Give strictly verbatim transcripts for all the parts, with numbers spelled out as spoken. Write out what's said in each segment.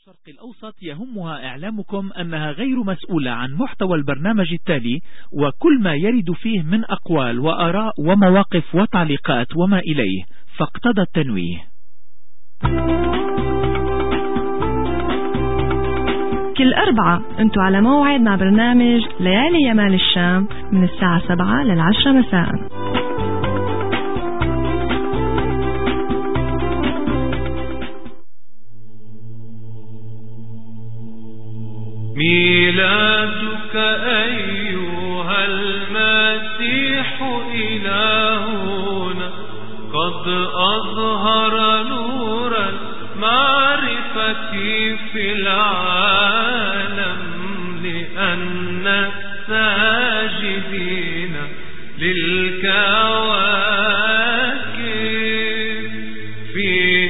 الشرق الأوسط يهمها إعلامكم أنها غير مسؤولة عن محتوى البرنامج التالي وكل ما يرد فيه من أقوال وآراء ومواقف وتعليقات وما إليه، فاقتضى التنويه. كل أربعة أنتوا على موعد مع برنامج ليالي يمال الشام من الساعة سبعة للعشرة مساء. ميلادك أيها المسيح إلهنا قد أظهر نور المعرفة في العالم، لأن الساجدين للكواكب فيه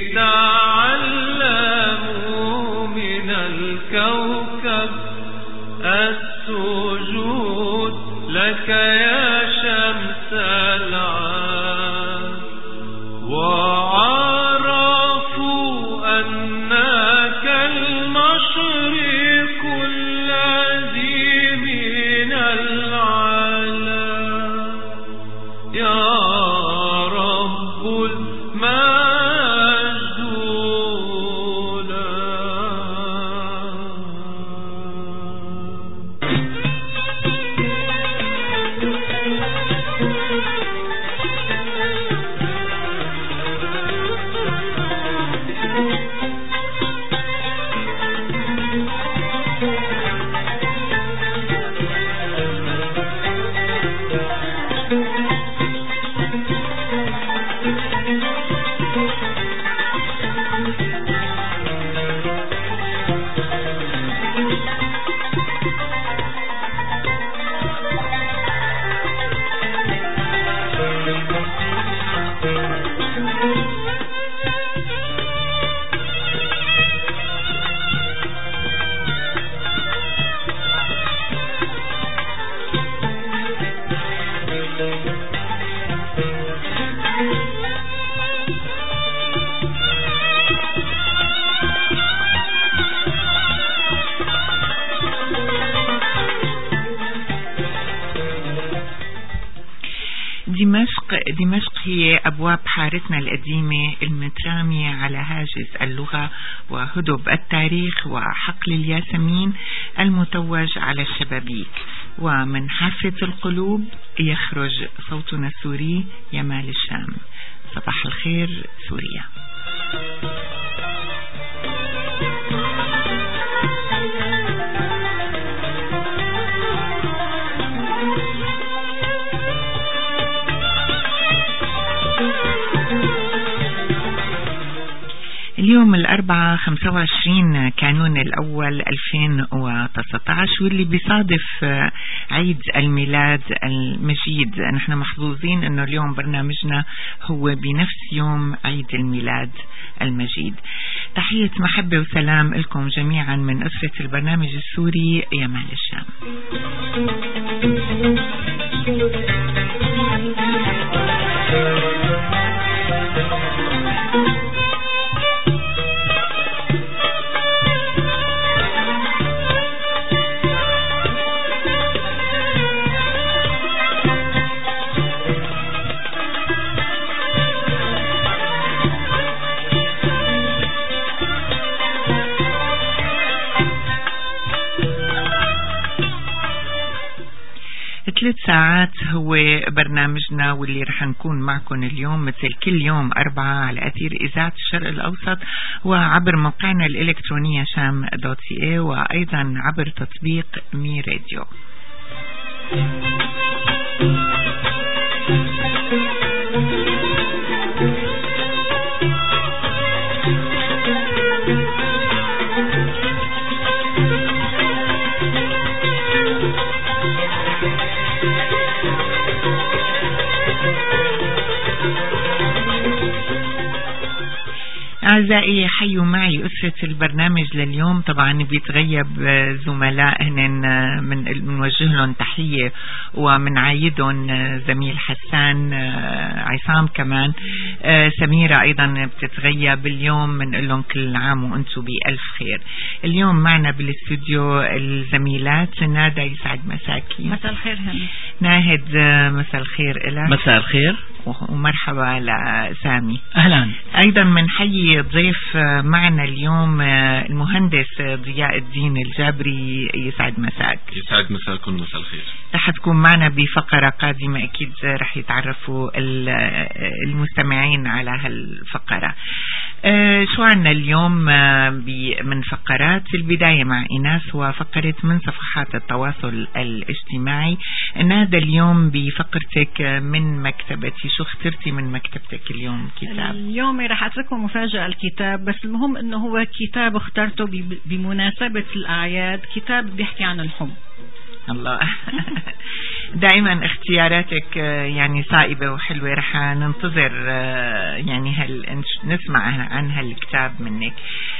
تعلموا من الكوكب السجود لك يا شمس العالم، وعرفوا أنك المشرق الذي من العالم يا رب المجد. دمشق دمشق هي أبواب حارتنا القديمة المترامية على هاجس اللغة وهدب التاريخ وحقل الياسمين المتوج على الشبابيك، ومن حافة القلوب يخرج صوتنا السوري يمال الشام. صباح الخير سوريا. اليوم الأربعاء خمسة وعشرين كانون الأول ألفين وتسعة عشر، واللي بيصادف عيد الميلاد المجيد. نحن محظوظين أنه اليوم برنامجنا هو بنفس يوم عيد الميلاد المجيد. تحية محبة وسلام لكم جميعا من أسرة البرنامج السوري يمال الشام. ثلاث ساعات هو برنامجنا، واللي رح نكون معكم اليوم مثل كل يوم أربعة على أثير إذاعة الشرق الأوسط وعبر موقعنا الإلكترونية شام دوت سي اي، وأيضا عبر تطبيق مي راديو. أعزائي حيوا معي أسرة البرنامج لليوم. طبعا بيتغيب زملاء هن من نوجه لهم تحية ومن عايدهم زميل حسان عصام، كمان سميرة أيضا بتتغيب اليوم، من لهم كل عام وأنتم بألف خير. اليوم معنا بالاستوديو الزميلات نادى، يسعد مساكي. مساء الخير هني. ناهد مساء الخير إلك. مساء الخير ومرحبا لسامي. أهلا. أيضا من حي ضيف معنا اليوم المهندس ضياء الدين الجابري، يسعد مساك. يسعد مساكم. مساء الخير. رح تكون معنا بفقرة قادمة، أكيد رح يتعرفوا المستمعين على هالفقرة. أه شو عنا اليوم أه من فقرات؟ البداية مع إيناس وفقرة من صفحات التواصل الاجتماعي. نادى اليوم بفقرتك من مكتبتي، شو اخترتي من مكتبتك اليوم كتاب؟ اليوم رح أترككم مفاجأة الكتاب، بس المهم أنه هو كتاب اخترته بمناسبة الأعياد، كتاب بيحكي عن الحب. الله. دائما اختياراتك يعني صائبة وحلوة. رح ننتظر يعني هل نسمع عن هالكتاب منك.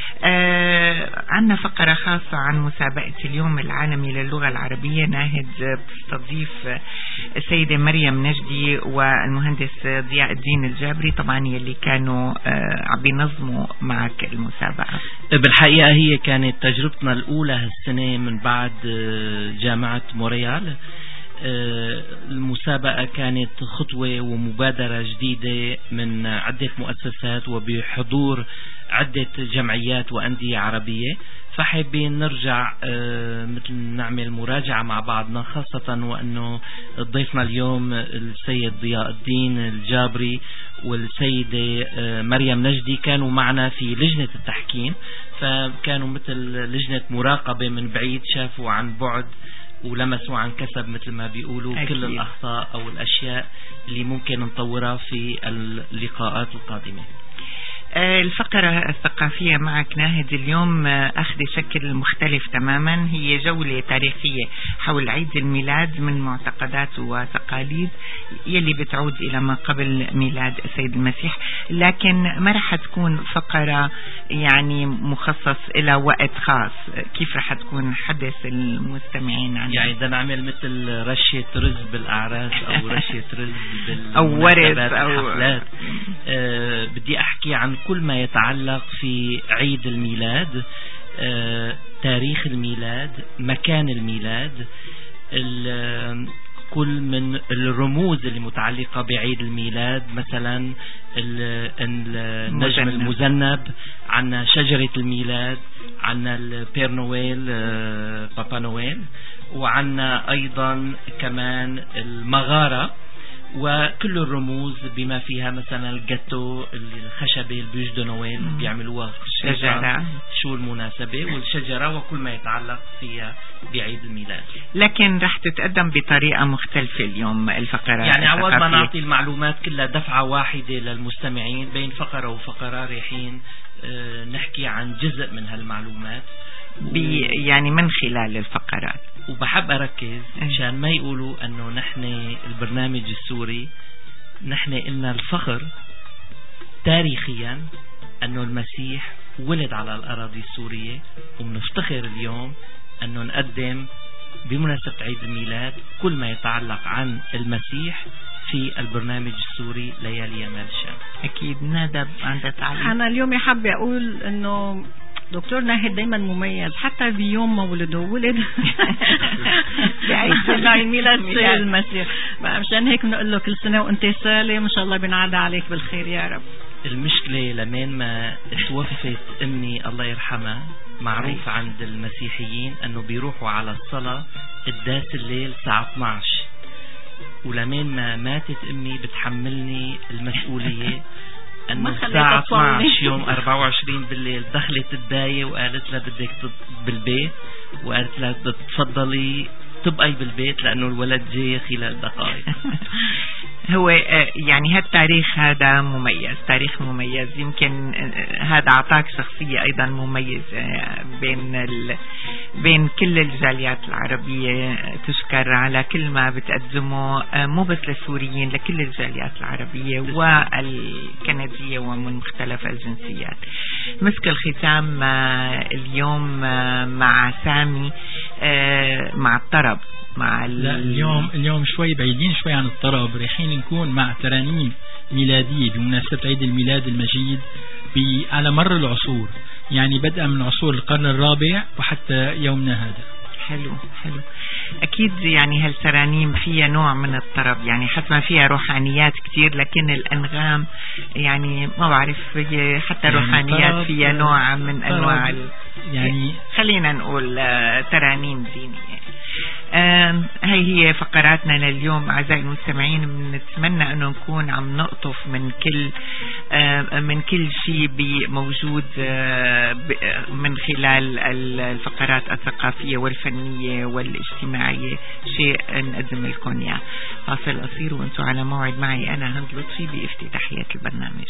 آه عنا فقرة خاصة عن مسابقة اليوم العالمي للغة العربية. ناهد بتستضيف السيدة مريم نجدي والمهندس ضياء الدين الجابري، طبعا يلي كانوا آه عم بينظموا معك المسابقة. بالحقيقة هي كانت تجربتنا الأولى هالسنة من بعد جامعة موريال. المسابقة كانت خطوة ومبادرة جديدة من عدة مؤسسات وبحضور عدة جمعيات وأندية عربية، فحابين نرجع مثل نعمل مراجعة مع بعضنا، خاصة وأنه ضيفنا اليوم السيد ضياء الدين الجابري والسيدة مريم نجدي كانوا معنا في لجنة التحكيم، فكانوا مثل لجنة مراقبة من بعيد، شافوا عن بعد ولمسوا عن كسب مثل ما بيقولوا أكيد. كل الأخطاء أو الأشياء اللي ممكن نطورها في اللقاءات القادمة. الفقرة الثقافية معك ناهد اليوم أخذ شكل مختلف تماما، هي جولة تاريخية حول عيد الميلاد من معتقدات وتقاليد يلي بتعود إلى ما قبل ميلاد السيد المسيح، لكن ما رح تكون فقرة يعني مخصص إلى وقت خاص. كيف رح تكون؟ حدث المستمعين عنه. يعني بدنا نعمل مثل رشة رز بالأعراس أو رشة رز أو ورد أو حفلات. أه بدي أحكي عن كل ما يتعلق في عيد الميلاد، آه، تاريخ الميلاد، مكان الميلاد، كل من الرموز اللي متعلقة بعيد الميلاد، مثلا النجم المذنب، عنا شجرة الميلاد، عنا البير نويل آه، بابا نويل، وعنا أيضا كمان المغارة وكل الرموز بما فيها مثلا الجاتو الخشبة البيج دو نويل بيعملوها شجرة، شو المناسبة والشجرة وكل ما يتعلق فيها بعيد الميلاد. لكن رح تتقدم بطريقة مختلفة اليوم الفقرة، يعني عوض ما نعطي المعلومات كلها دفعة واحدة للمستمعين بين فقرة وفقرة ريحين اه نحكي عن جزء من هالمعلومات بي يعني من خلال الفقرات. وبحب أركز مشان ما يقولوا أنه نحن البرنامج السوري نحن إلنا الفخر تاريخيا أنه المسيح ولد على الأراضي السورية، وبنفتخر اليوم أنه نقدم بمناسبة عيد الميلاد كل ما يتعلق عن المسيح في البرنامج السوري ليالي يمال الشام. أكيد. ندب عندها تعليق. أنا اليوم حابة أقول أنه دكتور ناهد دايما مميز، حتى بيوم ما ولده ولد بعيد ميلاد المسيح، مشان هيك بنقول له كل سنة وانت سالم، ان شاء الله بنعاد عليك بالخير يا رب. المشكلة لمن ما توفت امي الله يرحمها، معروف عند المسيحيين انه بيروحوا على الصلاة قداس الليل الساعة اثنعش، ولمن ما ماتت امي بتحملني المسؤولية انه الساعة اثنعش يوم أربعة وعشرين بالليل دخلت الداية وقالت لها بدك بالبيت، وقالت لها تفضلي تبقي بالبيت لانه الولد جاي خلال دقائق. هو يعني هالتاريخ هذا مميز، تاريخ مميز، يمكن هذا أعطاك شخصية أيضا مميزة بين بين كل الجاليات العربية. تشكر على كل ما بتقدمه مو بس للسوريين، لكل الجاليات العربية والكندية ومن مختلف الجنسيات. مسك الختام اليوم مع سامي مع الطرب. مع لا اليوم اليوم شوي بعيدين شوي عن الطرب، رايحين نكون مع ترانيم ميلادية بمناسبة عيد الميلاد المجيد على مر العصور، يعني بدءا من عصور القرن الرابع وحتى يومنا هذا. حلو حلو. أكيد يعني هالترانيم فيها نوع من الطرب، يعني حتى ما فيها روحانيات كتير، لكن الأنغام يعني ما بعرف هي حتى يعني روحانيات فيها نوع من أنواع يعني خلينا نقول ترانيم دينية. آه هاي هي فقراتنا لليوم أعزائي المستمعين. بنتمنى أنه نكون عم نقطف من كل آه من كل شيء موجود آه من خلال الفقرات الثقافية والفنية والاجتماعية شيء نقدم لكم إياه. فاصل قصير وأنتم على موعد معي أنا هند لطفي بافتتاحية البرنامج.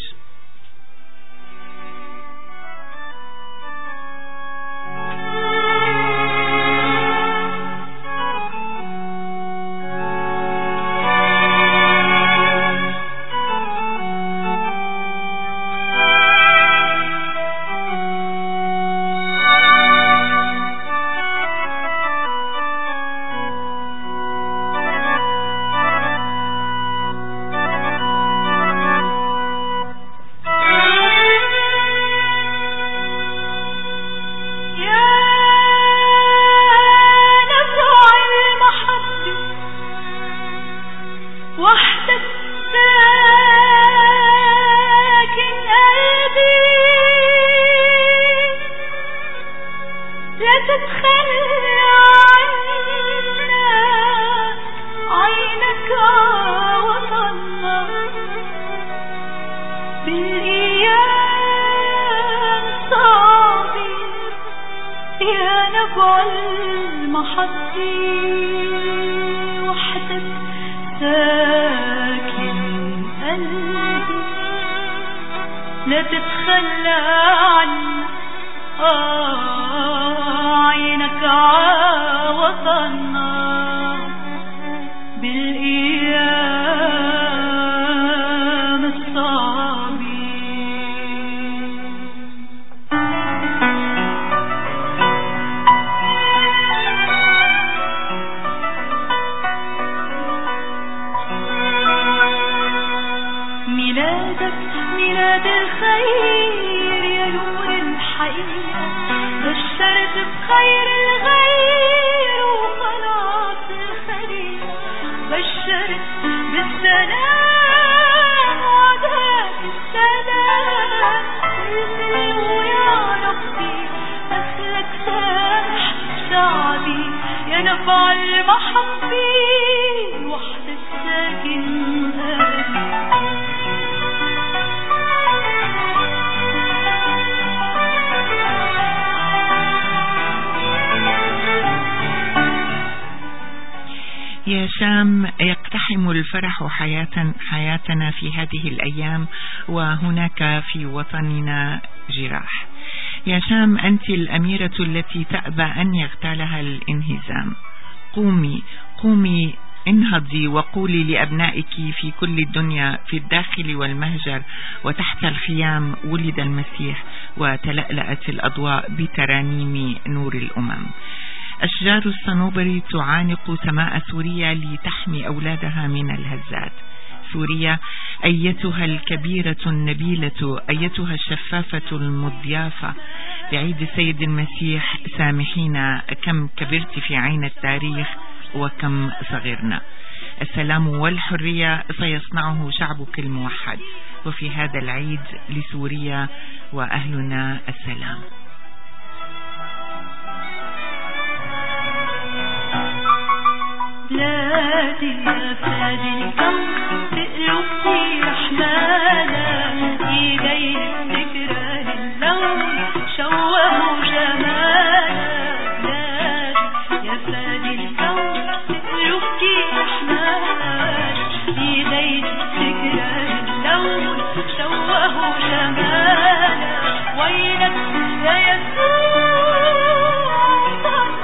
يا شام يقتحم الفرح حياة حياتنا في هذه الأيام، وهناك في وطننا جراح. يا شام أنت الأميرة التي تأبى أن يغتالها الانهزام. قومي قومي انهضي وقولي لأبنائك في كل الدنيا، في الداخل والمهجر وتحت الخيام ولد المسيح، وتلألأت الأضواء بترانيم نور الأمم. أشجار الصنوبر تعانق سماء سوريا لتحمي أولادها من الهزات. سوريا أيتها الكبيرة النبيلة، أيتها الشفافة المضيافة، بعيد السيد المسيح سامحينا، كم كبرت في عين التاريخ وكم صغرنا. السلام والحرية سيصنعه شعبك الموحد، وفي هذا العيد لسوريا وأهلنا السلام. بلادي يا فادي الكون تقلبتي رحمانا، ايدي الذكرى للون شوهوا جمالا. بلادي يا فادي الكون تقلبتي رحمانا، ايدي الذكرى للون شوهوا جمالا. ويلك يا يسوع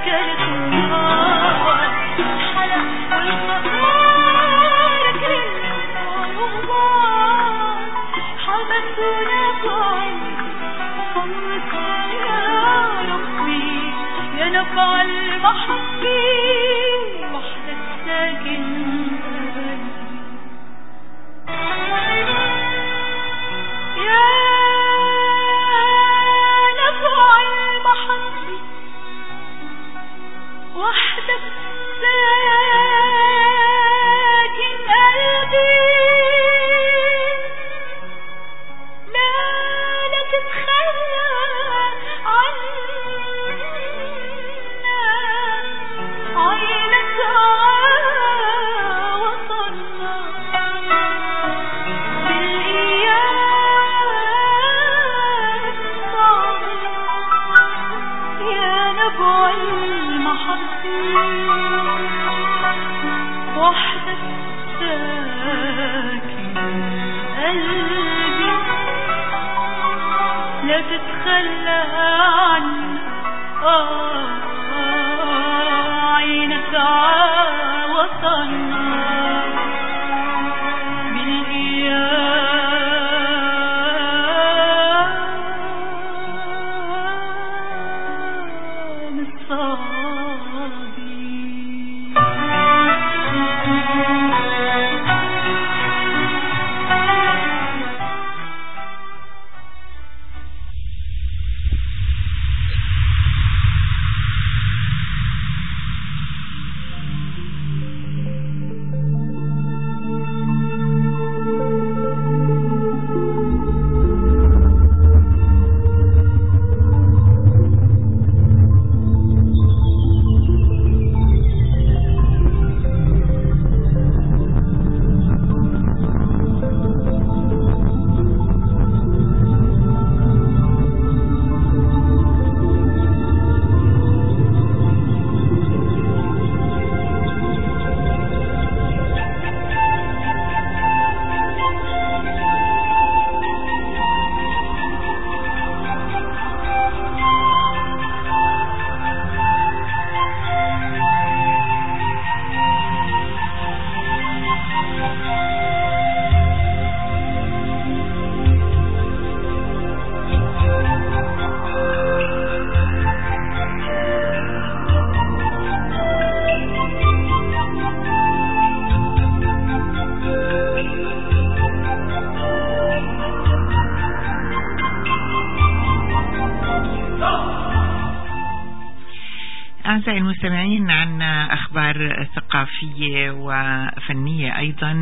كانت النار حلق والمطار كلهم غبار حبسونا بعيد صمت يا ربي يا نبع المحبي وحدك ساكن يا نبع المحبي وحدك ساكن قلبي لا لا تتخلى عنا عينك وطننا بالإيام الصعبة يا نبع المحبة وحدك ساكن قلبي لا تتخلى عنا آه عينك وطننا بالأيام الصعبة أعزائي المستمعين، عنا أخبار ثقافية وفنية أيضا.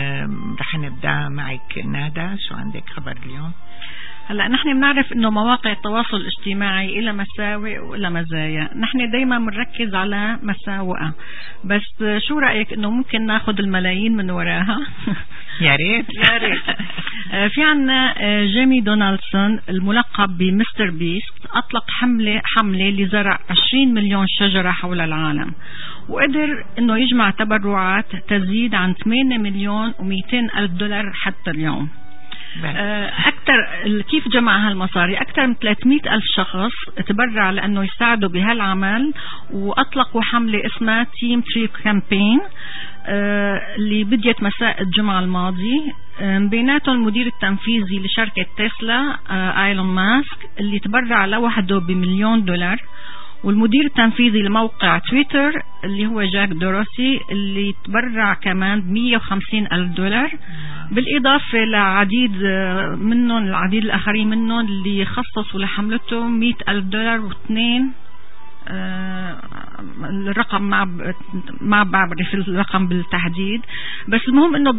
رح نبدأ معك نادا، شو عندك خبر اليوم؟ هلا نحن بنعرف انه مواقع التواصل الاجتماعي إلها مساوئ وإلها مزايا. نحن دايما بنركز على مساوئها، بس شو رأيك انه ممكن ناخذ الملايين من وراها؟ يا ريت يا ريت. في عنا جيمي دونالدسون الملقب بمستر بيست، أطلق حملة حملة لزرع عشرين مليون شجرة حول العالم، وقدر انه يجمع تبرعات تزيد عن ثمانية مليون ومئتين ألف دولار حتى اليوم. أكثر كيف جمع هالمصاري؟ أكثر من ثلاثمئة ألف شخص تبرع لأنه يساعدوا بهالعمل، وأطلقوا حملة اسمها تيم تري كامبين اللي بديت مساء الجمعة الماضي. بيناتهم المدير التنفيذي لشركة تسلا ايلون ماسك اللي تبرع لوحده بمليون دولار، والمدير التنفيذي لموقع تويتر اللي هو جاك دوروسي اللي تبرع كمان بمية وخمسين ألف دولار، بالإضافة لعديد منهم العديد الآخرين منهم اللي خصصوا لحملته مئة ألف دولار واثنين آه الرقم ما ما بعرف الرقم بالتحديد، بس المهم انه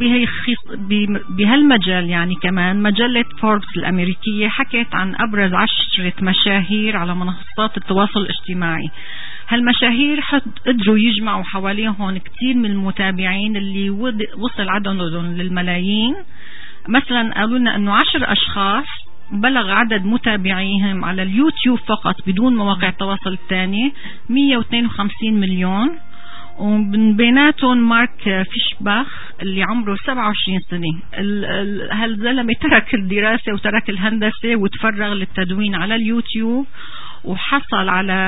بهالمجال يعني كمان مجلة فوربس الامريكية حكت عن ابرز عشرة مشاهير على منصات التواصل الاجتماعي. هالمشاهير قدروا يجمعوا حواليهم كثير من المتابعين اللي وصل عددهم للملايين. مثلا قالوا لنا انه عشر اشخاص بلغ عدد متابعيهم على اليوتيوب فقط بدون مواقع التواصل الثانية مئة واثنين وخمسين مليون، ومن بيناتهم مارك فيشباخ اللي عمره سبعة وعشرين سنة. هالزلمة ترك الدراسة وترك الهندسة وتفرغ للتدوين على اليوتيوب، وحصل على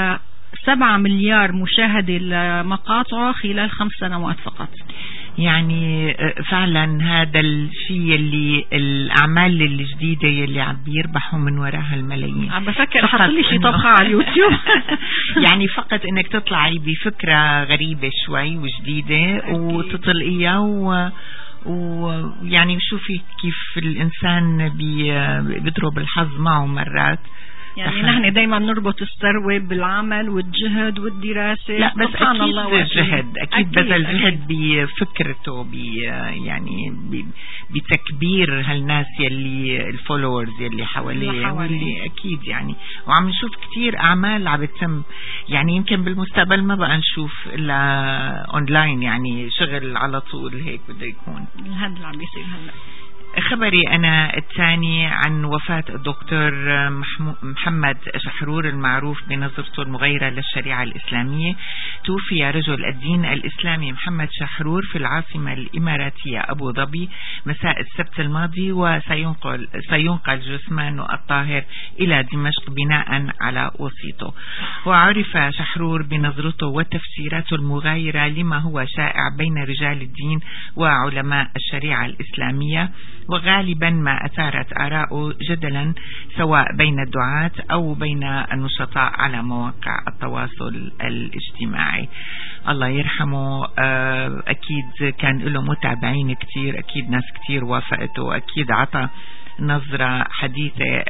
سبعة مليار مشاهدة لمقاطعه خلال خمس سنوات فقط. يعني فعلا هذا الشيء اللي الأعمال الجديدة اللي عم بيربحوا من وراها الملايين. عم بفكر أحط لي شيء طبخة على اليوتيوب. يعني فقط إنك تطلعي بفكرة غريبة شوي وجديدة وتطلقيها و ويعني شوفي كيف الإنسان بي بيضرب الحظ معه مرات. يعني نحن دايما نربط الثروة بالعمل والجهد والدراسة. لا بس سبحان أكيد الله الجهد أكيد بذل جهد بفكرته بي يعني بي بتكبير هالناس يلي الفولورز يلي حواليه واللي أكيد يعني. وعم نشوف كتير أعمال عم بتتم يعني يمكن بالمستقبل ما بقى نشوف إلا أونلاين يعني شغل على طول هيك بده يكون. هذا اللي عم بيصير هلا. خبري أنا الثاني عن وفاة الدكتور محمد شحرور المعروف بنظرته المغيرة للشريعة الإسلامية. توفي رجل الدين الإسلامي محمد شحرور في العاصمة الإماراتية أبو ظبي مساء السبت الماضي، وسينقل سينقل جثمانه الطاهر إلى دمشق بناء على وصيته. وعرف شحرور بنظرته وتفسيراته المغايرة لما هو شائع بين رجال الدين وعلماء الشريعة الإسلامية، وغالبا ما أثارت آراءه جدلا سواء بين الدعاة أو بين النشطاء على مواقع التواصل الاجتماعي. الله يرحمه. أكيد كان له متابعين كتير، أكيد ناس كتير وافقته، أكيد عطى نظرة حديثة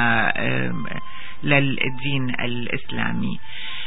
للدين الإسلامي.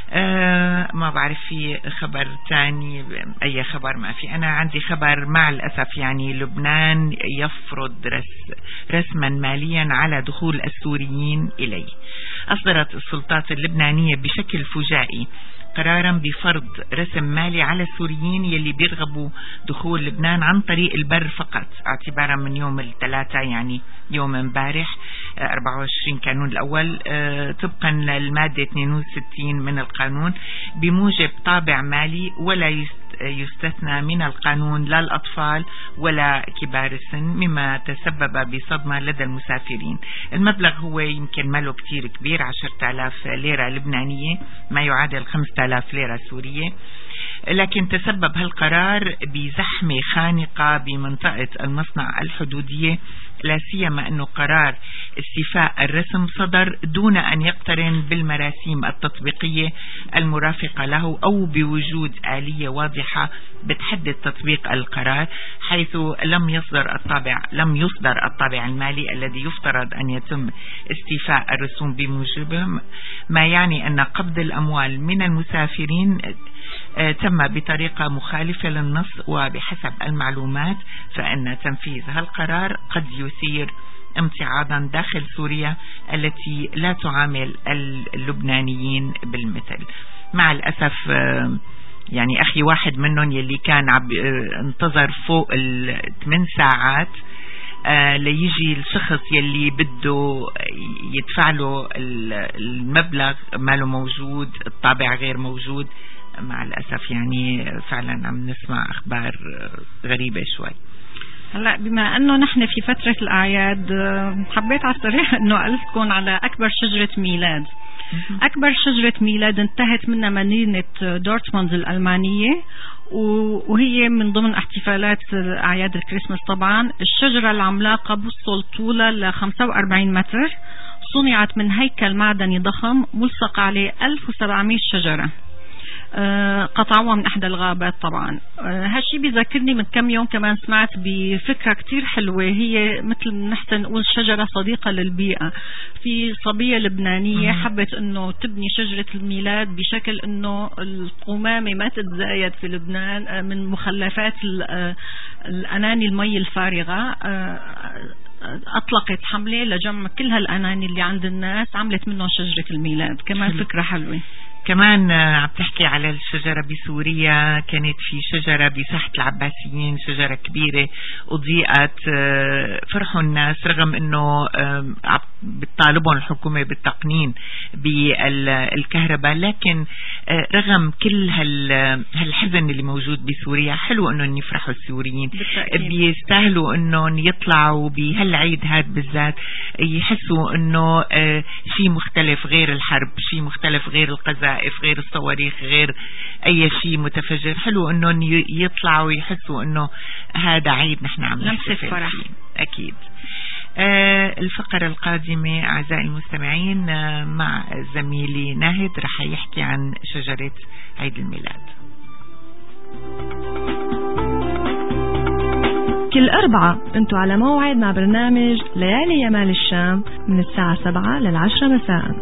أه ما بعرف في خبر تاني، أي خبر ما في. أنا عندي خبر مع الأسف يعني لبنان يفرض رس رسما ماليا على دخول السوريين إليه. أصدرت السلطات اللبنانية بشكل فجائي قرارا بفرض رسم مالي على السوريين يلي بيرغبوا دخول لبنان عن طريق البر فقط اعتبارا من يوم الثلاثاء يعني يوم امبارح أربعة وعشرين كانون الأول طبقا للمادة اثنين وستين من القانون بموجب طابع مالي ولا يستثنى من القانون لا الأطفال ولا كبار السن، مما تسبب بصدمة لدى المسافرين. المبلغ هو يمكن ماله كتير كبير، عشرة آلاف ليرة لبنانية ما يعادل خمسة آلاف ليرة سورية، لكن تسبب هالقرار بزحمة خانقة بمنطقة المصنع الحدودية، لا سيما أنه قرار استيفاء الرسم صدر دون أن يقترن بالمراسيم التطبيقية المرافقة له أو بوجود آلية واضحة بتحدد تطبيق القرار، حيث لم يصدر الطابع لم يصدر الطابع المالي الذي يفترض أن يتم استيفاء الرسوم بموجبه، ما يعني أن قبض الأموال من المسافرين تم بطريقة مخالفة للنص. وبحسب المعلومات فإن تنفيذ هالقرار قد يثير امتعاضا داخل سوريا التي لا تعامل اللبنانيين بالمثل. مع الأسف يعني أخي واحد منهم يلي كان عم انتظر فوق الثمان ساعات آه ليجي الشخص يلي بده يدفع له المبلغ ماله موجود، الطابع غير موجود. مع الأسف يعني فعلا عم نسمع أخبار غريبة شوي. هلا بما أنه نحن في فترة الأعياد حبيت على السريع أنه ألفكم على أكبر شجرة ميلاد. أكبر شجرة ميلاد انتهت منها مدينة دورتموند الألمانية، وهي من ضمن احتفالات أعياد الكريسماس. طبعا الشجرة العملاقة بوصل طولها ل خمسة وأربعين متر، صنعت من هيكل معدني ضخم ملصق عليه ألف وسبعمية شجرة قطعوها من أحدى الغابات. طبعا هالشي بيذكرني من كم يوم كمان سمعت بفكرة كتير حلوة، هي مثل نحن نقول شجرة صديقة للبيئة. في صبية لبنانية حبت انه تبني شجرة الميلاد بشكل انه القمامة ما تتزايد في لبنان من مخلفات الأناني المي الفارغة. أطلقت حملة لجمع كل هالأناني اللي عند الناس، عملت منهم شجرة الميلاد. كمان فكرة حلوة. كمان عم تحكي على الشجرة بسوريا، كانت في شجرة بساحة العباسيين، شجرة كبيرة أضيئت، فرحوا الناس رغم أنه بتطالبهم الحكومة بالتقنين بالكهرباء، لكن رغم كل هالحزن اللي موجود بسوريا حلو أنه يفرحوا السوريين، بيستاهلوا أنه يطلعوا بهالعيد هاد بالذات يحسوا أنه شيء مختلف غير الحرب، شيء مختلف غير القذائف، القذائف، غير الصواريخ، غير أي شيء متفجر. حلو إنه يطلعوا ويحسوا إنه هذا عيد نحن عم نحتفل فيه. أكيد. آه الفقرة القادمة أعزائي المستمعين آه مع زميلي ناهد رح يحكي عن شجرة عيد الميلاد. كل أربعة أنتوا على موعد مع برنامج ليالي يمال الشام من الساعة سبعة للعشرة مساء.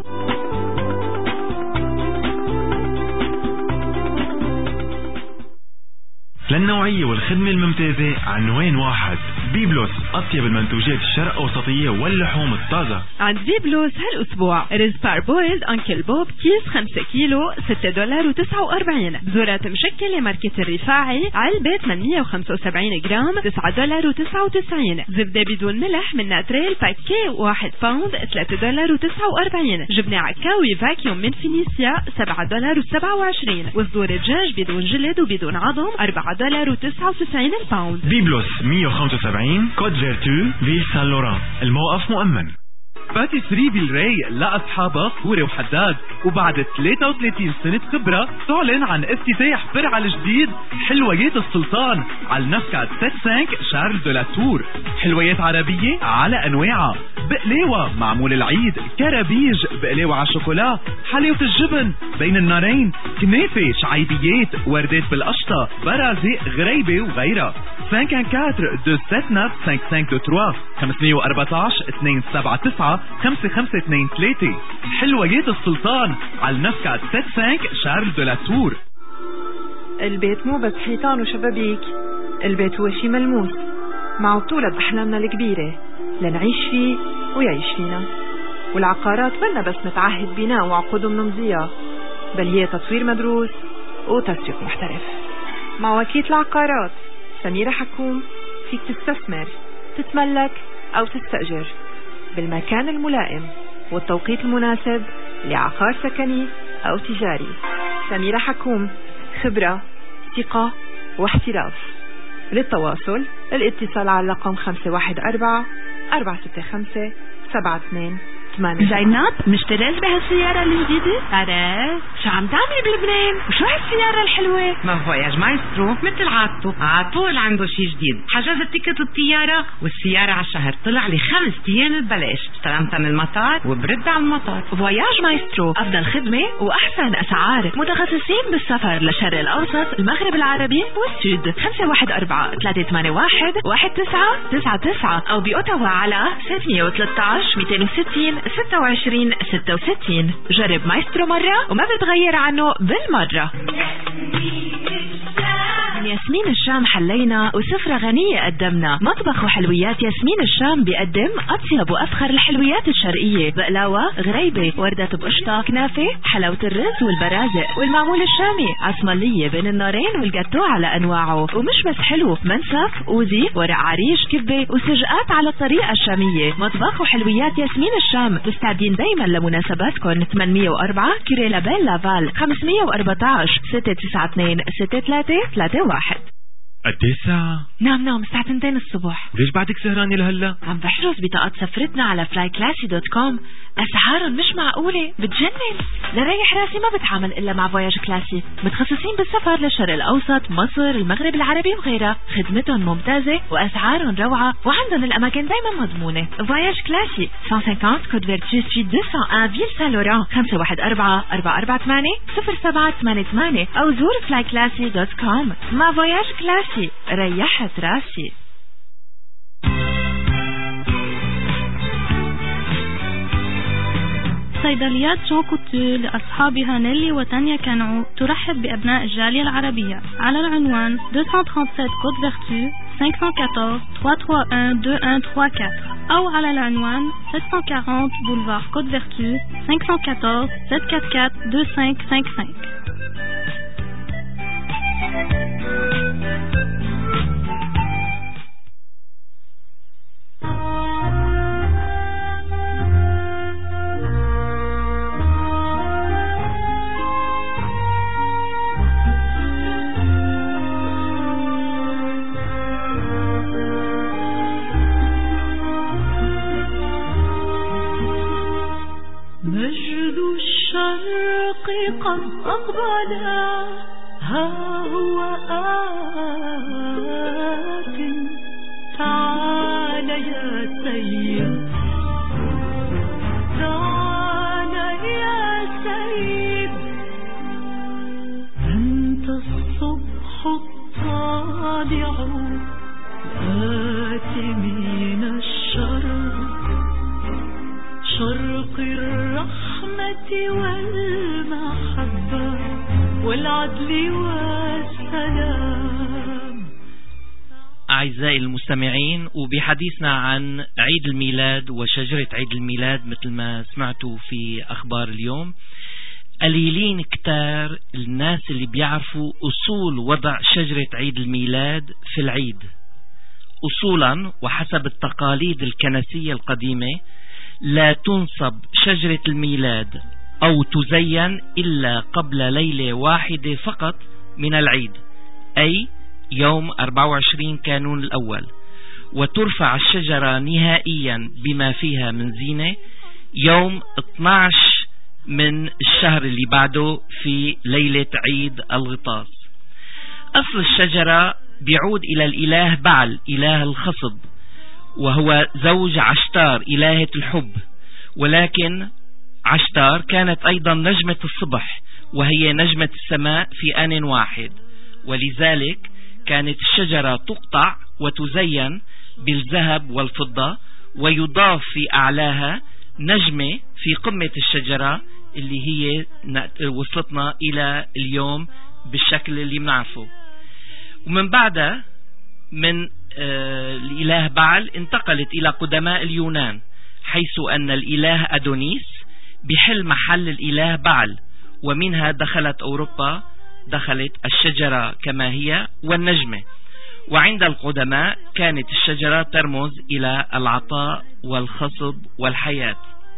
للنوعية والخدمة الممتازة عنوان واحد، بيبلوس، أطيب المنتوجات الشرق أوسطية واللحوم الطازة. عند بيبلوس هالأسبوع رز باربويز أنكل بوب كيس خمسة كيلو ستة دولار وتسعة وأربعين، بذورات مشكلة ماركة الرفاعي علبة ثمانمية وخمسة وسبعين جرام تسعة دولار وتسعة وتسعين، زبدة بدون ملح من ناتريل باكي واحد باوند ثلاثة دولار وتسعة وأربعين، جبنة عكاوي فاكيوم من فينيسيا سبعة دولار وسبعة وعشرين، وصدور دجاج بدون جلد وبدون عظم أربعة دولار وتسعة وتسعين الباوند. بيبلوس مية وخمسة وسبعين كود فيرتو في سان لوران، الموقف مؤمن. باتيسري بالراي لأصحابها فوري وحداد، وبعد ثلاثة وثلاثين سنة خبرة تعلن عن افتتاح فرع الجديد حلويات السلطان على النفكات سبعة خمسة شارل دو لا تور. حلويات عربية على أنواعها، بقلاوة معمول العيد، كرابيج، بقلاوة على الشوكولا، حلاوة الجبن بين النارين، كنافة، شعيبيات، وردات بالقشطة، برازق، غريبة وغيرها. خمسة أربعة أربعة اثنين سبعة تسعة خمسة خمسة ثلاثة خمسمية وأربعتاشر اثنين سبعة تسعة خمسة خمسة اثنين ثلاثة. حلويات السلطان على النفكات سبعة خمسة شارل دو لا تور. البيت مو بس حيطان وشبابيك، البيت هو شي ملموس مع بطولة بأحلامنا الكبيرة لنعيش فيه ويعيش فينا. والعقارات منا بس نتعهد بناء وعقود منمضية، بل هي تطوير مدروس وتسويق محترف. مع وكيل العقارات سميرة حكوم فيك تستثمر، تتملك أو تستأجر بالمكان الملائم والتوقيت المناسب لعقار سكني أو تجاري. سميرة حكوم، خبرة، ثقة واحتراف. للتواصل الاتصال على الرقم خمسة واحد أربعة أربعة ستة خمسة سبعة اثنين ثمانية. زينب مشتريت بهالسيارة الجديدة؟ عرفت شو عم تعملي بلبنان؟ وشو هالسيارة الحلوة؟ ما فواياج مايسترو مثل عادته عطول عنده شي جديد. حجزت تيكت الطيارة والسيارة على الشهر طلع لي خمس ايام ببلاش، استلمتها من المطار وبرد على المطار. فواياج مايسترو أفضل خدمة وأحسن أسعار، متخصصين بالسفر للشرق الأوسط، المغرب العربي والسود. خمسة واحد أربعة ثلاثة ثمانية واحد واحد تسعة تسعة تسعة أو بأوتاوا على ستمية وثلاثة عشر مئتين وستين ستة وعشرين ستة وستين. جرب مايسترو مرة وما بتغير عنه بالمرة. من ياسمين الشام حلينا وسفرة غنية قدمنا. مطبخ وحلويات ياسمين الشام بيقدم أطيب وأفخر الحلويات الشرقية، بقلاوة، غريبة، وردة بقشطة، كنافة، حلاوة الرز والبرازق والمعمول الشامي، عصملية بين النارين والجاتو على أنواعه. ومش بس حلو، منسف، أوزي، ورق عريش، كبة وسجقات على الطريقة الشامية. مطبخ وحلويات ياسمين الشام مستعدين دايما لمناسباتكم. ثمانمية وأربعة كيري لابيل لافال، خمسمية وأربعتاشر ستة تسعة اثنين ستة ثلاثة ثلاثة واحد. قديه الساعة؟ نعم نعم الساعة اثنتين الصبح. ليش بعدك سهرانة لهلا؟ عم بحرص بطاقات سفرتنا على فلاي كلاسي دوت كوم، أسعارهم مش معقولة بتجنن. لريح راسي ما بتعامل إلا مع فواياج كلاسي، متخصصين بالسفر للشرق الأوسط، مصر، المغرب العربي وغيرها. خدمتهم ممتازة وأسعارهم روعة وعندهم الأماكن دايما مضمونة. فواياج كلاسي مئتين وخمسين كود فيرتو ستريت مئتين فيل سان لوران. خمسة واحد أربعة أربعة أربعة ثمانية صفر سبعة ثمانية ثمانية أو زور فلاي كلاسي دوت كوم. مع فواياج كلاسي ريحت راسي. صيدليات جون كوتو لأصحابها نيلي وتانيا كانعو ترحب بأبناء الجالية العربية على العنوان مئتين وسبعة وثلاثين كود فيرتو خمسة أربعة أربعة ثلاثة واحد اثنين واحد ثلاثة واحد أو على العنوان سبعمية وأربعين بولفار كود فيرتو خمسة أربعة أربعة سبعة أربعة أربعة اثنين خمسة خمسة خمسة. مجد الشرق قد أقبلا ها هو آت تعال يا سيد تعال يا سيد أنت الصبح الطالع آت من الشرق شرق الرحمة والمحبة والعدل والسلام. أعزائي المستمعين، وبحديثنا عن عيد الميلاد وشجرة عيد الميلاد مثل ما سمعتوا في أخبار اليوم، قليلين كتار الناس اللي بيعرفوا أصول وضع شجرة عيد الميلاد في العيد. أصولا وحسب التقاليد الكنسية القديمة لا تنصب شجرة الميلاد أو تزين إلا قبل ليلة واحدة فقط من العيد، أي يوم أربعة وعشرين كانون الأول، وترفع الشجرة نهائيا بما فيها من زينة يوم اثني عشر من الشهر اللي بعده في ليلة عيد الغطاس. أصل الشجرة بيعود إلى الإله بعل إله الخصب، وهو زوج عشتار إلهة الحب، ولكن عشتار كانت أيضا نجمة الصبح وهي نجمة السماء في آن واحد، ولذلك كانت الشجرة تقطع وتزين بالذهب والفضة، ويضاف في أعلاها نجمة في قمة الشجرة اللي هي وصلتنا إلى اليوم بالشكل اللي بنعرفه. ومن بعدها من آه الإله بعل انتقلت إلى قدماء اليونان، حيث أن الإله أدونيس بحل محل الإله بعل، ومنها دخلت أوروبا، دخلت الشجرة كما هي والنجمة. وعند القدماء كانت الشجرة ترمز إلى العطاء والخصب والحياة.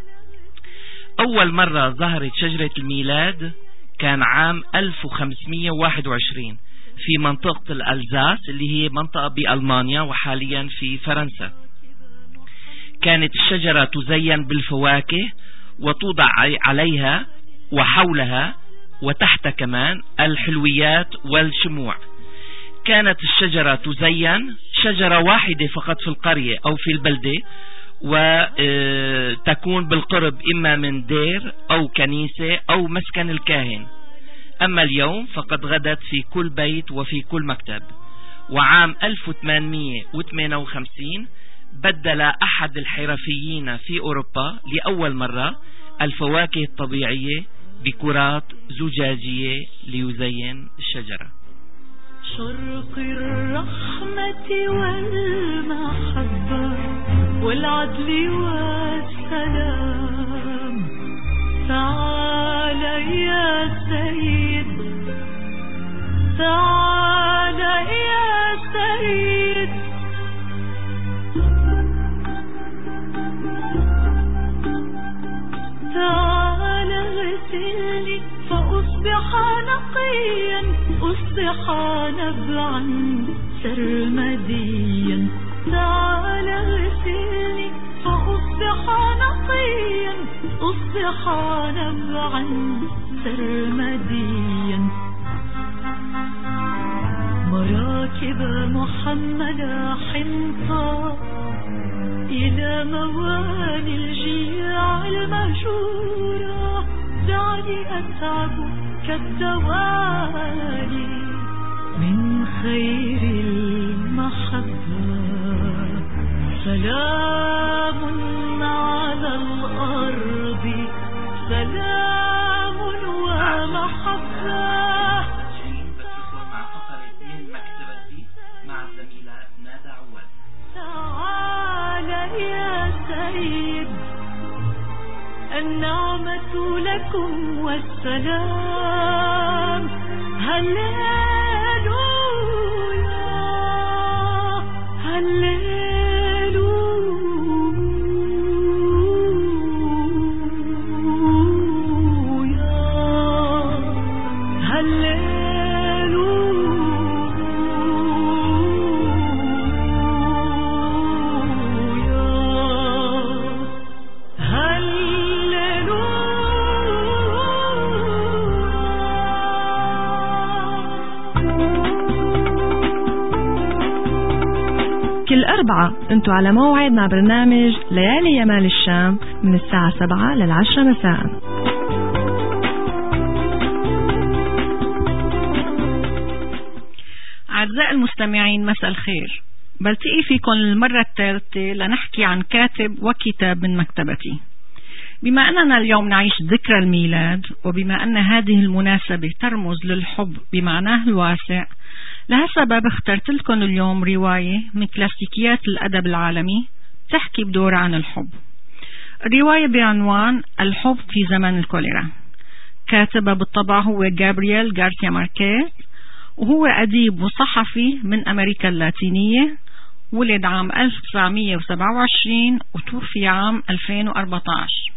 أول مرة ظهرت شجرة الميلاد كان عام ألف وخمسمئة وواحد وعشرين في منطقة الألزاس اللي هي منطقة بألمانيا وحاليا في فرنسا. كانت الشجرة تزين بالفواكه وتوضع عليها وحولها وتحت كمان الحلويات والشموع. كانت الشجرة تزين شجرة واحدة فقط في القرية أو في البلدة، وتكون بالقرب إما من دير أو كنيسة أو مسكن الكاهن. أما اليوم فقد غدت في كل بيت وفي كل مكتب. وعام ألف وثمانمئة وثمانية وخمسين بدل أحد الحرفيين في أوروبا لأول مرة الفواكه الطبيعية بكرات زجاجية ليزين الشجرة. شرق الرحمة والمحبة والعدل والسلام. تعال يا سيد تعال يا سيد تعال اغسلني فأصبح نقيا أصبح نبعا سرمديا. تعال اغسلني فأصبح نقيا أصبح نبعا سرمديا. مراكب محملة حنطة إلى مواني الجياع المهجورة. دعني أتعب كالدوالي من خير المحبة. سلام على الأرض سلام ومحبة. تعال يا سيد النعمة لكم والسلام. هللويا هللويا هللويا الأربعة انتوا على موعد مع برنامج ليالي يمال الشام من الساعة سبعة للعشرة مساء. أعزائي المستمعين مساء الخير، بلتقي فيكم المرة الثالثة لنحكي عن كاتب وكتاب من مكتبتي. بما أننا اليوم نعيش ذكرى الميلاد، وبما أن هذه المناسبة ترمز للحب بمعناه الواسع، لها سبب اخترت لكم اليوم رواية من كلاسيكيات الأدب العالمي تحكي بدور عن الحب. الرواية بعنوان الحب في زمن الكوليرا. كاتبة بالطبع هو جابرييل غارسيا ماركيز، وهو أديب وصحفي من أمريكا اللاتينية. ولد عام ألف وتسعمئة وسبعة وعشرين وتوفي عام ألفين وأربعة عشر.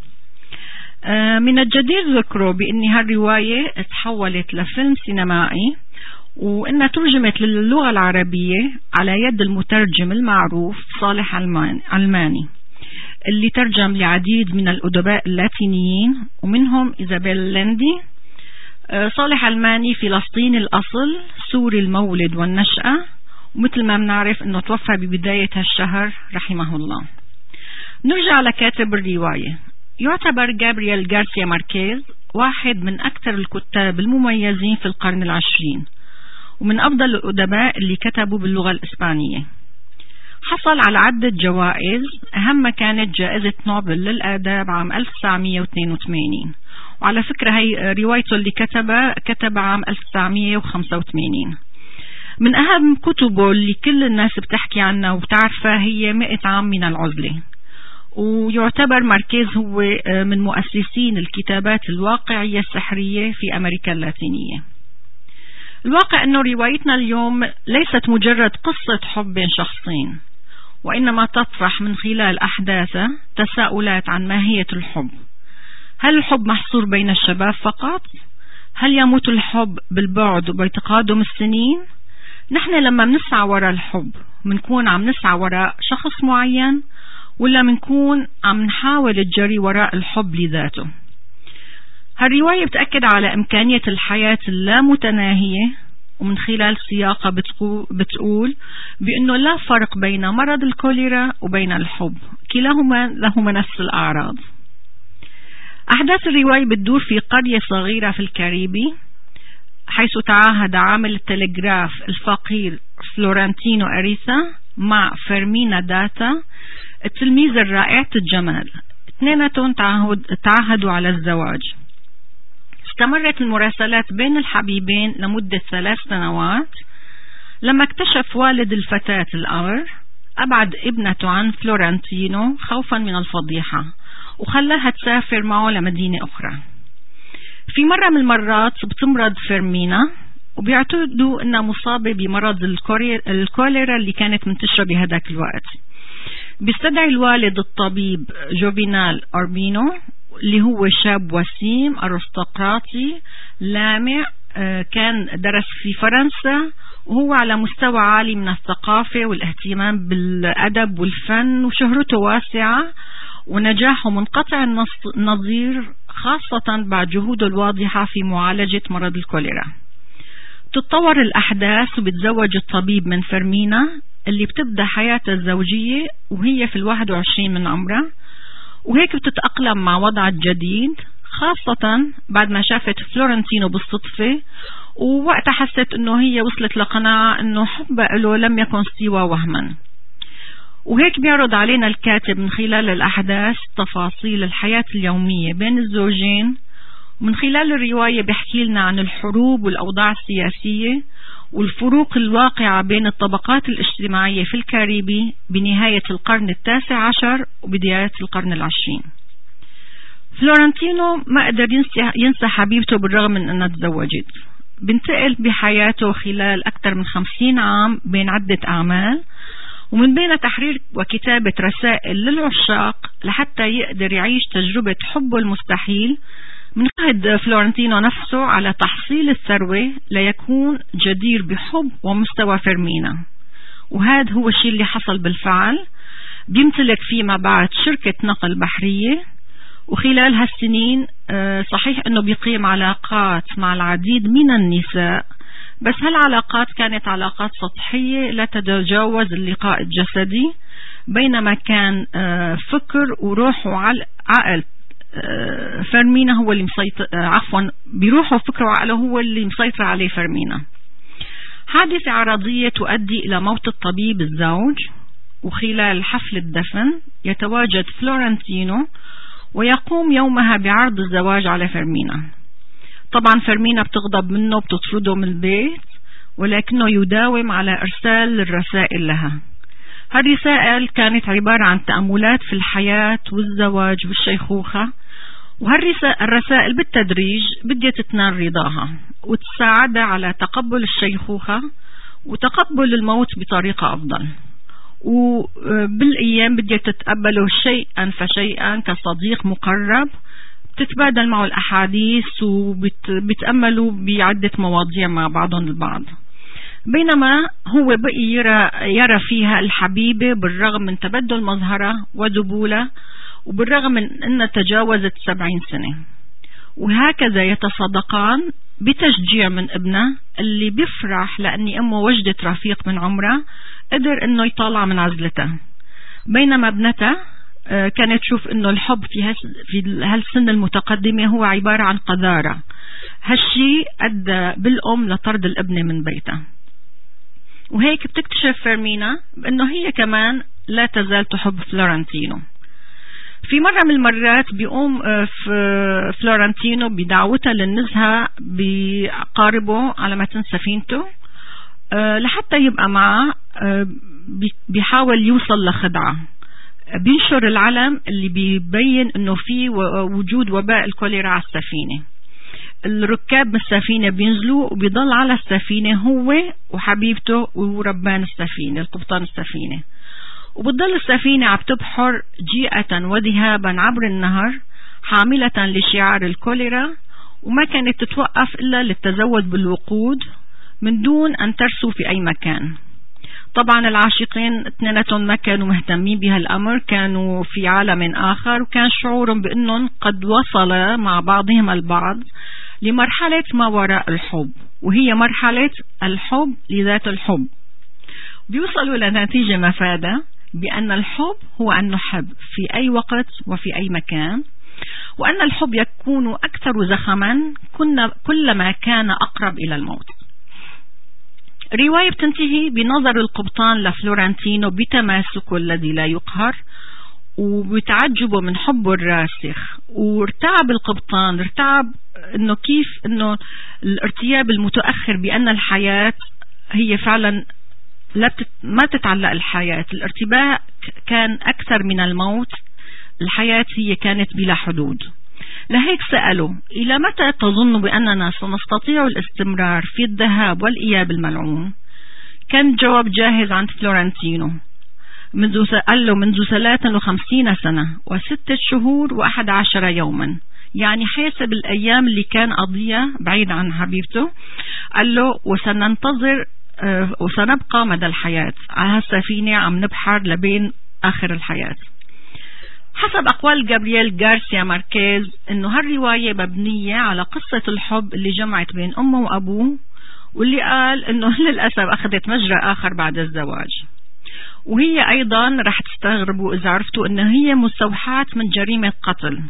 من الجدير ذكره بأن هالرواية تحولت لفيلم سينمائي، وإنها ترجمت للغة العربية على يد المترجم المعروف صالح علماني، اللي ترجم لعديد من الأدباء اللاتينيين ومنهم إيزابيل لندي. صالح علماني فلسطيني الأصل، سوري المولد والنشأة، ومثل ما بنعرف أنه توفى ببداية هالشهر رحمه الله. نرجع لكاتب الرواية. يعتبر جابرييل غارسيا ماركيز واحد من أكثر الكتاب المميزين في القرن العشرين، ومن أفضل الأدباء اللي كتبوا باللغة الإسبانية. حصل على عدة جوائز، أهم كانت جائزة نوبل للآداب عام ألف وتسعمئة واثنين وثمانين، وعلى فكرة هي روايته اللي كتبها كتب عام ألف وتسعمئة وخمسة وثمانين. من أهم كتبه اللي كل الناس بتحكي عنها وبتعرفها هي مئة عام من العزلة، ويعتبر ماركيز هو من مؤسسين الكتابات الواقعية السحرية في أمريكا اللاتينية. الواقع أنه روايتنا اليوم ليست مجرد قصة حب بين شخصين، وإنما تطرح من خلال أحداثها تساؤلات عن ماهية الحب. هل الحب محصور بين الشباب فقط؟ هل يموت الحب بالبعد وبتقادم السنين؟ نحن لما بنسعى وراء الحب منكون عم نسعى وراء شخص معين، ولا منكون عم نحاول الجري وراء الحب لذاته؟ هالرواية بتأكد على إمكانية الحياة اللامتناهية، ومن خلال سياقها بتقول بأنه لا فرق بين مرض الكوليرا وبين الحب، كلاهما لهما نفس الأعراض. أحداث الرواية بتدور في قرية صغيرة في الكاريبي، حيث تعاهد عامل التلغراف الفقير فلورنتينو أريسا مع فيرمينا داتا التلميذ الرائعة الجمال. اثنيناتهم تعاهدوا على الزواج. استمرت المراسلات بين الحبيبين لمدة ثلاث سنوات، لما اكتشف والد الفتاة الأمر أبعد ابنته عن فلورنتينو خوفا من الفضيحة، وخلاها تسافر معه لمدينة أخرى. في مرة من المرات بتمرض فيرمينا، وبيعتقدوا أنها مصابة بمرض الكوليرا اللي كانت منتشرة بهذاك الوقت. بيستدعي الوالد الطبيب جوفينال أوربينو، اللي هو شاب وسيم أرستقراطي لامع، كان درس في فرنسا، وهو على مستوى عالي من الثقافة والاهتمام بالأدب والفن، وشهرته واسعة ونجاحه منقطع النظير، خاصة بعد جهوده الواضحة في معالجة مرض الكوليرا. تتطور الأحداث وبتزوج الطبيب من فيرمينا، اللي بتبدأ حياتها الزوجية وهي في الواحد وعشرين من عمرها، وهيك بتتأقلم مع وضعها الجديد، خاصة بعد ما شافت فلورنتينو بالصدفة، ووقتها حست انه هي وصلت لقناعة انه حبها له لم يكن سوى وهما. وهيك بيعرض علينا الكاتب من خلال الأحداث تفاصيل الحياة اليومية بين الزوجين، ومن خلال الرواية بيحكي لنا عن الحروب والأوضاع السياسية والفروق الواقعة بين الطبقات الاجتماعية في الكاريبي بنهاية القرن التاسع عشر وبداية القرن العشرين. فلورنتينو ما قدر ينسى حبيبته بالرغم من أنها تزوجت. بنتقل بحياته خلال أكثر من خمسين عام بين عدة أعمال، ومن بين تحرير وكتابة رسائل للعشاق لحتى يقدر يعيش تجربة حبه المستحيل. من قد فلورنتينو نفسه على تحصيل الثروة ليكون جدير بحب ومستوى فيرمينا، وهذا هو الشيء اللي حصل بالفعل. بيمتلك فيما بعد شركة نقل بحرية، وخلال هالسنين صحيح أنه بيقيم علاقات مع العديد من النساء، بس هالعلاقات كانت علاقات سطحية لا تتجاوز اللقاء الجسدي، بينما كان فكر وروح وعقل فيرمينا هو اللي مسيطر، عفوا بروحه وفكره وعقله هو اللي مسيطر عليه فيرمينا. حادثة عرضية تؤدي إلى موت الطبيب الزوج، وخلال حفل الدفن يتواجد فلورنتينو ويقوم يومها بعرض الزواج على فيرمينا. طبعا فيرمينا بتغضب منه بتطرده من البيت، ولكنه يداوم على إرسال الرسائل لها. هالرسائل كانت عبارة عن تأملات في الحياة والزواج والشيخوخة، وهالرسائل بالتدريج بدها تتنال رضاها وتساعدها على تقبل الشيخوخة وتقبل الموت بطريقة أفضل، وبالأيام بدها تتقبله شيئا فشيئا كصديق مقرب، بتتبادل معه الأحاديث وبتأملوا بعدة مواضيع مع بعضهم البعض. بينما هو بقي يرى, يرى فيها الحبيبة بالرغم من تبدل مظهرها وذبولها، وبالرغم من أنها تجاوزت سبعين سنة. وهكذا يتصادقان بتشجيع من ابنه اللي بيفرح لأن أمه وجدت رفيق من عمره قدر أنه يطلع من عزلته، بينما ابنته كانت تشوف أنه الحب في, في هالسن المتقدمة هو عبارة عن قذارة. هالشي أدى بالأم لطرد الابن من بيته. وهيك بتكتشف فيرمينا بأنه هي كمان لا تزال تحب فلورنتينو. في مرة من المرات بيقوم في فلورنتينو بدعوتها للنزهة بقاربه على متن سفينته لحتى يبقى معه، بيحاول يوصل لخدعة، بينشر العلم اللي بيبين انه في وجود وباء الكوليرا على السفينة. الركاب من السفينة بينزلوا وبيضل على السفينة هو وحبيبته وربان السفينة القبطان السفينة، وبتضل السفينة عم تبحر جيئة وذهابا عبر النهر حاملة لشعار الكوليرا، وما كانت تتوقف إلا للتزود بالوقود من دون أن ترسو في أي مكان. طبعا العاشقين اثنيناتهم ما كانوا مهتمين بهالأمر، كانوا في عالم آخر، وكان شعورهم بأنهم قد وصل مع بعضهم البعض لمرحلة ما وراء الحب، وهي مرحلة الحب لذات الحب. بيوصلوا لنتيجة مفادة بأن الحب هو أن نحب في أي وقت وفي أي مكان، وأن الحب يكون أكثر زخما كلما كان أقرب إلى الموت. الرواية بتنتهي بنظر القبطان لفلورنتينو بتماسكه الذي لا يقهر وبتعجبه من حبه الراسخ، وارتعب القبطان، ارتعب انه كيف انه الارتياب المتأخر بأن الحياة هي فعلا لا بتت... ما تتعلق الحياة، الارتباك كان أكثر من الموت، الحياة هي كانت بلا حدود. لهيك سألوا: إلى متى تظن بأننا سنستطيع الاستمرار في الذهاب والإياب الملعون؟ كان جواب جاهز عند فلورنتينو، منذ قال له منذ ثلاثة وخمسين سنة وستة شهور وأحد عشر يوما، يعني حسب الأيام اللي كان قضيها بعيد عن حبيبته. قال له: وسننتظر وسنبقى مدى الحياة على هالسفينة عم نبحر لبين آخر الحياة. حسب أقوال جابرييل غارسيا ماركيز إنه هالرواية مبنية على قصة الحب اللي جمعت بين أمه وأبوه، واللي قال إنه للأسف أخذت مجرى آخر بعد الزواج. وهي أيضا رح تستغربوا إذا عرفتوا إنه هي مستوحاة من جريمة قتل.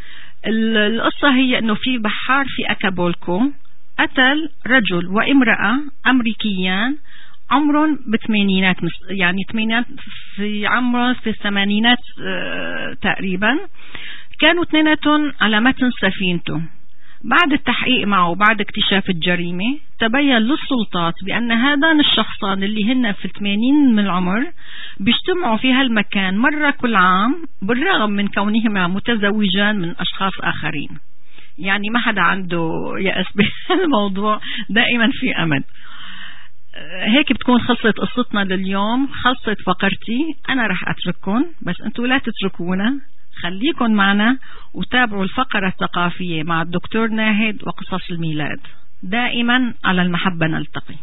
القصة هي إنه في بحار في أكابولكو قتل رجل وامرأة أمريكيان عمرهم بالثمانينات، يعني ثمانينات في عمره في الثمانينات اه تقريبا. كانوا اثنيناتهم على متن سفينته. بعد التحقيق معه وبعد اكتشاف الجريمة تبين للسلطات بأن هذان الشخصان اللي هن في الثمانين من العمر بيجتمعوا في هالمكان مرة كل عام، بالرغم من كونهما متزوجان من أشخاص آخرين. يعني ما حدا عنده يأس بالموضوع، دائما في أمل. هيك بتكون خلصت قصتنا لليوم، خلصت فقرتي. أنا رح أترككم، بس أنتوا لا تتركونا، خليكن معنا وتابعوا الفقرة الثقافية مع الدكتور ناهد وقصص الميلاد. دائما على المحبة نلتقي.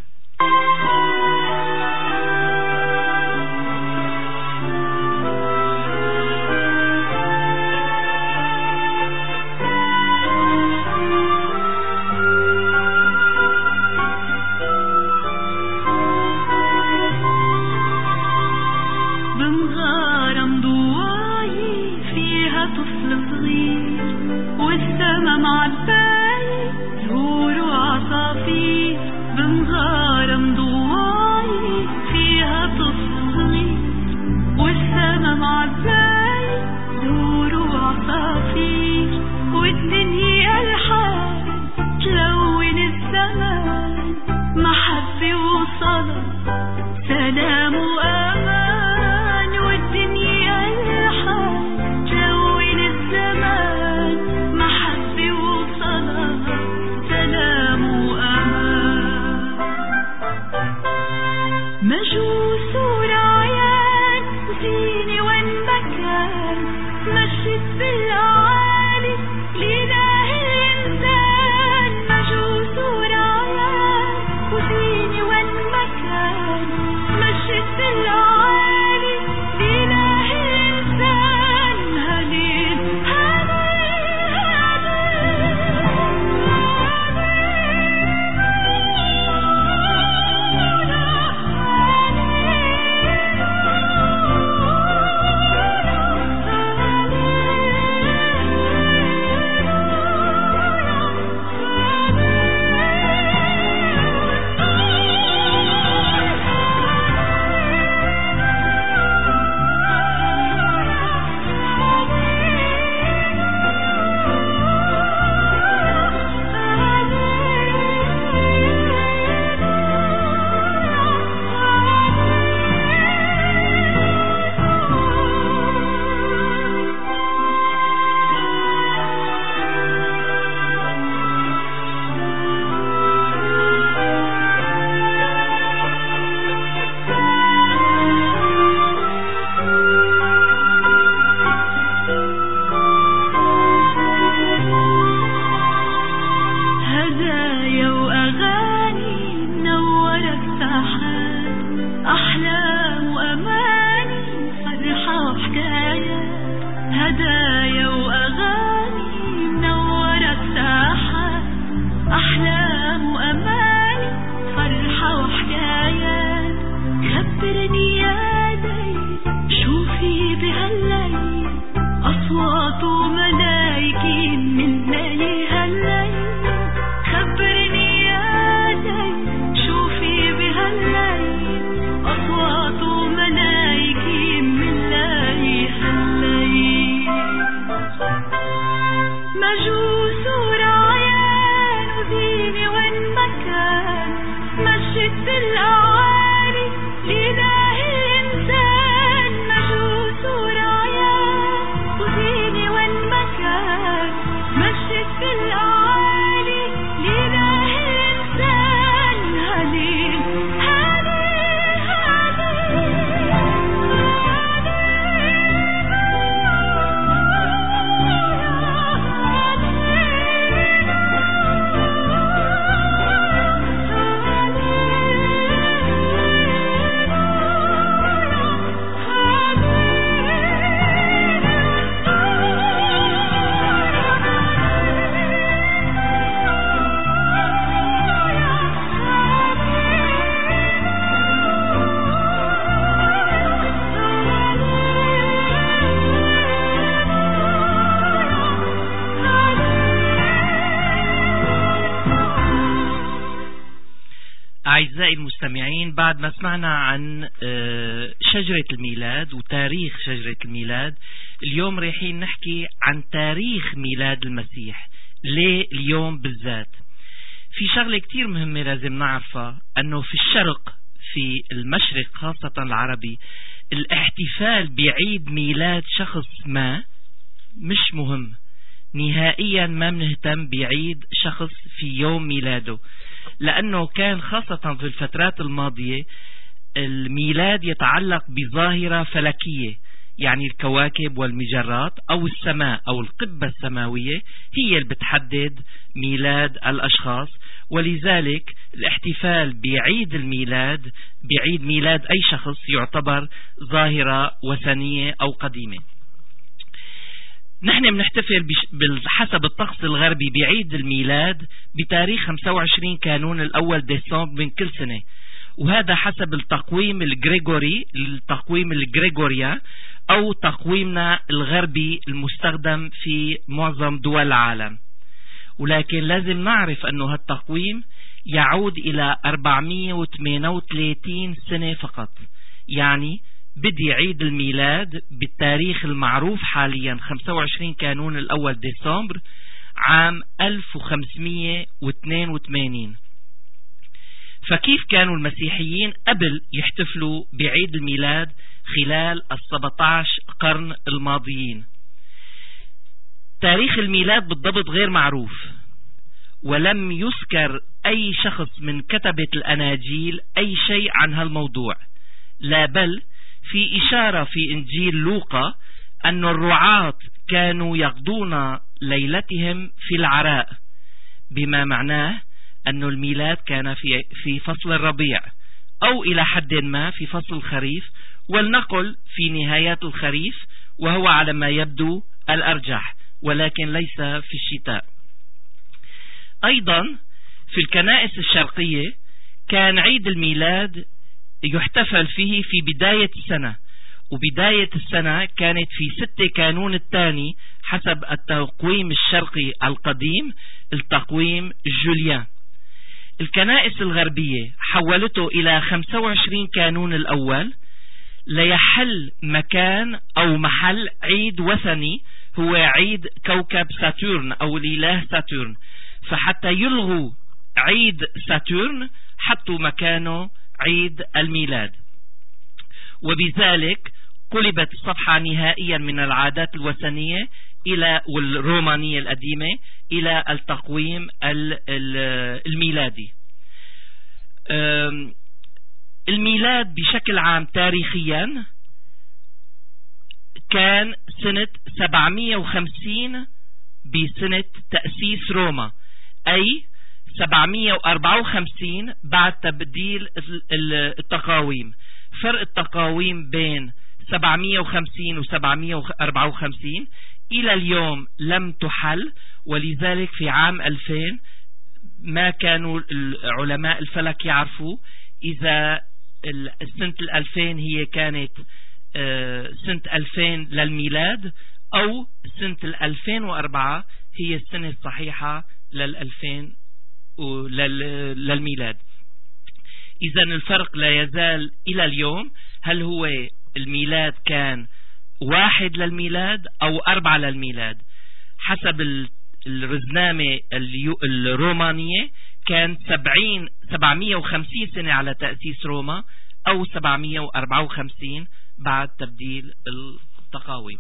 وصلاة سلام وأمان والدنيا الحال جوين الزمان محبة وصلاة سلام وأمان مجوس ورعيان وزينة وين مكان مشيت بالعالي لإله الإنسان مجوس ورعيان وزينة وين مكان مشيت بالعالي لإله الإنسان هليل أعزائي المستمعين، بعد ما سمعنا عن شجرة الميلاد وتاريخ شجرة الميلاد، اليوم رايحين نحكي عن تاريخ ميلاد المسيح. ليه اليوم بالذات؟ في شغلة كتير مهمة لازم نعرفها، أنه في الشرق، في المشرق خاصة العربي، الاحتفال بعيد ميلاد شخص ما مش مهم نهائيا. ما بنهتم بعيد شخص في يوم ميلاده، لأنه كان خاصة في الفترات الماضية الميلاد يتعلق بظاهرة فلكية، يعني الكواكب والمجرات أو السماء أو القبة السماوية هي اللي بتحدد ميلاد الأشخاص. ولذلك الاحتفال بعيد الميلاد، بعيد ميلاد أي شخص، يعتبر ظاهرة وثنية أو قديمة. نحن بنحتفل بحسب الطقس الغربي بعيد الميلاد بتاريخ خمسة وعشرين كانون الأول ديسمبر من كل سنة، وهذا حسب التقويم الجريجوري، التقويم الجريجوريا أو تقويمنا الغربي المستخدم في معظم دول العالم. ولكن لازم نعرف أنه هالتقويم يعود إلى أربعمئة وثمانية وثلاثين سنة فقط، يعني بدي عيد الميلاد بالتاريخ المعروف حاليا خمسة وعشرين كانون الأول ديسمبر عام ألف وخمسمئة واثنين وثمانين. فكيف كانوا المسيحيين قبل يحتفلوا بعيد الميلاد خلال السبعة عشر قرن الماضيين؟ تاريخ الميلاد بالضبط غير معروف، ولم يذكر أي شخص من كتبة الأناجيل أي شيء عن هالموضوع، لا بل في إشارة في إنجيل لوقا أن الرعاة كانوا يقضون ليلتهم في العراء، بما معناه أن الميلاد كان في في فصل الربيع أو إلى حد ما في فصل الخريف، ولنقل في نهايات الخريف، وهو على ما يبدو الأرجح، ولكن ليس في الشتاء. أيضا في الكنائس الشرقية كان عيد الميلاد يحتفل فيه في بداية السنة، وبداية السنة كانت في ستة كانون الثاني حسب التقويم الشرقي القديم، التقويم الجوليان. الكنائس الغربية حولته إلى خمسة وعشرين كانون الأول ليحل مكان أو محل عيد وثني هو عيد كوكب ساتورن أو الإله ساتورن، فحتى يلغوا عيد ساتورن حطوا مكانه عيد الميلاد، وبذلك قلبت الصفحة نهائيا من العادات الوثنية إلى والرومانية القديمة إلى التقويم الميلادي. الميلاد بشكل عام تاريخيا كان سنة سبعمئة وخمسين بسنة تأسيس روما، أي سبعمئة وأربعة وخمسين بعد تبديل التقاويم. فرق التقاويم بين سبعمئة وخمسين و سبعمئة وأربعة وخمسين إلى اليوم لم تحل، ولذلك في عام ألفين ما كانوا علماء الفلك يعرفوا إذا سنة الألفين هي كانت سنة ألفين للميلاد أو سنة الألفين وأربعة هي السنة الصحيحة للألفين للميلاد. إذا الفرق لا يزال إلى اليوم، هل هو الميلاد كان واحد للميلاد أو أربعة للميلاد؟ حسب الرزنامة الرومانية كان سبعين سبعمئة وخمسين سنة على تأسيس روما أو سبعمئة وأربعة وخمسين بعد تبديل التقاويم.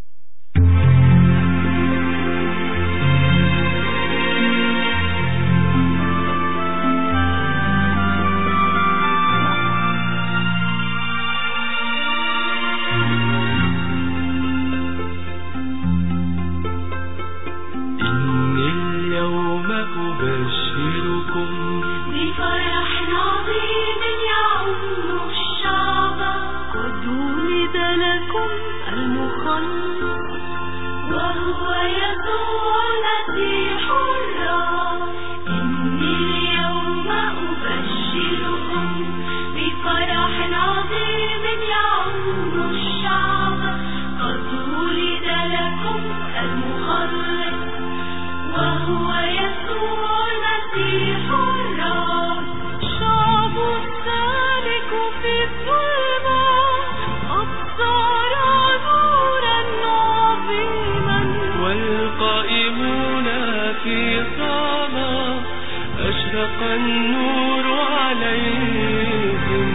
النور عليهم.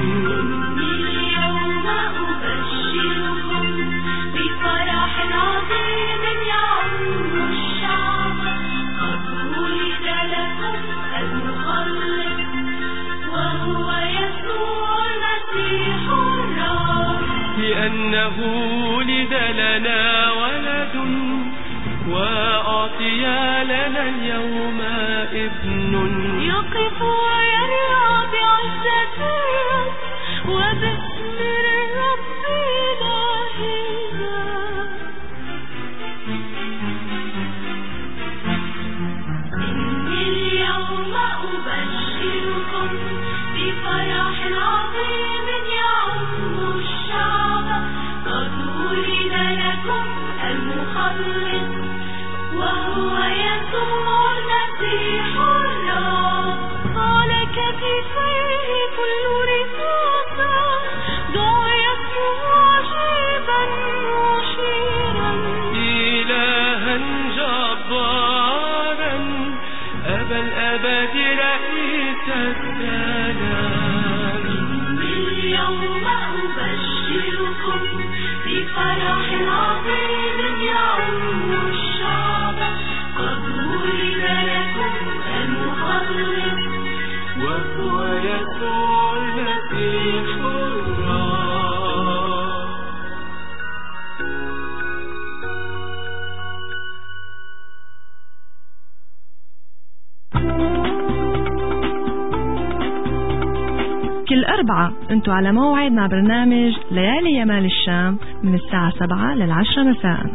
اليوم أبشركم بفرح عظيم يعم الشعب، قد ولد لكم المخلص وهو يسوع المسيح الرب. لأنه ولد لنا ولد وأعطي لنا اليوم ابن، يقف ويرعى بعزة وباسم الرب إلهنا. إني اليوم أبشركم بفرح عظيم يعم الشعب، قد ولد لكم المخلص وهو يسوع المسيح الرب. على كتفيه كل رصاصة دعا اسمه عجيبا مشيرا، إلها جبارا أبا الأبد رئيس الدار. هو يسوع المسيح الرب. كل أربعة انتو على موعد مع برنامج ليالي يمال الشام من الساعة سبعة للعشرة مساء.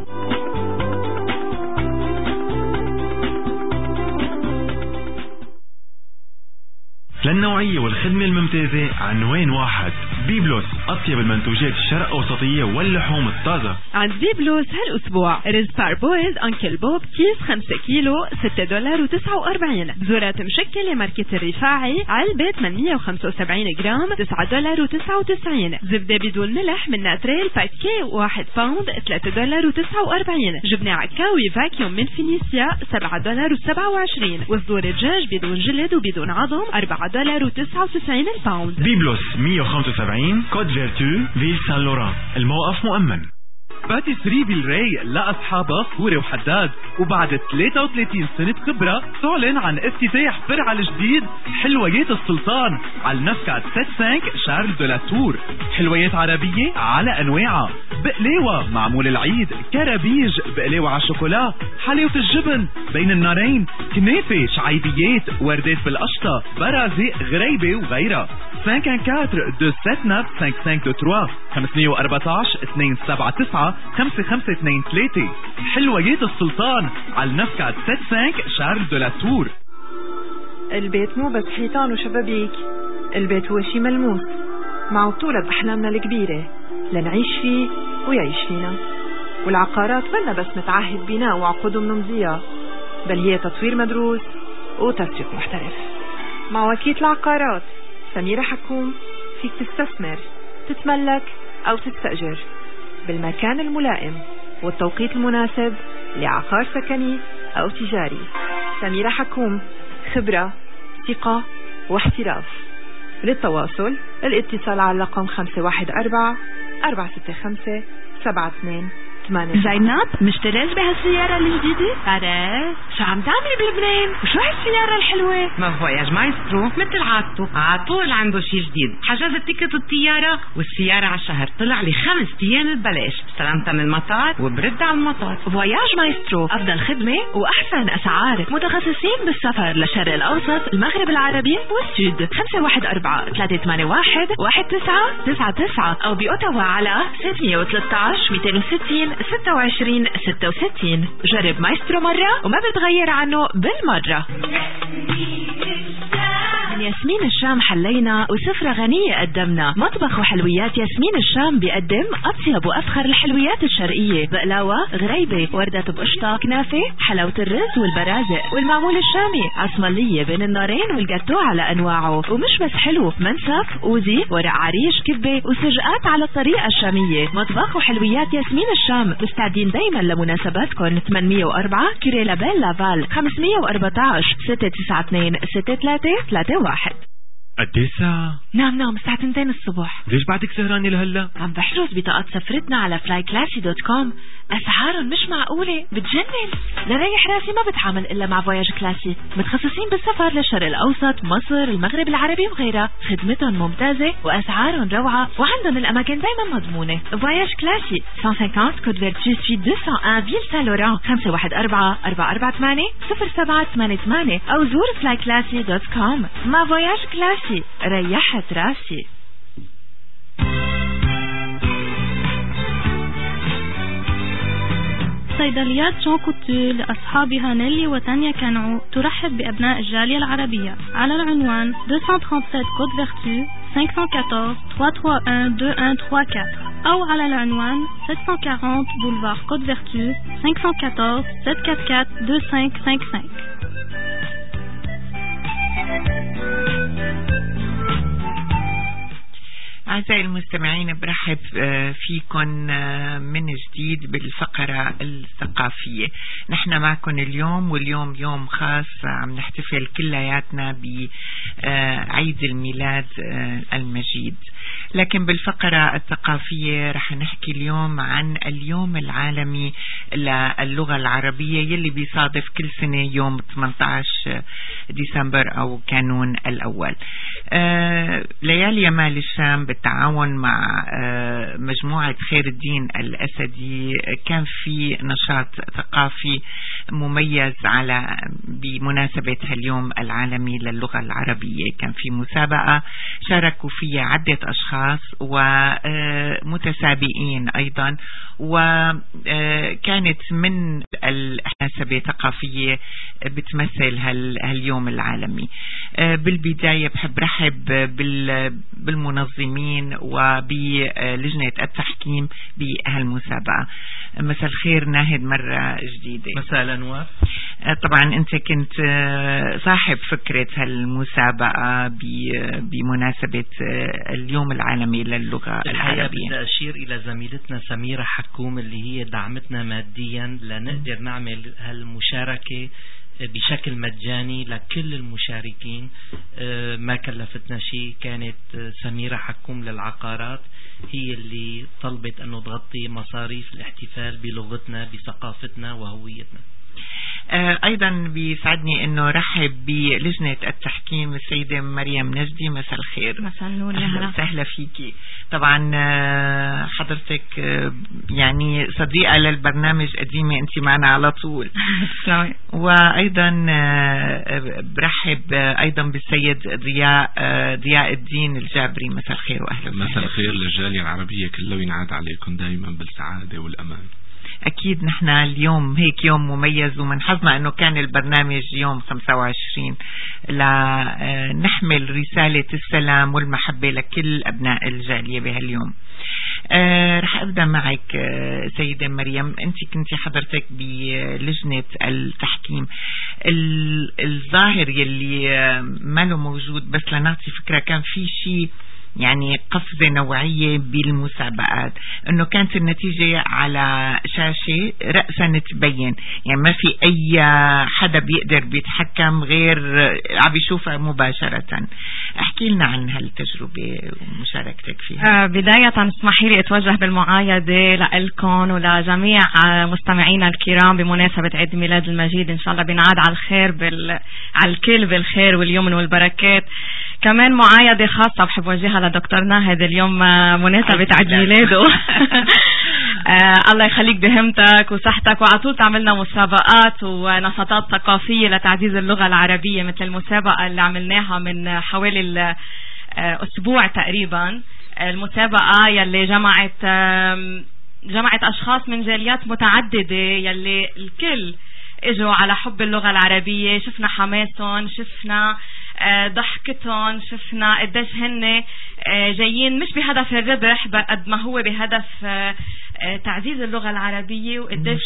للنوعية والخدمة الممتازة عنوان واحد. بيبلوس، أطيب المنتوجات الشرق أوسطية واللحوم الطازة. عند بيبلوس هالأسبوع رز باربويز أنكل بوب كيس خمسة كيلو ستة دولار وتسعة وأربعين. بزورات مشكلة ماركة الرفاعي علبة ثمانمية وخمسة وسبعين جرام تسعة دولار وتسعة وتسعين. زبدة بدون ملح من ناتريل باكي واحد باوند ثلاثة دولار وتسعة وأربعين. جبنة عكاوي فاكيوم من فينيسيا سبعة دولار وسبعة وعشرين. وصدور الدجاج بدون جلد وبدون عظم أربعة دولار وتسعة وتسعين الباوند. بيبلوس مية وخمسة وسبعين كود فيرتو فيل سان لوران. الموقف مؤمن. باتيسري بالراي لأصحابها فوري وحداد، وبعد ثلاثة وثلاثين سنة خبرة تعلن عن افتتاح فرع الجديد حلويات السلطان على النفكات سبعة خمسة شارل دو لا تور. حلويات عربية على أنواعها، بقلاوة معمول العيد، كرابيج، بقلاوة على الشوكولا، حلاوة الجبن بين النارين، كنافة، شعيبيات، وردات بالقشطة، برازق، غريبة وغيرها. خمسة أربعة أربعة اثنين سبعة تسعة خمسة خمسة ثلاثة خمسمية وأربعتاشر اثنين سبعة تسعة خمسة خمسة اثنين ثلاثة. حلويات السلطان على النفكات سبعة خمسة شارل دو لا تور. البيت مو بس حيطان وشبابيك، البيت هو شي ملموس مع بطولة بأحلامنا الكبيرة لنعيش فيه ويعيش فينا. والعقارات منا بس متعهد بناء وعقود منمضية، بل هي تطوير مدروس وتسويق محترف. مع وكيل العقارات سميرة حكوم فيك تستثمر، تتملك أو تستأجر بالمكان الملائم والتوقيت المناسب لعقار سكني أو تجاري. سميرة حكوم، خبرة، ثقة واحتراف. للتواصل الاتصال على الرقم خمسة واحد أربعة أربعة ستة خمسة سبعة اثنين ثمانية. زينب مشتريت بهالسيارة الجديدة؟ فارس شو عم تعملي بلبنان؟ وشو هالسيارة الحلوة؟ ما فواياج مايسترو مثل عادته عطول عنده شي جديد. حجزت تيكت الطيارة والسيارة على الشهر طلع لي خمس ايام ببلاش. استلمتها من المطار وبرد على المطار. فواياج مايسترو أفضل خدمة وأحسن أسعار، متخصصين بالسفر للشرق الأوسط، المغرب العربي والسود. خمسة واحد أربعة ثلاثة ثمانية واحد واحد تسعة تسعة تسعة أو بأوتاوا على ستمية وثلاثة عشر مئتين وستين ستة وعشرين ستة وستين. جرب مايسترو مرة وما بتغير عنه بالمرة. من ياسمين الشام حلينا وسفرة غنية قدمنا. مطبخ وحلويات ياسمين الشام بيقدم أطيب وأفخر الحلويات الشرقية، بقلاوة، غريبة، وردة بقشطة، كنافة، حلاوة الرز والبرازق والمعمول الشامي، عصملية بين النارين والجاتو على أنواعه. ومش بس حلو، منسف، أوزي، ورق عريش، كبة وسجقات على الطريقة الشامية. مطبخ وحلويات ياسمين الشام مستعدين دايما لمناسباتكم. ثمانمية وأربعة كوري لابيل لافال خمسمية وأربعة عشر ستة تسعة اثنين ستة ثلاثة ثلاثة واحد. قديه الساعة؟ نعم نعم الساعة اثنتين الصبح. ليش بعدك سهرانة لهلا؟ عم بحجز بطاقات سفرتنا على فلاي كلاسي دوت كوم. أسعارهم مش معقولة، بتجنن. لريح راسي ما بتعامل إلا مع فواياج كلاسي، متخصصين بالسفر للشرق الأوسط، مصر، المغرب العربي وغيرها. خدمتهم ممتازة وأسعارهم روعة وعندهم الأماكن دايما مضمونة. فواياج كلاسي مئة وخمسين كود فيرتو سويت مئتين فيل سان لوران. خمسة واحد أربعة أربعة أربعة ثمانية صفر سبعة ثمانية ثمانية أو زور فلاي كلاسي دوت كوم. مع فواياج كلاسي ريحت راسي. صيدليات جون كوتو لأصحابها نيلي وتانيا كانعو ترحب بأبناء الجالية العربية على العنوان اثنين سبعة كود فيرتو خمسة أربعة أربعة ثلاثة واحد اثنين واحد ثلاثة أو على العنوان سبعمية وأربعين بولفار كود فيرتو خمسة أربعة أربعة سبعة أربعة أربعة اثنين خمسة خمسة خمسة. أعزائي المستمعين، برحب فيكم من جديد بالفقرة الثقافية. نحن معكم اليوم، واليوم يوم خاص عم نحتفل كلياتنا بعيد الميلاد المجيد. لكن بالفقرة الثقافية رح نحكي اليوم عن اليوم العالمي للغة العربية يلي بيصادف كل سنة يوم ثمانية عشر ديسمبر أو كانون الأول. آه ليالي يمال الشام بالتعاون مع آه مجموعة خير الدين الأسدي كان في نشاط ثقافي مميز على بمناسبة اليوم العالمي للغة العربية. كان في مسابقة شاركوا فيها عدة أشخاص ومتسابقين أيضا، وكانت من المناسبة الثقافية بتمثل هاليوم العالمي. بالبداية بحب رحب بالمنظمين وبلجنة التحكيم بهالمسابقة. مساء الخير ناهد مرة جديدة. مساء الأنوار. طبعا أنت كنت صاحب فكرة هالمسابقة بمناسبة اليوم العالمي للغة العربية. بدي أشير إلى زميلتنا سميرة حكوم اللي هي دعمتنا ماديا لنقدر نعمل هالمشاركة بشكل مجاني لكل المشاركين. ما كلفتنا شيء. كانت سميرة حكوم للعقارات هي اللي طلبت أنه تغطي مصاريف الاحتفال بلغتنا بثقافتنا وهويتنا. أيضا بيسعدني أنه رحب بلجنة التحكيم السيدة مريم نجدي. مساء الخير. مساء النور يا هلا. سهلا فيكي. طبعا حضرتك يعني صديقة للبرنامج قديمة، أنت معنا على طول. وأيضا برحب أيضا بالسيد ضياء ضياء الدين الجابري. مساء الخير وأهلا. مساء الخير للجالية العربية كله، وينعاد عليكم دائما بالسعادة والأمان. أكيد نحن اليوم هيك يوم مميز، ومن حظنا أنه كان البرنامج يوم خمسة وعشرين لنحمل رسالة السلام والمحبة لكل أبناء الجالية بهاليوم. أه رح أبدأ معك أه سيدة مريم. أنت كنت حضرتك بلجنة التحكيم. الظاهر يلي ما له موجود، بس لنعطي فكرة، كان في شيء يعني قفزة نوعية بالمسابقات، انه كانت النتيجة على شاشة رأسا تبين، يعني ما في اي حدا بيقدر بيتحكم غير عم بيشوفها مباشرة. احكي لنا عن هالتجربة ومشاركتك فيها. آه بداية اسمحي لي اتوجه بالمعايدة لكم ولجميع مستمعينا الكرام بمناسبة عيد ميلاد المجيد. ان شاء الله بنعاد على الخير بال... على الكل بالخير واليمن والبركات. كمان معايدة خاصة بحب وجهها لدكتور ناهد اليوم مناسبة عيد ميلاده. آه الله يخليك بهمتك وصحتك، وعلى طول تعملنا مسابقات ونشاطات ثقافية لتعزيز اللغة العربية، مثل المسابقة اللي عملناها من حوالي أسبوع تقريبا. المسابقة يلي جمعت جمعت أشخاص من جاليات متعددة يلي الكل اجوا على حب اللغة العربية. شفنا حماسهم، شفنا ضحكتهم، شفنا قديش هن جايين مش بهدف الربح قد ما هو بهدف تعزيز اللغة العربية وقديش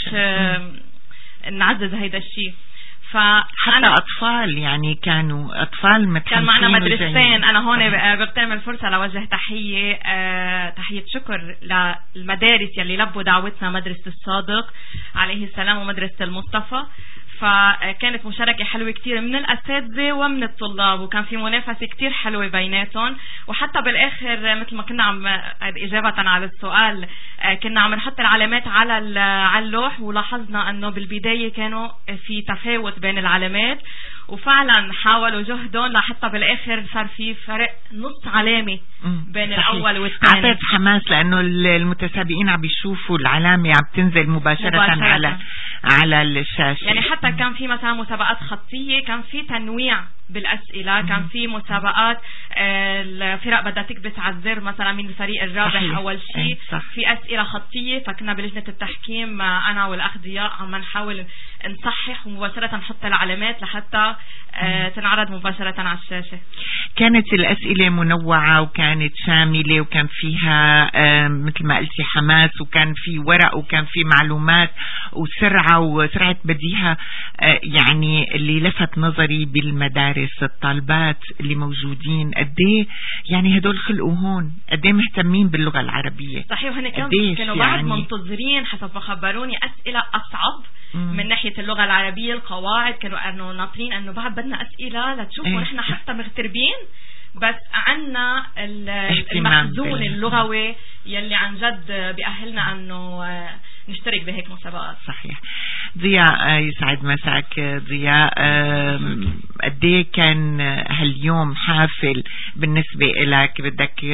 نعزز هيدا الشيء. حتى أطفال يعني كانوا أطفال متحمسين. كان معنا مدرستين. أنا هون بغتنم الفرصة لوجه تحية أه تحية شكر للمدارس يلي لبوا دعوتنا، مدرسة الصادق عليه السلام ومدرسة المصطفى. فكانت مشاركة حلوة كتير من الأساتذة ومن الطلاب، وكان في منافسة كتير حلوة بيناتهم. وحتى بالآخر مثل ما كنا عم إجابة على السؤال كنا عم نحط العلامات على على اللوح، ولاحظنا أنه بالبداية كانوا في تفاوت بين العلامات، وفعلا حاولوا جهدهم لحتى بالآخر صار في فرق نص علامة بين صحيح. الأول والثاني. أعطيت حماس لأنه المتسابقين عم بيشوفوا العلامة عم تنزل مباشرة, مباشرة على على الشاشة. يعني حتى كان في مثلا مسابقات خطية، كان في تنويع بالأسئلة، كان في مسابقات الفرق بدها تكبس على الزر مثلا من الفريق الرابح صحيح. أول شيء في أسئلة خطية، فكنا بلجنة التحكيم أنا والأخ ضياء عم نحاول نصحح ومباشرة نحط العلامات لحتى تنعرض مباشرة على الشاشة. كانت الأسئلة منوعة وكانت شاملة وكان فيها مثل ما قلتي حماس، وكان في ورق وكان في معلومات وسرعة وسرعة بديهة. يعني اللي لفت نظري بالمدارس الطالبات اللي موجودين قديه يعني هدول خلقوا هون قديه مهتمين باللغة العربية. صحيح. وهن كانوا بعد يعني منتظرين حسب ما خبروني أسئلة أصعب مم. من ناحية اللغة العربية. القواعد كانوا أنه ناطرين أنه بعد بدنا أسئلة لتشوفوا نحن حتى مغتربين بس عنا المخزون اللغوي يلي عن جد بيأهلنا انه نشترك بهيك مسابقات. صحيح. ضياء يسعد مساك. ضياء قد ايه كان هاليوم حافل بالنسبة لك؟ بدك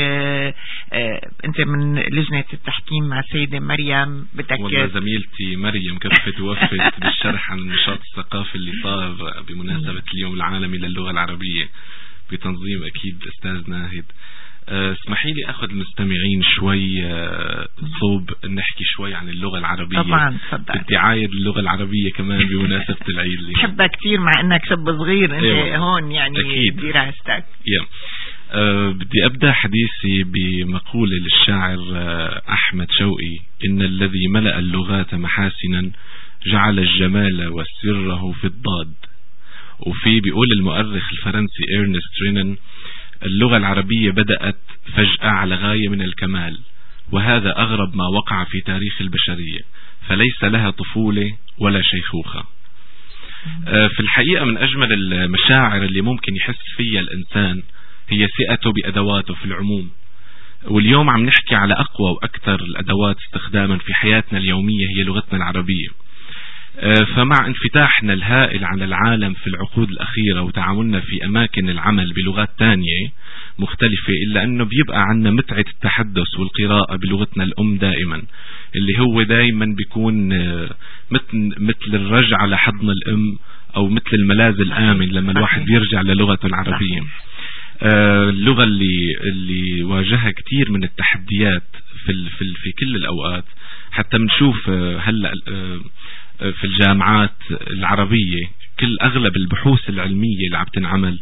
انت من لجنة التحكيم مع سيدة مريم، بدك والله زميلتي مريم كفت توفت بالشرح عن النشاط الثقافي اللي صار بمناسبة اليوم العالمي للغة العربية بتنظيم اكيد استاذ ناهد. اسمحي لي اخذ المستمعين شوي صوب نحكي شوي عن اللغة العربية. طبعا تفضل. الدعاية للغة العربية كمان بمناسبة العيد اللي بحبها كثير مع انك شاب صغير انت. أيوة. هون يعني أكيد. دراستك. يا أه بدي ابدا حديثي بمقولة للشاعر احمد شوقي: ان الذي ملأ اللغات محاسنا جعل الجمال وسره في الضاد. وفي بيقول المؤرخ الفرنسي إرنست رينان: اللغة العربية بدأت فجأة على غاية من الكمال، وهذا أغرب ما وقع في تاريخ البشرية، فليس لها طفولة ولا شيخوخة. في الحقيقة من أجمل المشاعر اللي ممكن يحس فيها الإنسان هي ثقته بأدواته في العموم، واليوم عم نحكي على أقوى وأكثر الأدوات استخداما في حياتنا اليومية هي لغتنا العربية. فمع انفتاحنا الهائل على العالم في العقود الأخيرة وتعاملنا في أماكن العمل بلغات تانية مختلفة، إلا أنه بيبقى عنا متعة التحدث والقراءة بلغتنا الأم دائما، اللي هو دائما بيكون مثل مثل الرجعة لحضن الأم أو مثل الملاذ الآمن لما الواحد بيرجع للغته العربية. اللغة اللي اللي واجهها كتير من التحديات في في في كل الأوقات، حتى بنشوف هلا في الجامعات العربية كل أغلب البحوث العلمية اللي عم تنعمل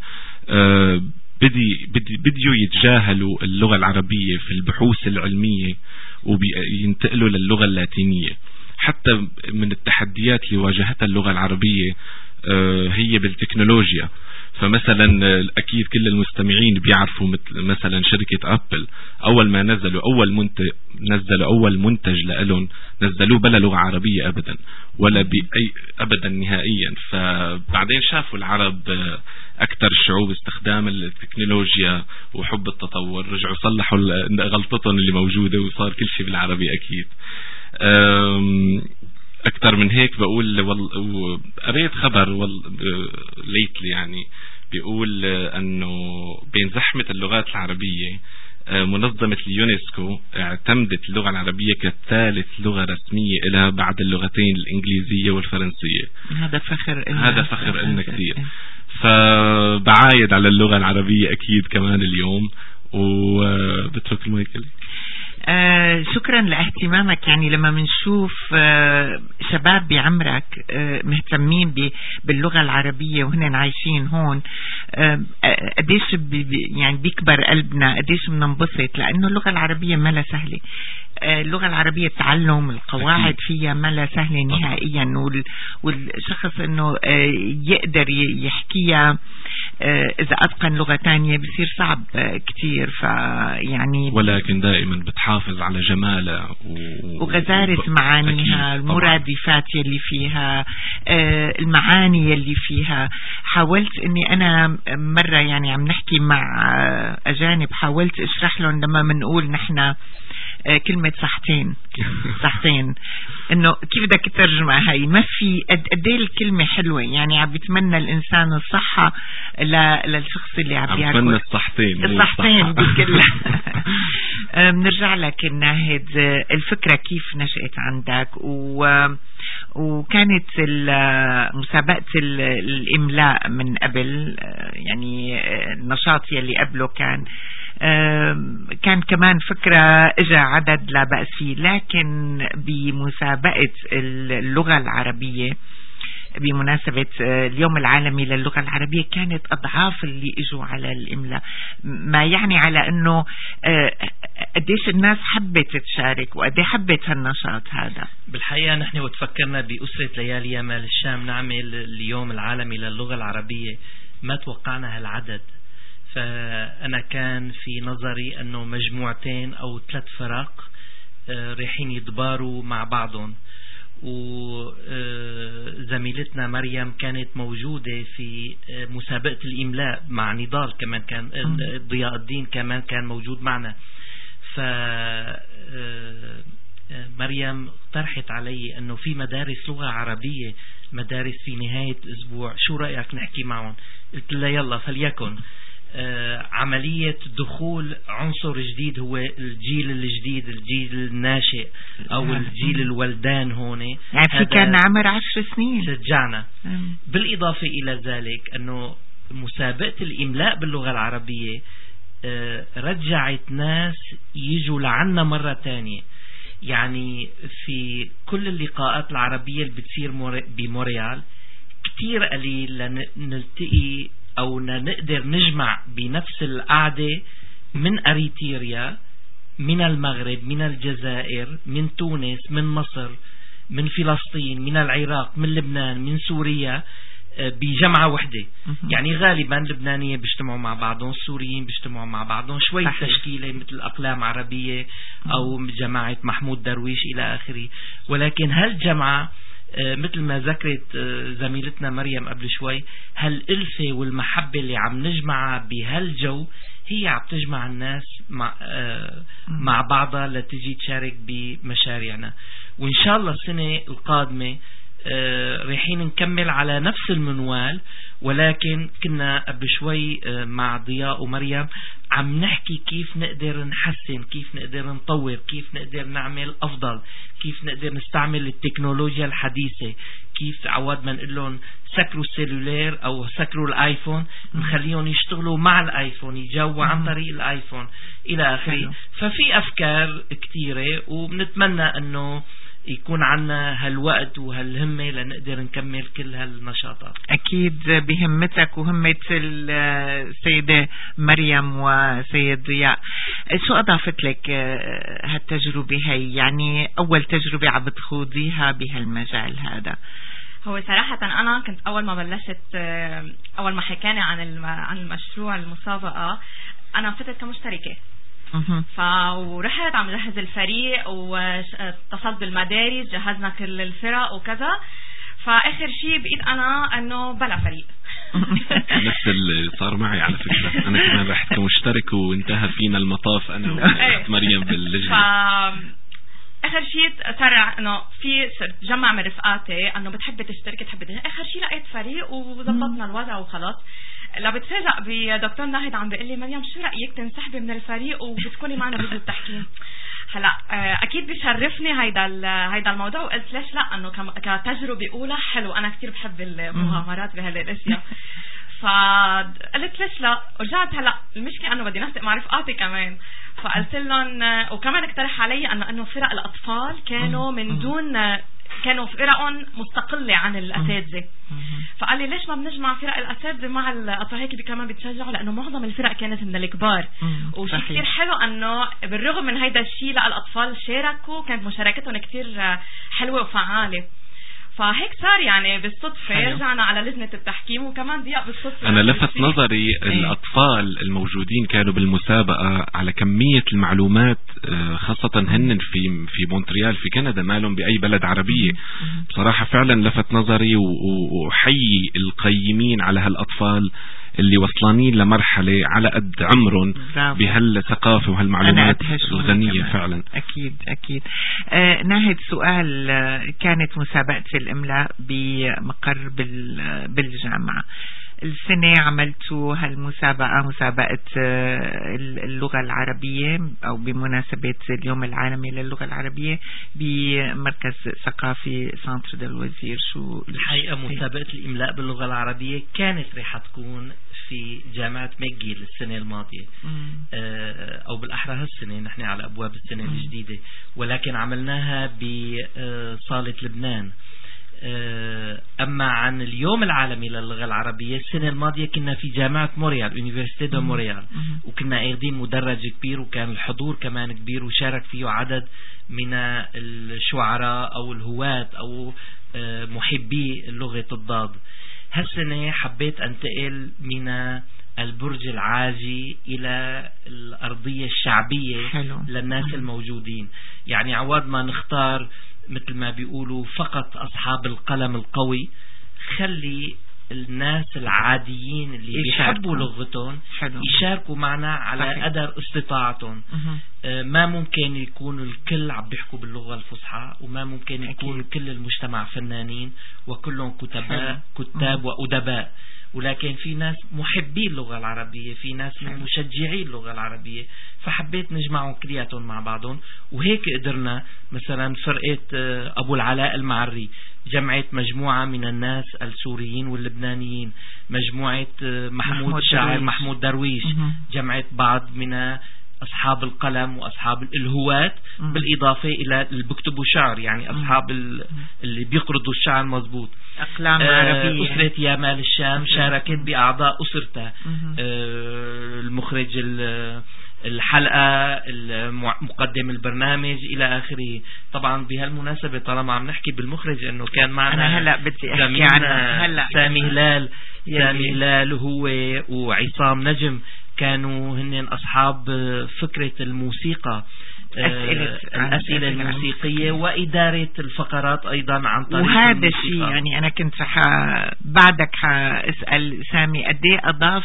بدي بدي بديو يتجاهلوا اللغة العربية في البحوث العلمية وينتقلوا للغة اللاتينية. حتى من التحديات اللي واجهتها اللغة العربية هي بالتكنولوجيا. فمثلا أكيد كل المستمعين بيعرفوا مثلا شركة أبل أول ما نزلوا أول منتج نزلوا أول منتج لهم نزلوه بلا لغة عربية أبدا ولا بأي أبدا نهائيا. فبعدين شافوا العرب أكثر الشعوب استخدام التكنولوجيا وحب التطور، رجعوا صلحوا غلطتهم اللي موجودة وصار كل شيء بالعربي أكيد. أكثر من هيك بقول وال... قريت خبر وال... ليتلي يعني بيقول أنه بين زحمة اللغات العربية منظمة اليونسكو اعتمدت اللغة العربية كثالث لغة رسمية لها بعد اللغتين الإنجليزية والفرنسية. هذا فخر إلنا. هذا فخر إلنا كثير. فبعايد على اللغة العربية أكيد كمان اليوم، وبترك المايك لك. آه شكرا لاهتمامك. يعني لما بنشوف آه شباب بعمرك آه مهتمين باللغة العربية وهن عايشين هون، آه قديش بي يعني بيكبر قلبنا، قديش بننبسط، لأنه اللغة العربية ما لا سهلة. آه اللغة العربية التعلم القواعد فيها ما لا سهلة نهائيا، والشخص انه آه يقدر يحكيها آه اذا اتقن لغة تانية بصير صعب آه كتير. فيعني ولكن دائما بتحافظ على جمالها و... وغزارة معانيها، المرادفات يلي فيها آه المعاني يلي فيها. حاولت اني انا مرة يعني عم نحكي مع اجانب، حاولت اشرح لهم لما منقول نحن كلمة صحتين صحتين انه كيف بدك تترجمها هاي؟ ما في قد ايه الكلمة حلوة، يعني عم بتمنى الانسان الصحة للشخص اللي عم ياكل. بتمنى الصحتين الصحتين بكل. بنرجع لك الناهد، الفكرة كيف نشأت عندك؟ و وكانت مسابقة الإملاء من قبل، يعني النشاط يلي قبله كان كان كمان فكرة اجا عدد لا بأس فيه، لكن بمسابقة اللغة العربية بمناسبة اليوم العالمي للغة العربية كانت أضعاف اللي اجوا على الإملاء، ما يعني على أنه قديش الناس حبت تشارك وقديش حبت هالنشاط هذا. بالحقيقة نحن وتفكرنا بأسرة ليالي يمال الشام نعمل اليوم العالمي للغة العربية ما توقعنا هالعدد. فأنا كان في نظري أنه مجموعتين أو ثلاث فرق رايحين يتباروا مع بعضهم، وزميلتنا مريم كانت موجودة في مسابقة الإملاء مع نضال كمان، كان ضياء الدين كمان كان موجود معنا. ف مريم طرحت علي أنه في مدارس لغة عربية مدارس في نهاية أسبوع، شو رأيك نحكي معهم؟ قلت لها يلا فليكن. آه عملية دخول عنصر جديد هو الجيل الجديد، الجيل الناشئ أو مم. الجيل الولدان هون، يعني في كان عمر عشر سنين شجعنا. مم. بالإضافة إلى ذلك أنه مسابقة الإملاء باللغة العربية آه رجعت ناس يجوا لعنا مرة تانية. يعني في كل اللقاءات العربية اللي بتصير بموريال كتير قليل لنلتقي أو نقدر نجمع بنفس القعدة من أريتريا، من المغرب، من الجزائر، من تونس، من مصر، من فلسطين، من العراق، من لبنان، من سوريا بجمعة وحدة. يعني غالبا اللبنانية بيجتمعوا مع بعضهم، السوريين بيجتمعوا مع بعضهم، شوي تشكيلة مثل أقلام عربية أو جماعة محمود درويش إلى آخره. ولكن هالجمعة مثل ما ذكرت زميلتنا مريم قبل شوي، هالألفة والمحبة اللي عم نجمعها بهالجو هي عم تجمع الناس مع, مع بعضها لتجي تشارك بمشاريعنا. وإن شاء الله السنة القادمة رايحين نكمل على نفس المنوال، ولكن كنا قبل شوي مع ضياء ومريم عم نحكي كيف نقدر نحسن، كيف نقدر نطور، كيف نقدر نعمل أفضل، كيف نقدر نستعمل التكنولوجيا الحديثة، كيف عوض ما نقول لهم سكروا السيلولير أو سكروا الآيفون نخليهم يشتغلوا مع الآيفون، يجاوبوا عن طريق الآيفون إلى آخره. ففي أفكار كتيرة وبنتمنى أنه يكون عنا هالوقت وهالهمة لنقدر نكمل كل هالنشاطات. أكيد بهمتك وهمة السيدة مريم وسيد ضياء. شو أضافت لك هالتجربة هي؟ يعني أول تجربة عم بتخوضيها بهالمجال هذا. هو صراحة أنا كنت أول ما بلشت، أول ما حكاني عن عن المشروع المسابقة أنا فتت كمشتركة. فورحت عم جهز الفريق واتصلت بالمدارس، جهزنا كل الفرق وكذا. فآخر شيء بقيت أنا أنه بلا فريق. نفس اللي صار معي على فكرة، أنا كمان رحت كمشترك وانتهى فينا المطاف أنا ومريم باللجنة. آخر شيء صار إنه في جمع من رفقاتي إنه بتحب تشترك تحب تشترك. آخر شيء لقيت فريق وضبطنا الوضع وخلاص. لا بتفاجأ بدكتور ناهد عم بيقول لي مريم شو رأيك تنسحبي من الفريق وبتكوني معنا بجوز التحكيم؟ هلا اكيد بيشرفني هيدا هيدا الموضوع، وقلت ليش لا، انه كتجربه اولى حلو، انا كثير بحب المغامرات بهالاشياء. فقلت ليش لا، ورجعت هلا المشكله انه بدي نسق مع رفقاتي كمان، فقلت لهم وكمان اقترح علي انه انه فرق الاطفال كانوا من دون كانوا فرقهم مستقلة عن الأساتذة. فقال لي ليش ما بنجمع فرق الأساتذة مع الأطفال؟ هيك كمان بتشجعوا لأنه معظم الفرق كانت من الكبار. وشيء كتير حلو أنه بالرغم من هيدا الشيء لا الأطفال شاركوا، كانت مشاركتهم كتير حلوة وفعالة. فهيك صار يعني بالصدفة رجعنا على لجنة التحكيم، وكمان ضياء بالصدفة. أنا لفت نظري الأطفال الموجودين كانوا بالمسابقة على كمية المعلومات، خاصة هن في في مونتريال في كندا، مالهم بأي بلد عربية. بصراحة فعلا لفت نظري، وحيي القيمين على هالأطفال اللي وصلانين لمرحلة على قد عمرهم بهالثقافة وهالمعلومات الغنية. فعلا أكيد أكيد. آه ناهد سؤال، آه كانت مسابقة الإملاء بمقر بالجامعة، السنة عملتوا هالمسابقة مسابقة اللغة العربية أو بمناسبة اليوم العالمي للغة العربية بمركز ثقافي سانتر دالوزير. شو الحقيقة مسابقة الإملاء باللغة العربية كانت رح تكون في جامعة ماجيل السنة الماضية، أو بالأحرى هالسنة، نحن على أبواب السنة الجديدة، ولكن عملناها بصالة لبنان. أما عن اليوم العالمي للغة العربية السنة الماضية كنا في جامعة موريال، يونيفرسيتي دو موريال، وكنا اخذين مدرج كبير، وكان الحضور كمان كبير، وشارك فيه عدد من الشعراء أو الهواة أو محبي لغة الضاد. هالسنة حبيت أنتقل من البرج العاجي إلى الأرضية الشعبية حلو. للناس الموجودين، يعني عوض ما نختار مثل ما بيقولوا فقط أصحاب القلم القوي، خلي الناس العاديين اللي بيحبوا لغتهم يشاركوا معنا على صحيح. قدر استطاعتهم. آه ما ممكن يكون الكل عم بيحكوا باللغة الفصحى، وما ممكن يكون أكيد. كل المجتمع فنانين وكلهم كتباء كتاب وأدباء، ولكن في ناس محبي اللغة العربية، في ناس من مشجعي اللغة العربية، فحبيت نجمعهم كلياتهم مع بعضهم. وهيك قدرنا مثلا فرقة أبو العلاء المعري جمعت مجموعة من الناس السوريين واللبنانيين، مجموعة محمود الشاعر محمود درويش جمعت بعض من أصحاب القلم وأصحاب الهواة، بالإضافة إلى اللي بيكتبوا شعر، يعني أصحاب اللي بيقرضوا الشعر مظبوط. أقلام عربية. أسرة يامال الشام شاركت بأعضاء أسرتها. المخرج الحلقة، مقدم البرنامج إلى آخره. طبعا بهالمناسبة طالما عم نحكي بالمخرج إنه كان معنا أنا هلأ بدي أحكي عنه هلأ سامي هلال. سامي هلال هو وعصام نجم كانوا هن أصحاب فكرة الموسيقى، أسئلة الأسئلة الموسيقية وإدارة الفقرات أيضا عن طريق وهذا الشيء. يعني أنا كنت ح... بعدك حأسأل سامي قد ايه أضاف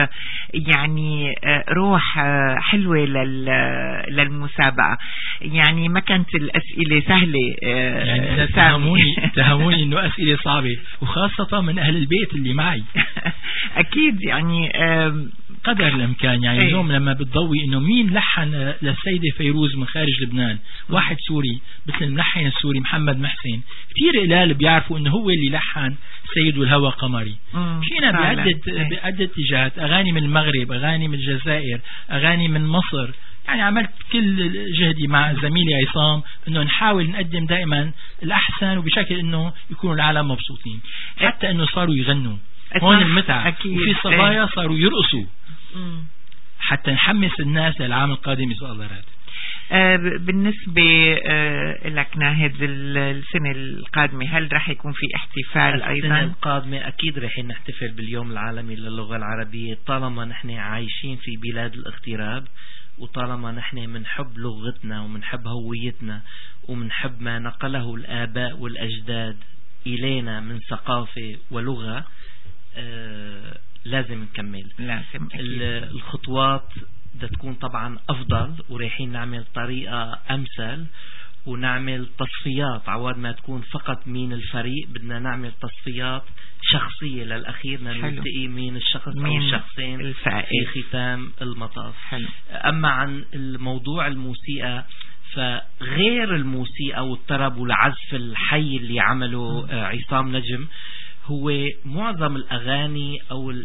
يعني روح حلوة لل... للمسابقة. يعني ما كانت الأسئلة سهلة. يعني تهموني تهموني إنه أسئلة صعبة، وخاصة من أهل البيت اللي معي. أكيد يعني قدر الإمكان. يعني اليوم لما بتضوي إنه مين لحن للسيدة فيروز من خارج لبنان، واحد سوري مثل الملحن السوري محمد محسن، كتير قلال بيعرفوا إنه هو اللي لحن سيد والهوى قمري. فينا بعدة بعدة اتجاهات، أغاني من المغرب، أغاني من الجزائر، أغاني من مصر. يعني عملت كل جهدي مع زميلي عصام إنه نحاول نقدم دائما الأحسن، وبشكل إنه يكونوا العالم مبسوطين. حتى إنه صاروا يغنوا هون المتعة، وفي صبايا صاروا يرقصوا حتى نحمس الناس للعام القادم إن شاء الله. راد آه بالنسبة آه لك ناهد السنة القادمة، هل راح يكون في احتفال أيضا؟ السنة القادمة أكيد راح نحتفل باليوم العالمي للغة العربية، طالما نحن عايشين في بلاد الاغتراب، وطالما نحن منحب لغتنا ومنحب هويتنا ومنحب ما نقله الآباء والأجداد إلينا من ثقافة ولغة. آه لازم نكمل. لازم الخطوات بدها تكون طبعا أفضل، ورايحين نعمل طريقة أمثل، ونعمل تصفيات عواد ما تكون فقط مين الفريق. بدنا نعمل تصفيات شخصية للأخير، نلتقي مين الشخص أو الشخصين في ختام المطاف. حلو. أما عن الموضوع الموسيقى، فغير الموسيقى والطرب والعزف الحي اللي عمله عصام نجم، هو معظم الأغاني أو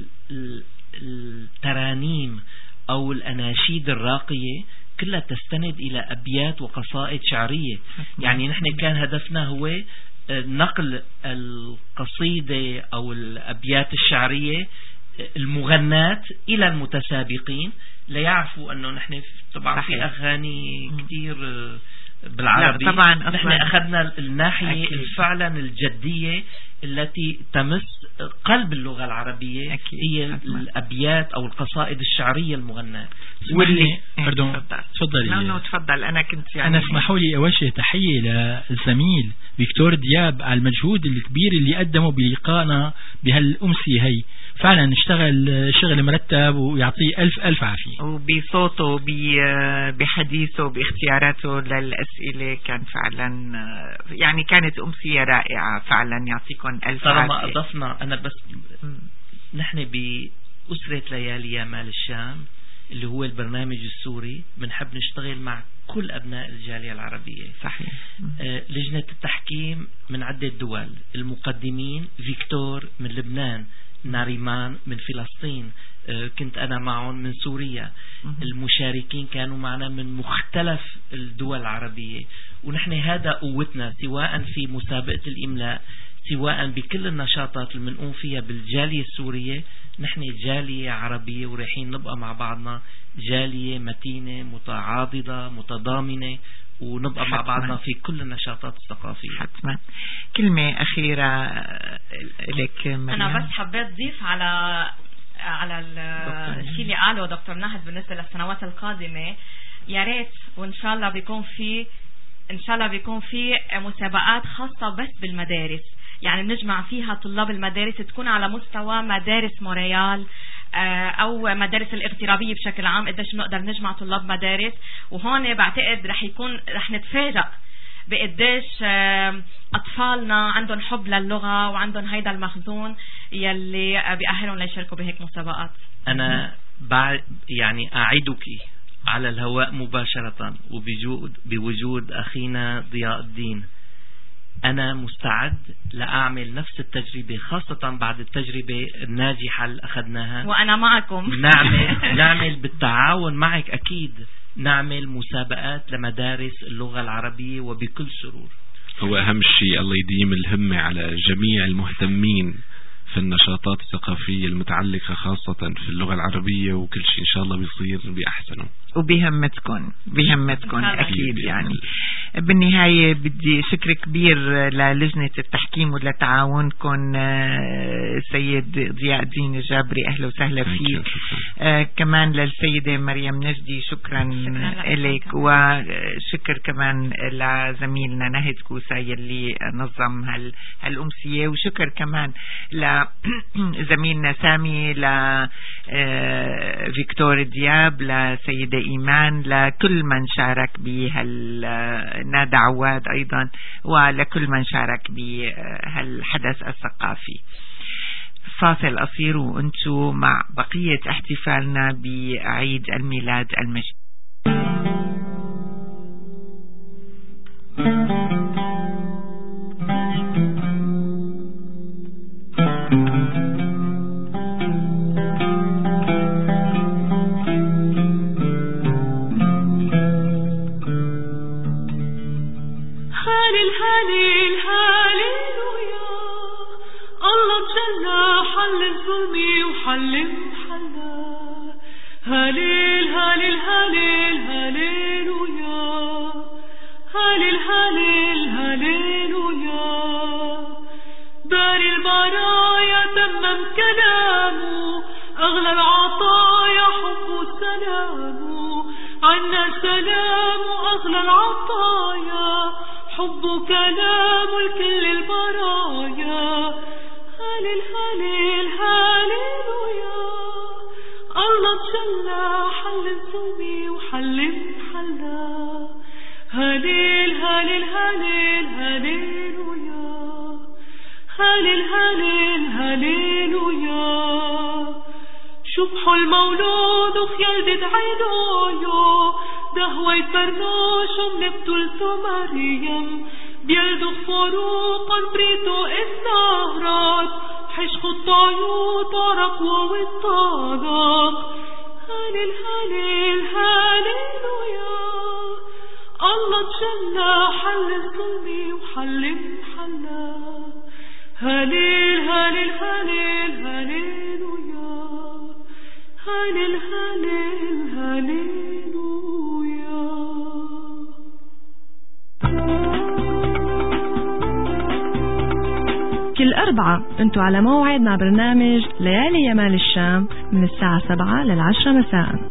الترانيم أو الأناشيد الراقية كلها تستند إلى أبيات وقصائد شعرية. يعني نحن كان هدفنا هو نقل القصيدة أو الأبيات الشعرية المغنات إلى المتسابقين، ليعرفوا أنه نحن طبعا في أغاني كتير بالعربي. طبعا نحن أخذنا الناحية فعلا الجدية التي تمس قلب اللغة العربية. أكيد. هي أكيد. الأبيات أو القصائد الشعرية المغناة. واللي پردون تفضلي. لا لا تفضل. أنا كنت يعني أنا اسمحوا لي أوجه تحية للزميل فيكتور دياب على المجهود الكبير اللي قدمه بلقائنا بهالأمسية هي. فعلا اشتغل شغل مرتب ويعطيه ألف ألف عافية. وبصوته بحديثه باختياراته للأسئلة كان فعلا يعني كانت أمسية رائعة فعلا. يعطيكم ألف عافية. طالما أضفنا أنا بس م. نحن بأسرة ليالي يامال الشام اللي هو البرنامج السوري بنحب نشتغل مع كل أبناء الجالية العربية. صحيح. آه لجنة التحكيم من عدة دول، المقدمين فيكتور من لبنان، ناريمان من فلسطين، آه كنت أنا معهم من سوريا. م. المشاركين كانوا معنا من مختلف الدول العربية، ونحن هذا قوتنا سواء في مسابقة الإملاء سواء بكل النشاطات اللي بنقوم فيها بالجالية السورية. نحن جالية عربية ورايحين نبقى مع بعضنا جالية متينة متعاضدة متضامنة، ونبقى حتما. مع بعضنا في كل النشاطات الثقافية. حتما. كلمة أخيرة لك مريم. أنا بس حبيت ضيف على على الشيء اللي قاله دكتور نهد بالنسبة للسنوات القادمة. يا ريت وإن شاء الله بيكون في إن شاء الله بيكون في مسابقات خاصة بس بالمدارس، يعني بنجمع فيها طلاب المدارس تكون على مستوى مدارس موريال أو مدارس الاغترابية بشكل عام، قديش بنقدر نجمع طلاب مدارس. وهون بعتقد رح يكون رح نتفاجأ بقديش أطفالنا عندهم حب للغة وعندهم هيدا المخزون يلي بيأهلهم ليشاركوا بهيك مسابقات. أنا بعد يعني أعدك على الهواء مباشرة وبوجود بوجود أخينا ضياء الدين، أنا مستعد لأعمل نفس التجربة، خاصة بعد التجربة الناجحة اللي أخذناها، وأنا معكم. نعمل نعمل بالتعاون معك أكيد، نعمل مسابقات لمدارس اللغة العربية وبكل سرور. هو أهم شيء الله يديم الهمة على جميع المهتمين في النشاطات الثقافية المتعلقة خاصة في اللغة العربية، وكل شيء إن شاء الله بيصير بأحسنه وبهمتكم بهمتكم أكيد. يعني بالنهاية بدي شكر كبير للجنة التحكيم ولتعاونكم السيد ضياء الدين الجابري، أهلا وسهلا فيك. آه كمان للسيدة مريم نجدي شكرا لك، وشكر كمان لزميلنا نهد كوسا يلي نظم هال هالأمسية، وشكر كمان لزميلنا سامي، لفيكتور دياب، لسيدة إيمان، لكل من شارك بهالنادى عواد أيضا، ولكل من شارك بهالحدث الثقافي. فاصل قصير وانتو مع بقية احتفالنا بعيد الميلاد المجيد. حلم حلا هليل هليل هليل هليلويا هليل هليل هليلويا باري البرايا تمم كلامه أغلى العطايا حب سلامه عنا سلام أغلى العطايا حب كلام الكل البرايا هليل هليل هليلويا الله تجلى حل الظلمي وحلم حلا هليل هليل هليل هليلويا هليل هليل هليلويا شبح المولود وخيال عينويو دهوة فرنوش ومنبتلت مريم بيلدغ فروقا بريتو الزهرات حشق الطيوط ورقوة والطاقة هليل هليل هليلويا الله تجلى حل الظلمي وحلم حلا هليل هليل هليل هليلويا هليل هليل هليلويا. كل أربعة انتوا على موعد مع برنامج ليالي يمال الشام من الساعة سبعة للعشرة مساء.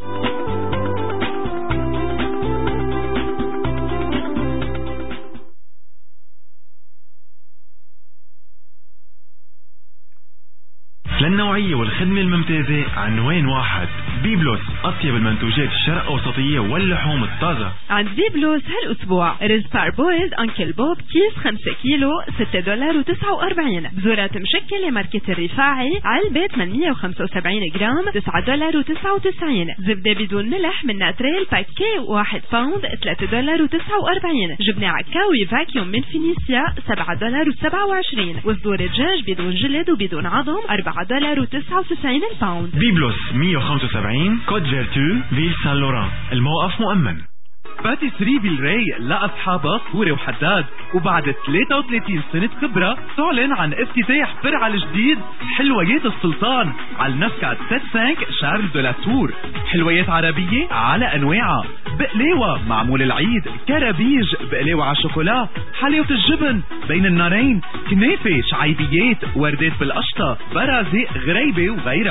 للنوعية والخدمة الممتازة عنوان واحد. بيبلوس، أطيب المنتوجات الشرق أوسطية واللحوم الطازة. عند بيبلوس هالأسبوع رز باربويز أنكل بوب كيس خمسة كيلو ستة دولار وتسعة وأربعين. بزورات مشكلة ماركة الرفاعي علبة ثمانمية وخمسة وسبعين جرام تسعة دولار وتسعة وتسعين. زبدة بدون ملح من ناتريل باكي واحد باوند ثلاثة دولار وتسعة وأربعين. جبنة عكاوي فاكيوم من فينيسيا سبعة دولار وسبعة وعشرين. وصدور دجاج بدون جلد وبدون عظم أربعة دولار وتسعة وتسعين الباوند. بيبلوس مية وخمسة وسبعين كود فيرتو فيل سان لوران. الموقف مؤمن. باتيسري بالراي لأصحابها فوري وحداد، وبعد ثلاثة وثلاثين سنة خبرة تعلن عن افتتاح فرع الجديد حلويات السلطان على النفكات سبعة خمسة شارل دو لا تور. حلويات عربية على أنواعها، بقلاوة معمول العيد، كرابيج، بقلاوة على الشوكولا، حلاوة الجبن بين النارين، كنافة، شعيبيات، وردات بالقشطة، برازق، غريبة وغيرها.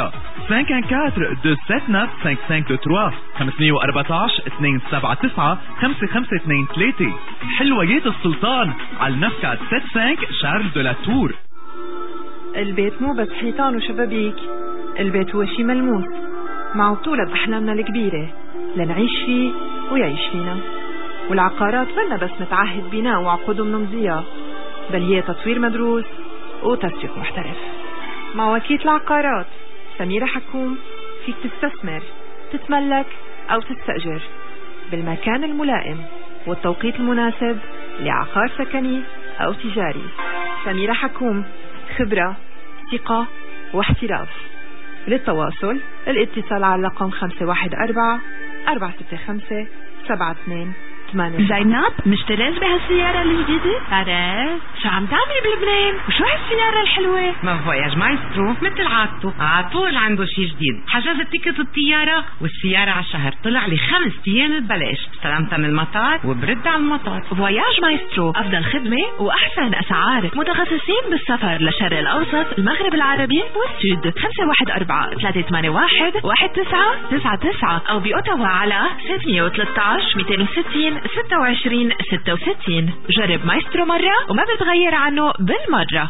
خمسة واحد أربعة اثنين سبعة تسعة خمسة خمسة deux trois خمسمية وأربعتاشر اثنين سبعة تسعة خمسة خمسة اثنين ثلاثة. حلويات السلطان على النفقة خمسة وستين شارل دو لا تور. البيت مو بس حيطان وشبابيك، البيت هو شي ملموس مع بطولة بأحلامنا الكبيرة لنعيش فيه ويعيش فينا. والعقارات منا بس نتعهد بناء وعقود منمضية، بل هي تطوير مدروس وتسويق محترف. مع وكيلة العقارات سميرة حكوم فيك تستثمر، تتملك أو تستأجر بالمكان الملائم والتوقيت المناسب لعقار سكني أو تجاري. سميرة حكوم، خبرة، ثقة واحتراف. للتواصل الاتصال على رقم خمسة واحد أربعة أربعة ستة خمسة سبعة اثنين ثمانية. زينب مشتريت بهالسيارة الجديدة؟ عرس شو عم تعملي بلبنان؟ وشو هالسيارة الحلوة؟ ما فواياج مايسترو مثل عادته عطول عنده شي جديد. حجزت تيكت الطيارة والسيارة على الشهر طلع لي خمس ايام ببلاش، استلمتها من المطار وبرد على المطار. فواياج مايسترو أفضل خدمة وأحسن أسعار، متخصصين بالسفر للشرق الأوسط، المغرب العربي والسود. خمسة واحد أربعة ثلاثة ثمانية واحد واحد تسعة تسعة تسعة أو بأوتاوا على ستمية وثلاثة عشر مئتين وستين ستة وعشرين ستة وستين. جرب مايسترو مرة وما بتغير عنه بالمرة.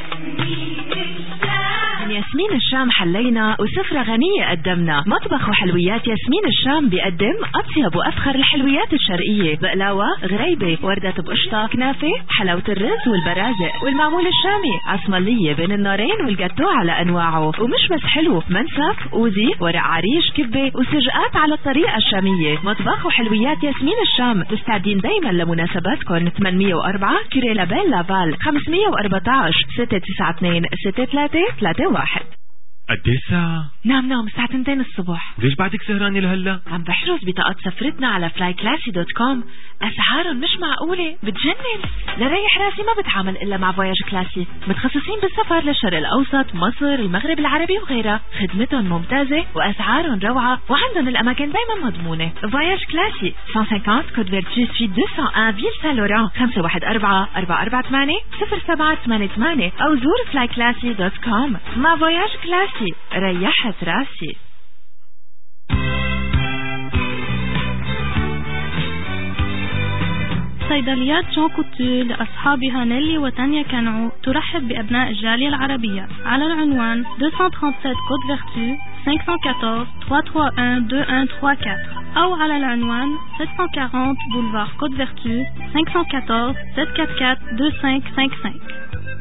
من ياسمين الشام حلينا وسفرة غنية قدمنا. مطبخ وحلويات ياسمين الشام بيقدم أطيب وأفخر الحلويات الشرقية: بقلاوة، غريبة، وردة بقشطة، كنافة، حلاوة الرز والبرازق والمعمول الشامي، عصملية بين النارين والجاتو على أنواعه. ومش بس حلو، منسف، أوزي، ورق عريش، كبة وسجقات على الطريقة الشامية. مطبخ وحلويات ياسمين الشام مستعدين دايما لمناسباتكم. ثمانمية وأربعة كيري لابيل لافال، خمسمية وأربعتاشر ستة تسعة اثنين ستة ثلاثة ثلاثة واحد. قد ايه الساعة؟ نعم نعم الساعة تنتين الصبح. ليش بعدك سهرانة لهلا؟ عم بحجز بطاقات سفرتنا على فلاي كلاسي دوت كوم. أسعارهم مش معقولة، بتجنن. لريح راسي ما بتعامل إلا مع فواياج كلاسي، متخصصين بالسفر للشرق الأوسط، مصر، المغرب العربي وغيرها. خدمتهم ممتازة وأسعارهم روعة وعندهم الأماكن دايما مضمونة. فواياج كلاسي مئتين وخمسين كود فيرتو سويت مئتين وواحد فيل سان لوران. خمسة واحد أربعة أربعة أربعة ثمانية صفر سبعة ثمانية ثمانية أو زور فلاي كلاسي دوت كوم. مع فواياج كلاسي ريحت راسي. صيدليات جون كوتو لأصحابها نيلي وتانيا كانعو ترحب بأبناء الجالية العربية على العنوان مئتين وسبعة وثلاثين كود فيرتو خمسة أربعة أربعة ثلاثة واحد اثنين واحد ثلاثة واحد أو على العنوان سبعمية وأربعين بولفار كود فيرتو خمسة أربعة أربعة سبعة أربعة أربعة اثنين خمسة خمسة خمسة.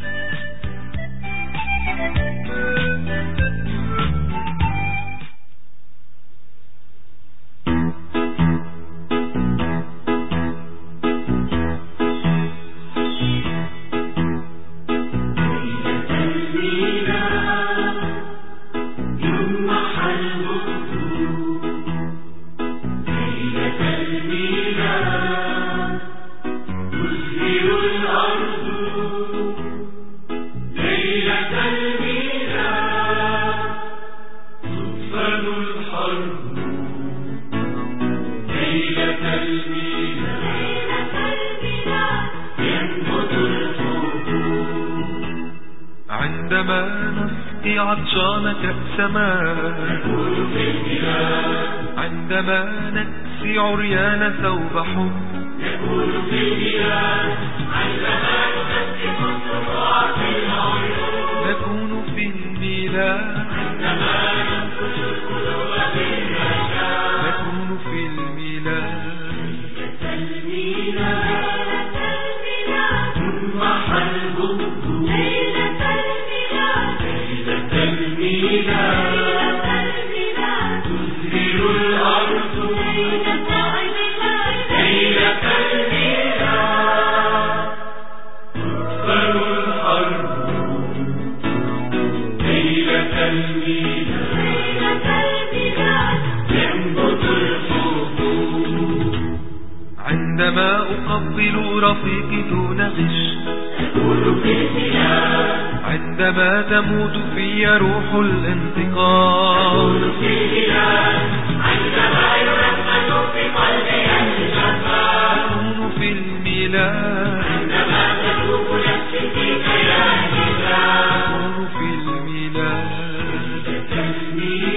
عطشان كأس ماء عندما نكسي عريان ثوب حب يقول في المياه عندما نكسي الصراع في العيون نكون في الميلاد عندما ننقل القلوب بالرجاء نكون في الميلاد ليلة الميلاد ثم حلبه تزهر الأرض ليلة الميلاد تكسر الحرب ليلة الميلاد ينبت الحب عندما أقبل رفيقي دون غش أقول في البلاد عندما تموت في روح الانتقام أقول في البلاد عندما يرقد في قلبي الجفاء أكون في الميلاد عندما تذوب نفسي فيك يا نساء أكون في الميلاد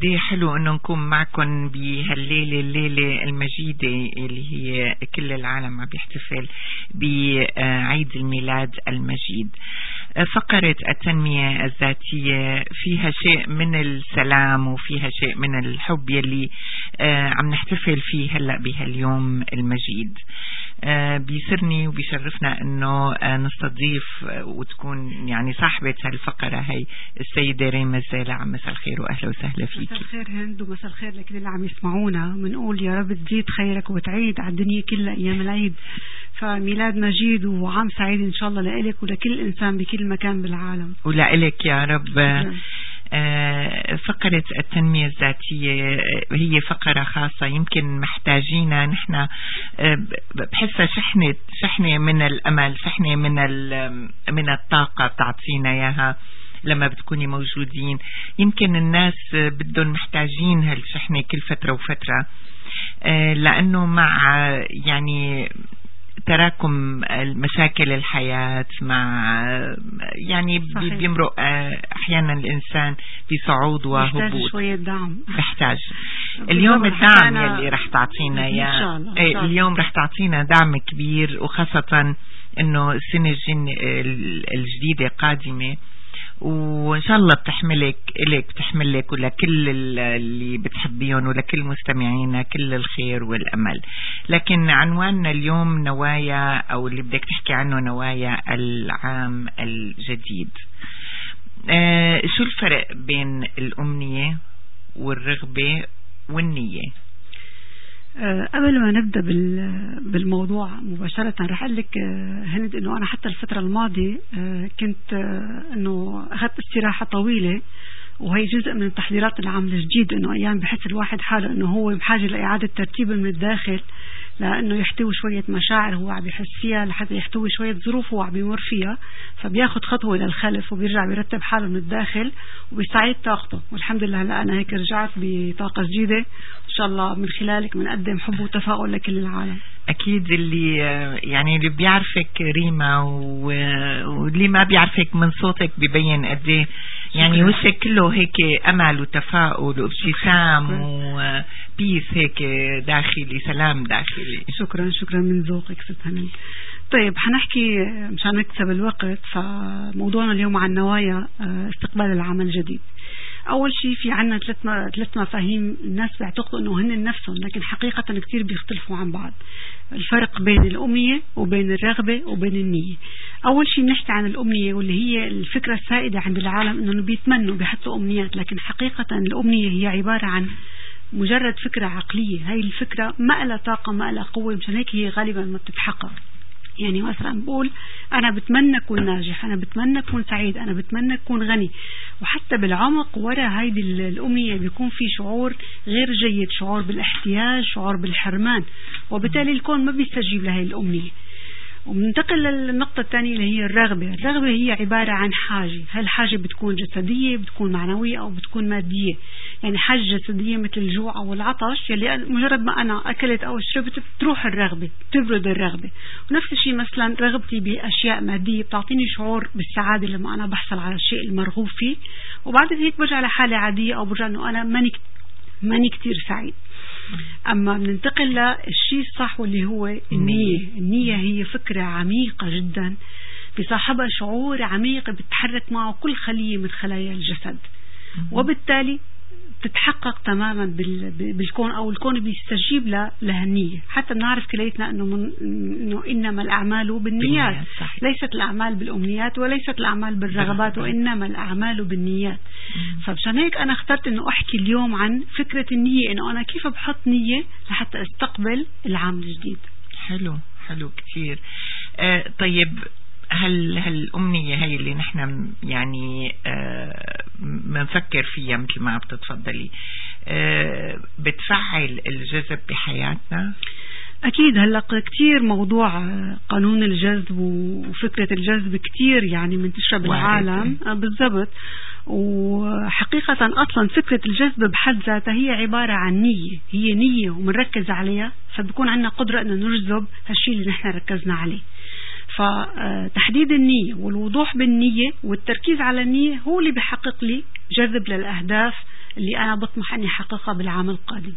قديه حلو انه نكون معكم بهالليله الليله المجيده اللي هي كل العالم عم بيحتفل بعيد الميلاد المجيد. فقرة التنمية الذاتية فيها شيء من السلام وفيها شيء من الحب يلي عم نحتفل فيه هلأ بهاليوم المجيد. بيسرني وبيشرفنا انه نستضيف وتكون يعني صاحبة هالفقرة هي السيدة ريما الزالع. مساء الخير واهلا وسهلا فيكي. مساء الخير هند ومساء الخير لكل اللي عم يسمعونا. بنقول يا رب تزيد خيرك وتعيد على الدنيا كلها ايام العيد. فميلاد مجيد وعام سعيد ان شاء الله لإلك ولكل انسان بكل مكان بالعالم. ولإلك يا رب. فقرة التنمية الذاتية هي فقرة خاصة يمكن محتاجينها نحن. بحسها شحنة شحنة من الأمل، شحنة من من الطاقة بتعطينا إياها لما بتكوني موجودين. يمكن الناس بدهم محتاجين هالشحنة كل فترة وفترة، لأنه مع يعني تراكم المشاكل الحياة مع يعني بيمرق أحيانا الإنسان بصعود وهبوط، بيحتاج شوية دعم. بيحتاج اليوم الدعم يلي رح تعطينا يا اليوم رح تعطينا دعم كبير، وخاصة إنه السنة الجديدة قادمة وإن شاء الله بتحملك إليك بتحملك ولكل اللي بتحبيهم ولكل مستمعينا كل الخير والأمل. لكن عنواننا اليوم نوايا أو اللي بدك تحكي عنه نوايا العام الجديد. آه شو الفرق بين الأمنية والرغبة والنية؟ أه قبل ما نبدأ بالموضوع مباشرة رح أقول لك هند إنه أنا حتى الفترة الماضية أه كنت أه إنه أخذت استراحة طويلة، وهي جزء من التحضيرات العام الجديد. إنه أيام بحس الواحد حاله إنه هو بحاجة لإعادة ترتيب من الداخل، لأنه يحتوي شوية مشاعر هو عم بيحس فيها، لحتى يحتوي شوية ظروف هو عم بيمر فيها، فبياخد خطوة للخلف وبيرجع بيرتب حاله من الداخل وبيستعيد طاقته. والحمد لله هلا أنا هيك رجعت بطاقة جديدة إن شاء الله من خلالك بنقدم حب وتفاؤل لكل العالم. أكيد اللي يعني اللي بيعرفك ريما واللي ما بيعرفك من صوتك ببين قديه يعني وشك كله هيك أمل وتفاؤل وابتسام وبيس هيك داخلي، سلام داخلي. شكرا شكرا من ذوقك ست هند. طيب حنحكي مشان نكسب الوقت، فموضوعنا اليوم عن نوايا استقبال العام الجديد. أول شيء في عنا ثلاث ثلاث مفاهيم الناس بيعتقدوا إنه هن نفسهم، لكن حقيقة كتير بيختلفوا عن بعض. الفرق بين الأمنية وبين الرغبة وبين النية. أول شيء بنحكي عن الأمنية واللي هي الفكرة السائدة عند العالم إنه بيتمنوا بيحطوا أمنيات، لكن حقيقة الأمنية هي عبارة عن مجرد فكرة عقلية. هاي الفكرة ما لها طاقة ما لها قوة، مشان هيك هي غالبا ما بتتحقق. يعني مثلا بقول أنا بتمنى أكون ناجح، أنا بتمنى أكون سعيد، أنا بتمنى أكون غني، وحتى بالعمق وراء هيدي الأمنية بيكون في شعور غير جيد، شعور بالاحتياج، شعور بالحرمان، وبالتالي الكون ما بيستجيب لهي الأمنية. وبننتقل للنقطة الثانية اللي هي الرغبة. الرغبة هي عبارة عن حاجة، هالحاجة بتكون جسدية، بتكون معنوية، أو بتكون مادية. يعني حاجة جسدية مثل الجوع أو العطش، يلي مجرد ما أنا أكلت أو شربت بتروح الرغبة، بتبرد الرغبة. ونفس الشيء مثلا رغبتي بأشياء مادية بتعطيني شعور بالسعادة لما أنا بحصل على الشيء المرغوب فيه، وبعد هيك برجع لحالة عادية أو برجع أنه أنا ماني ماني كتير سعيد. أما بننتقل للشيء الصح واللي هو النية. النية هي فكرة عميقة جدا بصاحبها شعور عميق بتتحرك معه كل خلية من خلايا الجسد، وبالتالي تتحقق تماما بالكون، أو الكون بيستجيب لهالنية. حتى بنعرف كليتنا أنه, من إنه إنما الأعمال بالنيات، ليست الأعمال بالأمنيات وليست الأعمال بالرغبات، وإنما الأعمال بالنيات. فبشان هيك أنا اخترت أنه أحكي اليوم عن فكرة النية، أنه أنا كيف بحط نية لحتى استقبل العام الجديد. حلو حلو كتير. آه طيب هل هالأمنية هي اللي نحن يعني آه منفكر فيها مثل ما بتتفضلي آه بتفعل الجذب بحياتنا؟ أكيد. هلأ كتير موضوع قانون الجذب وفكرة الجذب كتير يعني منتشرة بالعالم. بالضبط. وحقيقة أصلا فكرة الجذب بحد ذاتها هي عبارة عن نية، هي نية ومنركز عليها، فبكون عندنا قدرة أن نجذب هالشيء اللي نحن ركزنا عليه. فتحديد النية والوضوح بالنية والتركيز على النية هو اللي بيحقق لي جذب للأهداف اللي أنا بطمح أني أحققها بالعام القادم.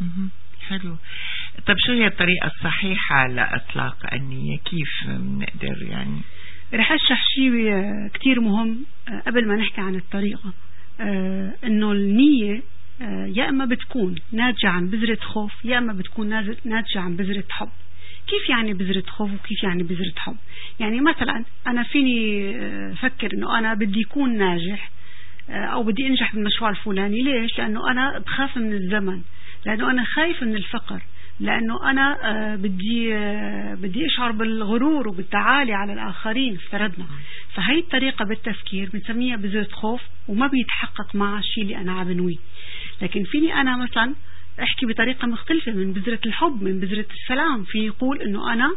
حلو. طب شو هي الطريقة الصحيحة لإطلاق النية؟ كيف نقدر يعني؟ رح أشرح شيء كتير مهم قبل ما نحكي عن الطريقة. آه إنه النية آه يا إما بتكون ناتجة عن بذرة خوف يا إما بتكون ناتجة عن بذرة حب. كيف يعني بذرة خوف وكيف يعني بذرة حب؟ يعني مثلا أنا فيني أفكر إنه أنا بدي يكون ناجح أو بدي أنجح بالمشروع الفلاني. ليش؟ لأنه أنا بخاف من الزمن، لأنه أنا خايف من الفقر، لأنه أنا بدي بدي أشعر بالغرور وبالتعالي على الآخرين افترضنا. فهي الطريقة بالتفكير بنسميها بذرة خوف وما بيتحقق مع الشيء اللي أنا عبنويه. لكن فيني أنا مثلا أحكي بطريقة مختلفة من بذرة الحب، من بذرة السلام. في يقول إنه أنا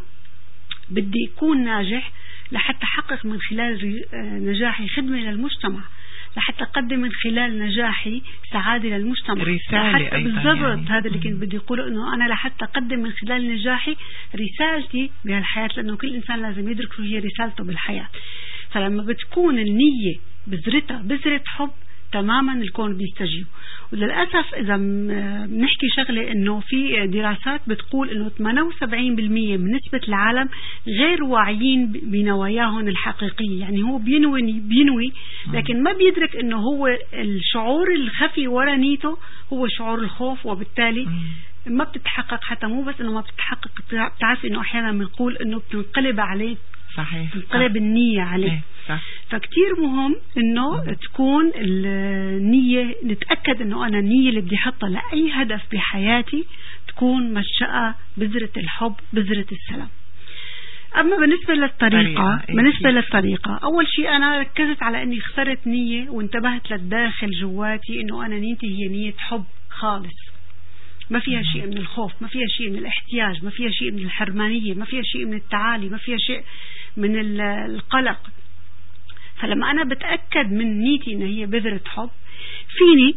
بدي أكون ناجح لحتى أحقق من خلال نجاحي خدمة للمجتمع، لحتى أقدم من خلال نجاحي سعادة للمجتمع، رسالة بالضبط يعني. هذا اللي كنت بدي أقوله، إنه أنا لحتى أقدم من خلال نجاحي رسالتي بهالحياة، لأنه كل إنسان لازم يدرك شو هي رسالته بالحياة. فلما بتكون النية بذرتها بذرة حب تماما الكون بيستجيب. وللأسف إذا بنحكي شغلة إنه في دراسات بتقول إنه ثمانية وسبعين بالمئة من نسبة العالم غير واعيين بنواياهم الحقيقية. يعني هو بينوي بينوي لكن ما بيدرك إنه هو الشعور الخفي ورا نيته هو شعور الخوف، وبالتالي ما بتتحقق. حتى مو بس إنه ما بتتحقق، بتعرف إنه أحيانا بنقول إنه بتنقلب عليه، صحيح، بتنقلب النية عليه. صح. فكتير مهم انه تكون النية، نتأكد انه انا النية اللي بدي احطها لأي هدف بحياتي تكون منشأة بذرة الحب، بذرة السلام. اما بالنسبة للطريقة بالنسبة للطريقة اول شيء انا ركزت على اني اخترت نية وانتبهت للداخل جواتي انه انا نيتي هي نية حب خالص، ما فيها شيء من الخوف، ما فيها شيء من الاحتياج، ما فيها شيء من الحرمانية، ما فيها شيء من التعالي، ما فيها شيء من القلق. فلما أنا بتأكد من نيتي إن هي بذرة حب، فيني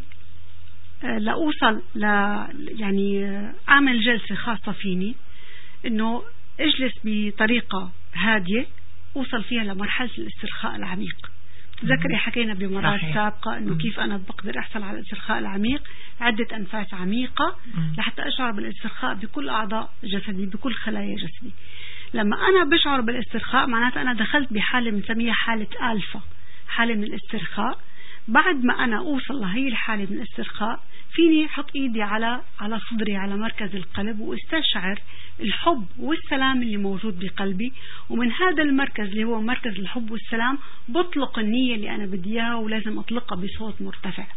لأوصل ل يعني أعمل جلسة خاصة فيني إنه أجلس بطريقة هادية أوصل فيها لمرحلة الاسترخاء العميق. تذكري حكينا بمرات سابقة إنه كيف أنا بقدر أحصل على الاسترخاء العميق، عدة أنفاس عميقة لحتى أشعر بالاسترخاء بكل أعضاء جسدي، بكل خلايا جسدي. لما أنا بشعر بالاسترخاء معناته أنا دخلت بحالة بنسميها حالة ألفا، حالة من الاسترخاء. بعد ما أنا أوصل لهي الحالة من الاسترخاء فيني حط إيدي على على صدري، على مركز القلب، واستشعر الحب والسلام اللي موجود بقلبي. ومن هذا المركز اللي هو مركز الحب والسلام بطلق النية اللي أنا بدي إياها، ولازم أطلقها بصوت مرتفع.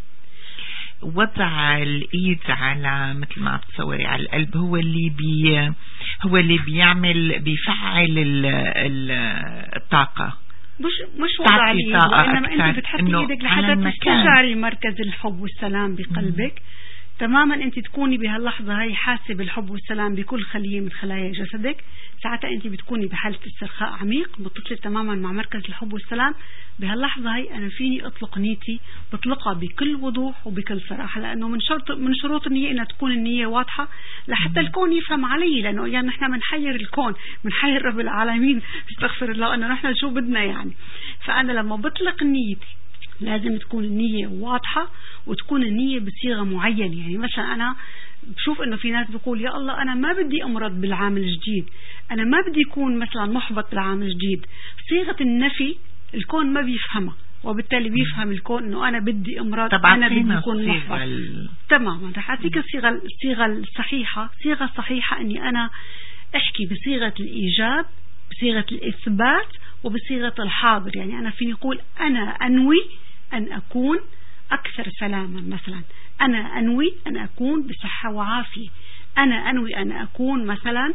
وضع الإيد على مثل ما تصوري على القلب هو اللي بي هو اللي بيعمل بيفعل ال ال الطاقة، مش مش وضع الإيد، وإنما أنت بتحطي إيدك لحتى تستشعري مركز الحب والسلام بقلبك. تماما أنت تكوني بهاللحظة هاي حاسة بالحب والسلام بكل خلية من خلايا جسدك. ساعتها أنت بتكوني بحالة استرخاء عميق، متصلة تماما مع مركز الحب والسلام. بهاللحظة هاي أنا فيني أطلق نيتي، بطلقها بكل وضوح وبكل صراحة، لأنه من شرط من شروط النية أن تكون النية واضحة لحتى الكون يفهم علي. لأنه يعني نحن بنحير الكون، بنحير رب العالمين، استغفر الله، أنه نحن شو بدنا يعني. فأنا لما بطلق نيتي لازم تكون النية واضحة، وتكون النية بصيغة معينة. يعني مثلا أنا بشوف إنه في ناس بيقول يا الله أنا ما بدي أمرض بالعام الجديد، أنا ما بدي يكون مثلا محبط بالعام الجديد. صيغة النفي الكون ما بيفهمها، وبالتالي بيفهم الكون إنه أنا بدي أمرض، أنا بدي أكون محبط. ال... تماما رح أعطيك الصيغة الصيغة الصحيحة. صيغة صحيحة إني أنا أحكي بصيغة الإيجاب، بصيغة الإثبات، وبصيغة الحاضر. يعني أنا فيني أقول أنا أنوي أن أكون أكثر سلاما، مثلا أنا أنوي أن أكون بصحة وعافية، أنا أنوي أن أكون مثلا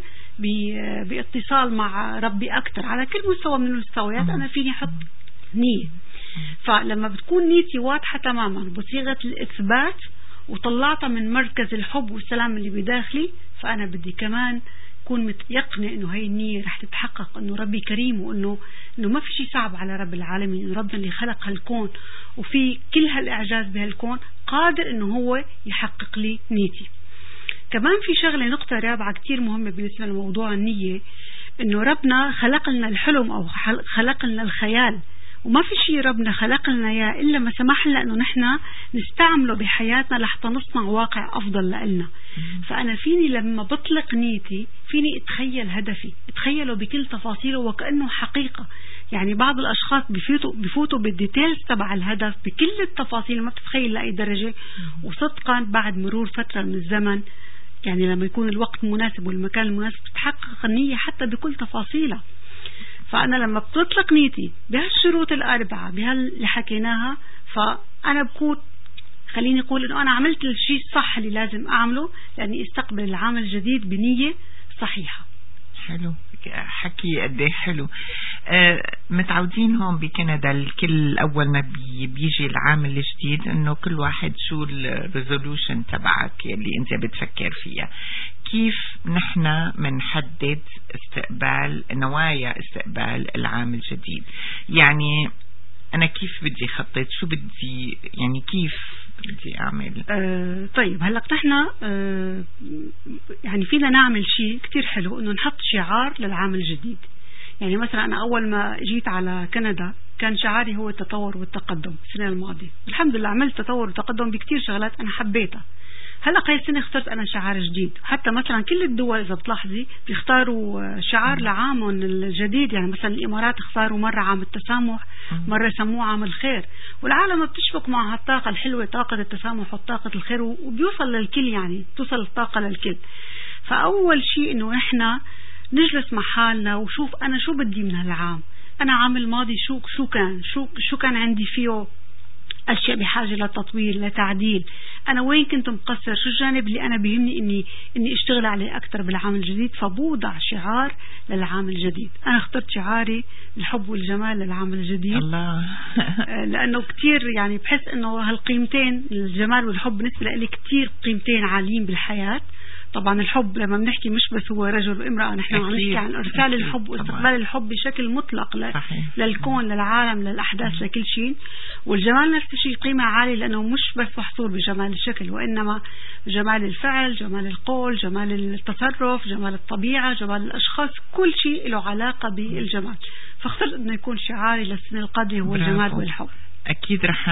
باتصال مع ربي أكثر. على كل مستوى من المستويات أنا فيني أحط نية. فلما بتكون نيتي واضحة تماما بصيغة الإثبات وطلعتها من مركز الحب والسلام اللي بداخلي، فأنا بدي كمان كون متيقنة إنه هاي النية رح تتحقق، إنه ربي كريم، وإنه إنه ما في شيء صعب على رب العالمين، إنه ربنا اللي خلق هالكون وفي كل هالإعجاز بهالكون قادر إنه هو يحقق لي نيتي. كمان في شغلة نقطة رابعة كتير مهمة بالنسبة لموضوع النية، إنه ربنا خلق لنا الحلم أو خلق لنا الخيال، وما في شيء ربنا خلق لنا إياه إلا ما سمح لنا إنه نحن نستعمله بحياتنا لحتى نصنع واقع أفضل لنا. فأنا فيني لما بطلق نيتي فيني اتخيل هدفي، اتخيله بكل تفاصيله وكأنه حقيقة. يعني بعض الأشخاص بفوتوا بفوتوا بالديتيلز تبع الهدف بكل التفاصيل ما بتتخيل لأي درجة، وصدقا بعد مرور فترة من الزمن يعني لما يكون الوقت مناسب والمكان المناسب تتحقق النية حتى بكل تفاصيلها. فأنا لما بتطلق نيتي بهالشروط الأربعة بهاللي حكيناها فأنا بكون خليني أقول إنه أنا عملت الشيء الصح اللي لازم أعمله لأني استقبل العام الجديد بنية صحيحة. حلو حكي قديه حلو. آه متعودين هون بكندا الكل أول ما بي بيجي العام الجديد إنه كل واحد شو الريزولوشن تبعك اللي أنت بتفكر فيها. كيف نحن منحدد استقبال نوايا استقبال العام الجديد؟ يعني أنا كيف بدي خطط شو بدي يعني كيف بدي أعمل؟ آه طيب هلأ نحن آه يعني فينا نعمل شيء كتير حلو إنه نحط شعار للعام الجديد. يعني مثلا أنا أول ما جيت على كندا كان شعاري هو التطور والتقدم السنة الماضية. الحمد لله عملت تطور وتقدم بكتير شغلات أنا حبيتها. هلا هاي السنة اخترت أنا شعار جديد. حتى مثلا كل الدول إذا بتلاحظي بيختاروا شعار لعامهم الجديد. يعني مثلا الإمارات اختاروا مرة عام التسامح، مرة سموه عام الخير، والعالم بتشبك مع هالطاقة الحلوة طاقة التسامح وطاقة الخير وبيوصل للكل يعني توصل الطاقة للكل. فأول شيء إنه إحنا نجلس مع حالنا وشوف أنا شو بدي من هالعام. أنا عام الماضي شو شو كان شو شو كان عندي فيه أشياء بحاجة لتطوير لتعديل. أنا وين كنت مقصر، شو الجانب اللي أنا بيهمني إني إني أشتغل عليه أكتر بالعام الجديد. فبوضع شعار للعام الجديد. أنا اخترت شعاري الحب والجمال للعام الجديد. الله. لأنه كتير يعني بحس إنه هالقيمتين الجمال والحب بالنسبة لي كتير قيمتين عاليين بالحياة. طبعا الحب لما بنحكي مش بس هو رجل وامرأة، نحن عم نحكي عن إرسال الحب واستقبال الحب بشكل مطلق ل... للكون للعالم للأحداث لكل شيء. والجمال نفس الشيء قيمة عالية لأنه مش بس محصور بجمال الشكل وإنما جمال الفعل، جمال القول، جمال التصرف، جمال الطبيعة، جمال الأشخاص، كل شيء له علاقة بالجمال. فاخترت أنه يكون شعاري للسنة القادمة هو الجمال والحب. أكيد رح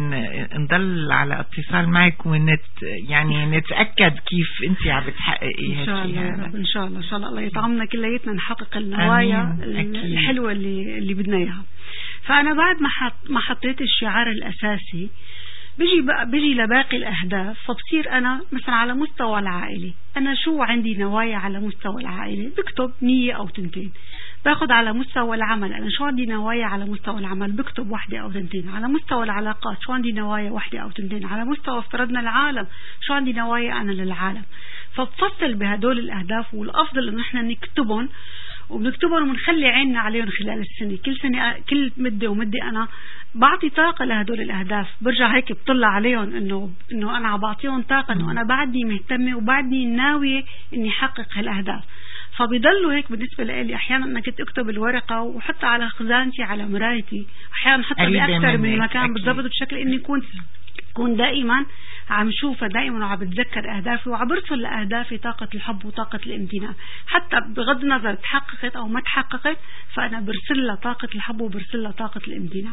نضل على اتصال معك ونت يعني نتأكد كيف أنت عم بتحققي إن شاء الله يا رب. إن شاء الله إن شاء الله الله يطعمنا كلياتنا نحقق النوايا الحلوة اللي اللي بدنا إياها. فأنا بعد ما حط ما حطيت الشعار الأساسي بيجي بقى بيجي لباقي الأهداف. فبصير أنا مثلا على مستوى العائلة أنا شو عندي نوايا على مستوى العائلة بكتب نية أو تنتين. باخد على مستوى العمل أنا شو عندي نوايا على مستوى العمل بكتب واحدة أو تنتين. على مستوى العلاقات شو عندي نوايا واحدة أو تنتين. على مستوى افترضنا العالم شو عندي نوايا أنا للعالم. فبفصل بهدول الأهداف والأفضل إنه إحنا نكتبهم وبنكتبهم ونخلي عيننا عليهم خلال السنة. كل سنة كل مدة ومدة أنا بعطي طاقة لهدول الأهداف. برجع هيك بطلع عليهم إنه إنه أنا بعطيهم طاقة إنه أنا بعدني مهتمة وبعدني ناوية إني أحقق هالأهداف. فبيضلوا هيك بالنسبة لي. أحيانا أنا كنت أكتب الورقة وحتى على خزانتي على مرايتي، أحيانا حتى بأكثر من مكان بالضبط بشكل إني كنت كون دائما عم شوفها دائما وعم بتذكر أهدافي وعم برسل لأهدافي طاقة الحب وطاقة الامتنان. حتى بغض النظر تحققت أو ما تحققت فأنا برسل لها طاقة الحب وبرسل لها طاقة الامتنان.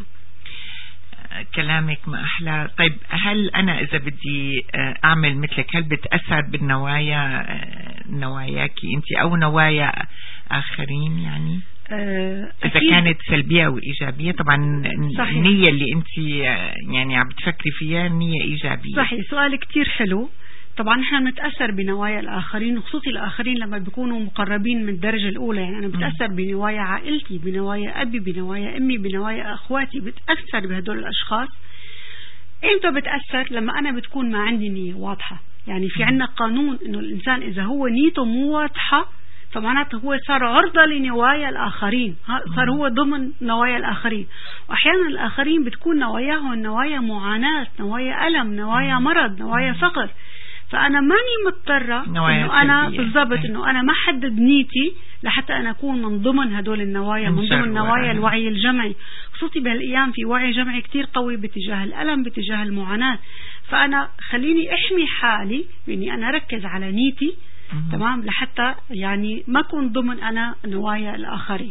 كلامك ما أحلى. طيب هل أنا إذا بدي أعمل مثلك هل بتأثر بالنوايا نواياكي أنت أو نوايا آخرين يعني أه إذا كانت سلبية وإيجابية؟ طبعا صحيح. النية اللي أنت يعني عم بتفكري فيها نية إيجابية. صحيح. سؤال كتير حلو. طبعا احنا بنتأثر بنوايا الآخرين وخصوصي الآخرين لما بيكونوا مقربين من الدرجة الأولى. يعني أنا بتأثر بنوايا عائلتي بنوايا أبي بنوايا أمي بنوايا أخواتي. بتأثر بهدول الأشخاص. إمتى بتأثر؟ لما أنا بتكون ما عندي نية واضحة. يعني في عنا قانون إنه الإنسان إذا هو نيته مو واضحة فمعناته هو صار عرضة لنوايا الآخرين، صار هو ضمن نوايا الآخرين. وأحيانا الآخرين بتكون نواياهم نوايا معاناة، نوايا ألم، نوايا مرض، نوايا فقر. فأنا ماني مضطرة إنه أنا بالضبط إنه أنا ما حدد نيتي لحتى أنا أكون من ضمن هدول النوايا، من ضمن نوايا الوعي الجمعي. خصوصي بهالأيام في وعي جمعي كتير قوي باتجاه الألم باتجاه المعاناة. فأنا خليني أحمي حالي بإني أنا أركز على نيتي تمام لحتى يعني ما أكون ضمن أنا نوايا الآخرين.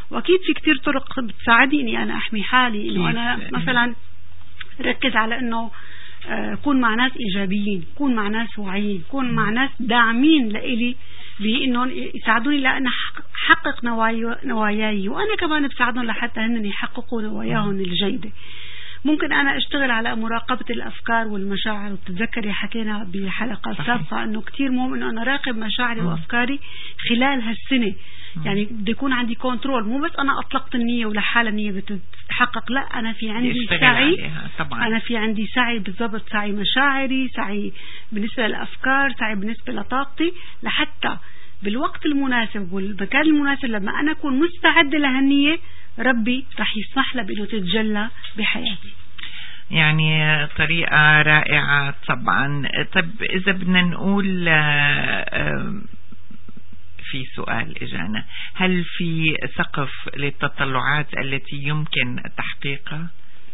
وأكيد في كتير طرق بتساعدني إني أنا أحمي حالي، إنه أنا مثلا ركز على إنه كون مع ناس إيجابيين، كون مع ناس واعيين، كون مع ناس داعمين لإلي بإنهم يساعدوني لأن أحقق نواياي، وأنا كمان بساعدهم لحتى هن يحققوا نواياهم الجيدة. ممكن أنا أشتغل على مراقبة الأفكار والمشاعر، وتتذكري حكينا بحلقات سابقة أنه كتير مهم أنه أنا راقب مشاعري وأفكاري خلال هالسنة. يعني بدي يكون عندي كنترول، مو بس أنا أطلقت النية ولحالة النية بتتحقق، لا أنا في عندي سعي، أنا في عندي سعي بالضبط، سعي مشاعري، سعي بالنسبة للأفكار، سعي بالنسبة لطاقتي، لحتى بالوقت المناسب والمكان المناسب لما أنا أكون مستعدة لهالنية ربي رح يسمح لها بأنه تتجلى بحياتي. يعني طريقة رائعة طبعا. طب إذا بدنا نقول في سؤال إجانا، هل في سقف للتطلعات التي يمكن تحقيقها؟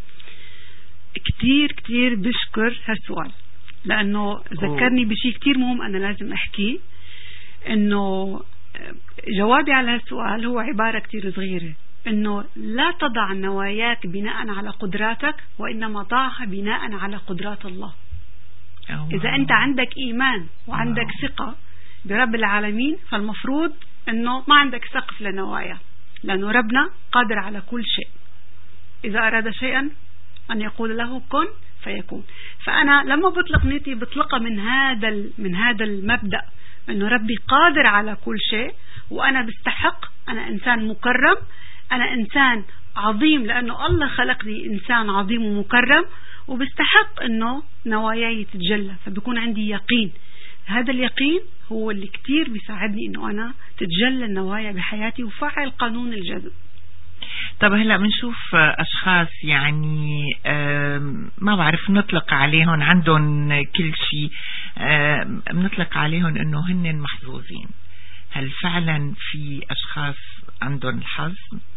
كتير كتير بشكر هالسؤال، لأنه ذكرني بشي كتير مهم أنا لازم أحكيه، إنه جوابي على هالسؤال هو عبارة كتير صغيرة، إنه لا تضع نواياك بناء على قدراتك، وإنما ضعها بناء على قدرات الله. أوه. إذا أنت عندك إيمان وعندك أوه. ثقة برب العالمين، فالمفروض إنه ما عندك سقف لنوايا، لأنه ربنا قادر على كل شيء. إذا أراد شيئا أن يقول له كن فيكون. فأنا لما بطلق نيتي بطلقها من هذا من هذا المبدأ، إنه ربي قادر على كل شيء، وأنا بستحق، أنا إنسان مكرم، أنا إنسان عظيم لأنه الله خلقني إنسان عظيم ومكرم، وبستحق إنه نواياي تتجلى، فبيكون عندي يقين. هذا اليقين هو اللي كتير بيساعدني إنه أنا تتجلى النوايا بحياتي وفعل قانون الجذب. طب هلأ بنشوف أشخاص يعني ما بعرف نطلق عليهم عندهم كل شيء، بنطلق عليهم إنه هن محظوظين. هل فعلا في أشخاص عندهم الحظ؟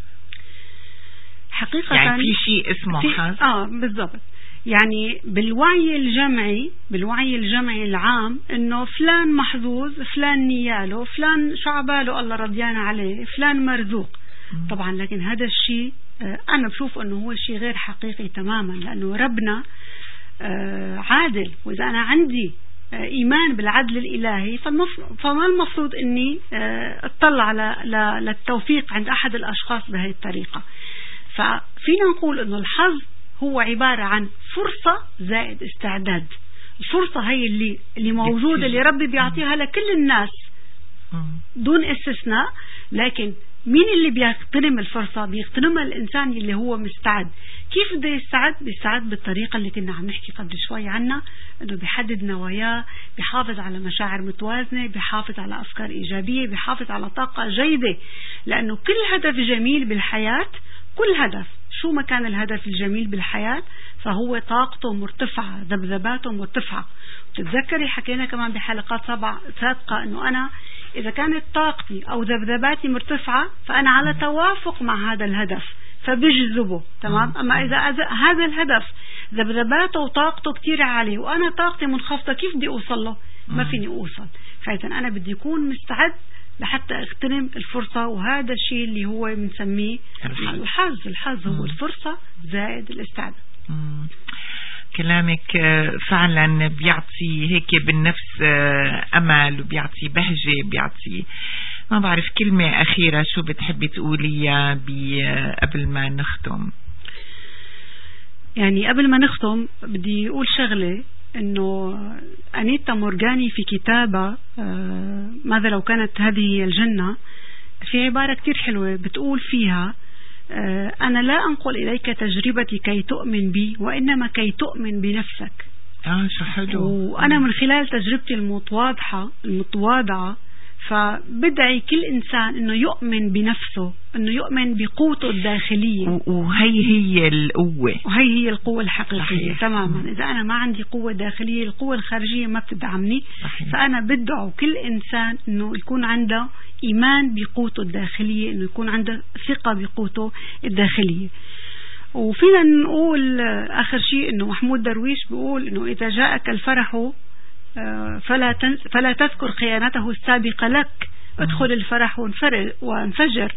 حقيقة يعني في شيء اسمه حظ؟ آه بالضبط. يعني بالوعي الجمعي، بالوعي الجمعي العام، إنه فلان محظوظ، فلان نياله، فلان شعباله الله رضيان عليه، فلان مرزوق. مم. طبعا لكن هذا الشيء أنا بشوف إنه هو شيء غير حقيقي تماما، لأنه ربنا عادل، وإذا أنا عندي إيمان بالعدل الإلهي فما المفروض أني أطلع للتوفيق عند أحد الأشخاص بهذه الطريقة. ففينا نقول أنه الحظ هو عبارة عن فرصة زائد استعداد. الفرصة هي اللي اللي موجودة، اللي ربي بيعطيها لكل الناس دون استثناء، لكن مين اللي بيغتنم الفرصة؟ بيغتنمها الإنسان اللي هو مستعد. كيف بده يستعد؟ بيستعد بالطريقة اللي كنا عم نحكي قبل شوي عنها، انه بيحدد نواياه، بيحافظ على مشاعر متوازنة، بيحافظ على أفكار إيجابية، بيحافظ على طاقة جيدة، لأنه كل هدف جميل بالحياة، كل هدف شو ما كان الهدف الجميل بالحياة فهو طاقته مرتفعة، ذبذباته مرتفعة. تتذكري حكينا كمان بحلقات سابقة انه انا اذا كانت طاقتي او ذبذباتي مرتفعة فانا على توافق مع هذا الهدف فبجذبه، تمام. اما اذا هذا الهدف ذبذباته وطاقته كتير عالية وانا طاقتي منخفضة، كيف بدي اوصل له؟ ما فيني اوصل. فاذا انا بدي اكون مستعد لحتى اغتنم الفرصة، وهذا الشيء اللي هو بنسميه الحظ. الحظ هو الفرصة زائد الاستعداد. كلامك فعلا بيعطي هيك بالنفس أمل، وبيعطي بهجة، بيعطي ما بعرف. كلمة أخيرة شو بتحبي تقوليها قبل ما نختم؟ يعني قبل ما نختم بدي أقول شغلة، إنه أنيتا مورغاني في كتابة ماذا لو كانت هذه الجنة، في عبارة كتير حلوة بتقول فيها أنا لا أنقل إليك تجربتي كي تؤمن بي، وإنما كي تؤمن بنفسك. آه شو حلو. وأنا من خلال تجربتي المتواضعة المتواضعة فبدعي كل إنسان إنه يؤمن بنفسه، إنه يؤمن بقوته الداخلية، وهي هي القوة، وهي هي القوة الحقيقية. صحيح. تماما. إذا أنا ما عندي قوة داخلية، القوة الخارجية ما بتدعمني. صحيح. فأنا بدعو كل إنسان إنه يكون عنده إيمان بقوته الداخلية، إنه يكون عنده ثقة بقوته الداخلية. وفينا نقول آخر شيء إنه محمود درويش بيقول إنه إذا جاءك الفرح فلا فلا تذكر خيانته السابقة لك، ادخل الفرح وانفجر.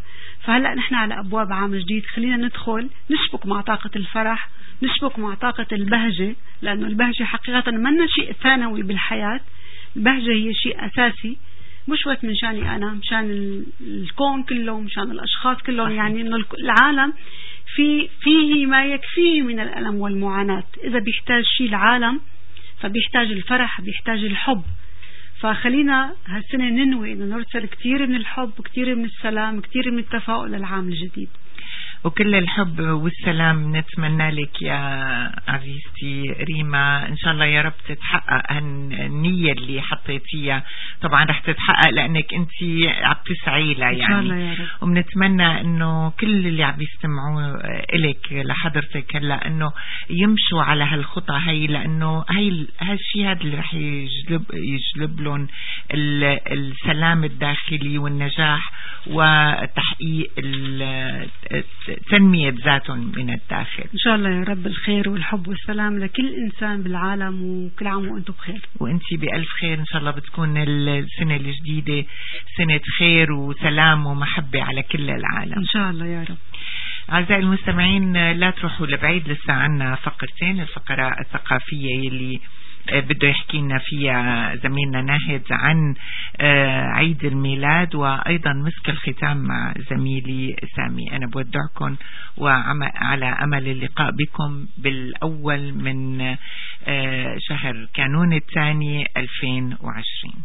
فهلأ نحن على أبواب عام جديد، خلينا ندخل نشبك مع طاقة الفرح، نشبك مع طاقة البهجة، لأنه البهجة حقيقة منا شيء ثانوي بالحياة. البهجة هي شيء أساسي، مش بس من شاني أنا، مشان الكون كله، مشان الأشخاص كلهم. يعني إنه العالم في فيه ما يكفيه من الألم والمعاناة. إذا بيحتاج شيء العالم فبيحتاج الفرح، بيحتاج الحب. فخلينا هالسنة ننوي إنه نرسل كتير من الحب، كتير من السلام، كتير من التفاؤل للعام الجديد. وكل الحب والسلام نتمنى لك يا عزيزتي ريما. إن شاء الله يا رب تتحقق النية اللي حطيتيها. طبعا رح تتحقق لأنك أنت عم تسعي لها يعني. إن شاء الله يا رب. وبنتمنى إنه كل اللي عم يستمعوا إلك لحضرتك هلا إنه يمشوا على هالخطة هاي، لأنه هاي هالشيء هذا اللي رح يجلب يجلب لهم السلام الداخلي والنجاح وتحقيق تنمية ذاتهم من الداخل. إن شاء الله يا رب الخير والحب والسلام لكل إنسان بالعالم، وكل عام وأنتم بخير. وأنتي بألف خير. إن شاء الله بتكون السنة الجديدة سنة خير وسلام ومحبة على كل العالم إن شاء الله يا رب. أعزائي المستمعين لا تروحوا لبعيد، لسه عنا فقرتين، الفقرة الثقافية اللي بده يحكي لنا فيها زميلنا ناهد عن عيد الميلاد، وأيضا مسك الختام مع زميلي سامي. أنا بودعكم وعلى أمل اللقاء بكم بالأول من شهر كانون الثاني ألفين وعشرين.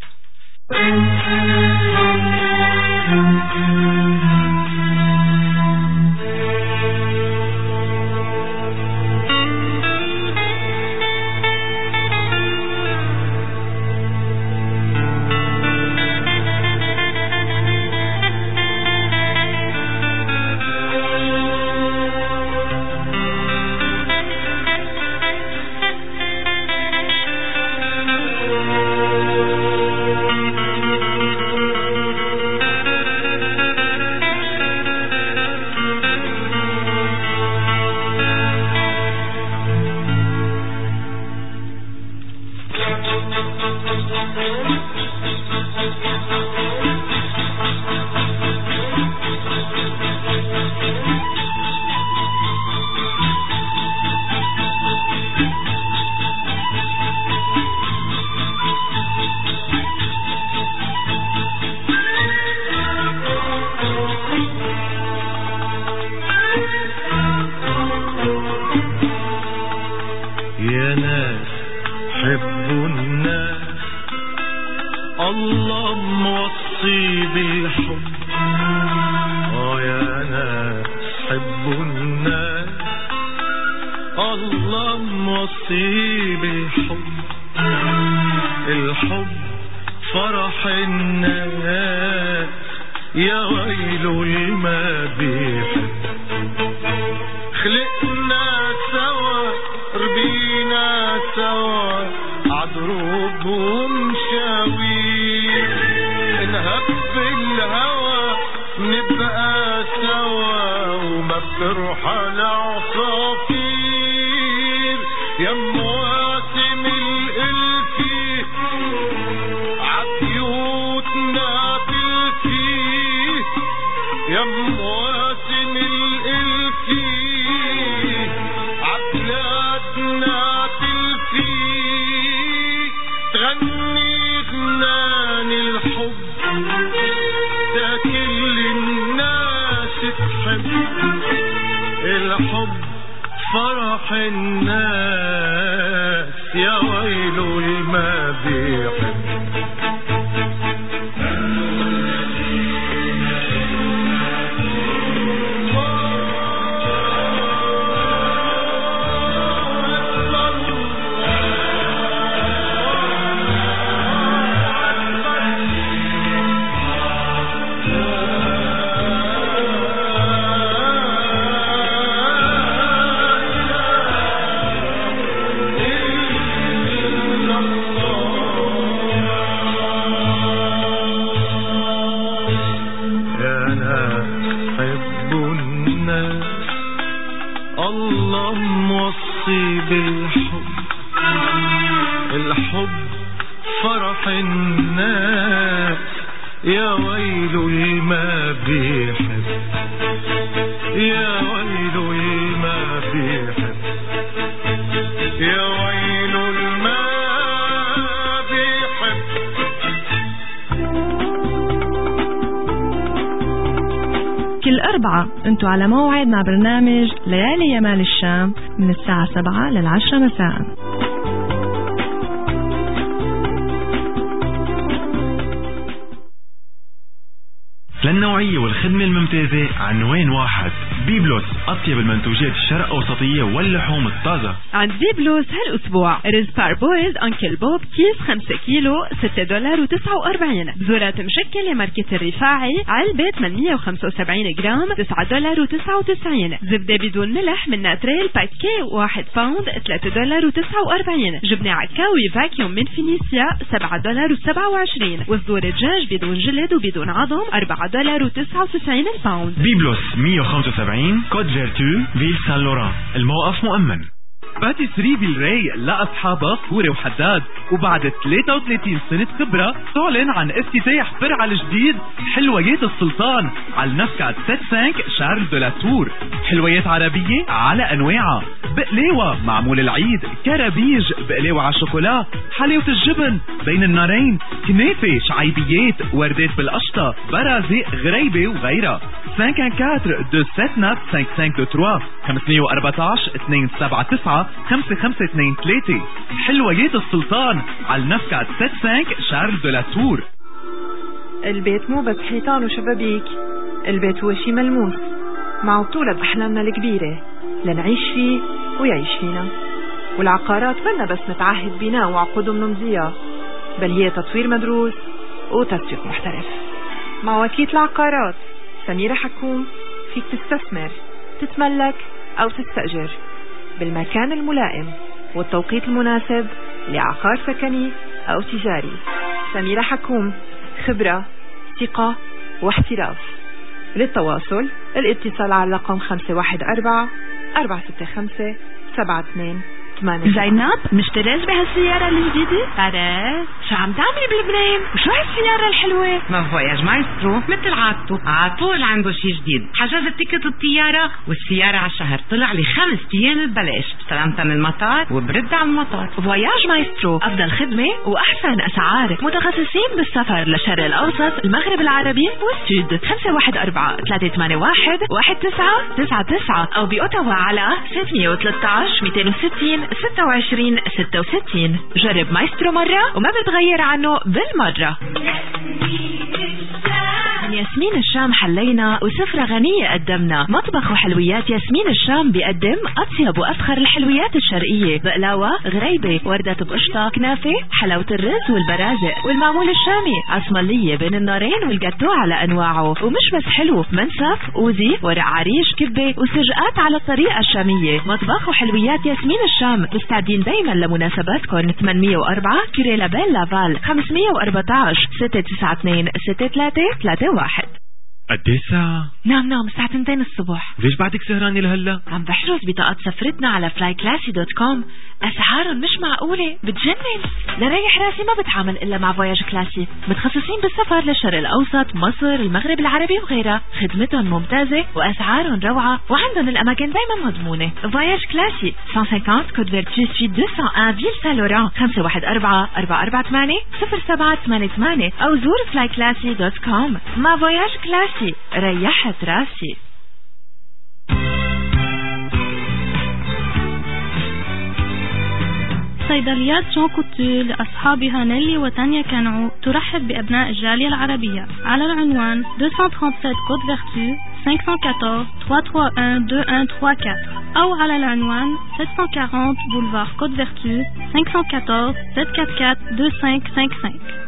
يا ويل ما بيحب يا ويل ما بيحب يا ويل ما بيحب. كل أربعة انتوا على موعد مع برنامج ليالي يمال الشام من الساعة سبعة للعشرة مساء. للنوعية والخدمة الممتازة عنوان واحد. بيبلوس أطيب المنتوجات الشرق أوسطية واللحوم الطازة. عند بيبلوس هالأسبوع رز باربويز أنكل بوب كيس خمسة كيلو ستة دولار وتسعة وأربعين. بذورات مشكلة ماركة الرفاعي علبة ثمانمية وخمسة وسبعين جرام تسعة دولار وتسعة وتسعين. زبدة بدون ملح من ناتريل باكي واحد باوند ثلاثة دولار وتسعة وأربعين. جبنة عكاوي فاكيوم من فينيسيا سبعة دولار وسبعة وعشرين. وصدور دجاج بدون جلد وبدون عظم أربعة دولار وتسعة وتسعين الباوند. بيبلوس مية وخمسة وسبعين كود فيرتو فيل سان لوران. الموقف مؤمن. باتيسري بالراي لأصحابها فوري وحداد، وبعد ثلاثة وثلاثين سنة خبرة تعلن عن افتتاح فرع الجديد حلويات السلطان على النفكات سبعة خمسة شارل دو لا تور. حلويات عربية على أنواعها، بقلاوة معمول العيد، كرابيج، بقلاوة على الشوكولا، حلاوة الجبن بين النارين، كنافة، شعيبيات، وردات بالقشطة، برازق، غريبة وغيرها. خمسة أربعة deux sept neuf cinq cinq deux trois خمسمية وأربعتاشر اثنين سبعة تسعة خمسة خمسة اثنين ثلاثة. حلويات السلطان على النفكات سبعة خمسة شارل دو لا تور. البيت مو بس حيطان وشبابيك، البيت هو شي ملموس مع بطولة بأحلامنا الكبيرة لنعيش فيه ويعيش فينا. والعقارات منا بس نتعهد بناء وعقود منمضية، بل هي تطوير مدروس وتسويق محترف. مع وكيلة العقارات سميرة حكوم فيك تستثمر، تتملك أو تستأجر بالمكان الملائم والتوقيت المناسب لعقار سكني أو تجاري. سميرة حكوم، خبرة، ثقة واحتراف. للتواصل الاتصال على الرقم خمسة واحد أربعة أربعة ستة خمسة سبعة اثنين ثمانية. زينب مشتريت بهالسيارة الجديدة؟ باريس شو عم تعملي بلبنان؟ وشو هالسيارة الحلوة؟ ما فواياج مايسترو مثل عادته عطول عنده شي جديد. حجز التيكت الطيارة والسيارة على الشهر طلع لي خمس ايام ببلاش. استلمتها من المطار وبرد على المطار. فواياج مايسترو أفضل خدمة وأحسن أسعار، متخصصين بالسفر للشرق الأوسط، المغرب العربي والسود. خمسة واحد أربعة ثلاثة ثمانية واحد واحد تسعة تسعة تسعة أو بأوتاوا على ستمية وثلاثة عشر مئتين وستين ستة وعشرين ستة وستين. جرب مايسترو مرة وما بتغير عنه بالمرة. من ياسمين الشام حلينا وسفرة غنية قدمنا. مطبخ وحلويات ياسمين الشام بيقدم أطيب وأفخر الحلويات الشرقية، بقلاوة، غريبة، وردة بقشطة، كنافة، حلاوة الرز والبرازق والمعمول الشامي، عصملية بين النارين والجاتو على أنواعه. ومش بس حلو، منسف، أوزي، ورق عريش، كبة وسجقات على الطريقة الشامية. مطبخ وحلويات ياسمين الشام مستعدين دايما لمناسباتكم. ثمانمية وأربعة كيري لابيل لافال خمسمية وأربعتاشر ستة تسعة اثنين ستة ثلاثة ثلاثة واحد. قديه الساعة؟ نعم نعم الساعة اثنتين الصبح. ليش بعدك سهرانة لهلا؟ عم بحجز بطاقات سفرتنا على فلاي كلاسي دوت كوم. أسعارهم مش معقولة، بتجنن. لريح راسي ما بتعامل إلا مع فواياج كلاسي، متخصصين بالسفر للشرق الأوسط، مصر، المغرب العربي وغيرها. خدمتهم ممتازة وأسعارهم روعة وعندهم الأماكن دايما مضمونة. فواياج كلاسي مئة وخمسين كود فيرتو سويت مئتين فيل سان لوران. خمسة واحد أربعة أربعة أربعة ثمانية صفر سبعة ثمانية ثمانية أو زور فلاي كلاسي دوت كوم. مع فواياج كلاسي ريحت راسي. صيدليات جون كوتو لأصحابها نيلي وتانيا كانعو ترحب بأبناء الجالية العربية على العنوان مئتين وثلاثة وثمانين كود فيرتو خمسة أربعة واحد ثلاثة ثلاثة واحد اثنين واحد ثلاثة أربعة أو على العنوان سبعمية وأربعين بولفار كود فيرتو خمسة أربعة أربعة سبعة أربعة أربعة اثنين خمسة خمسة خمسة.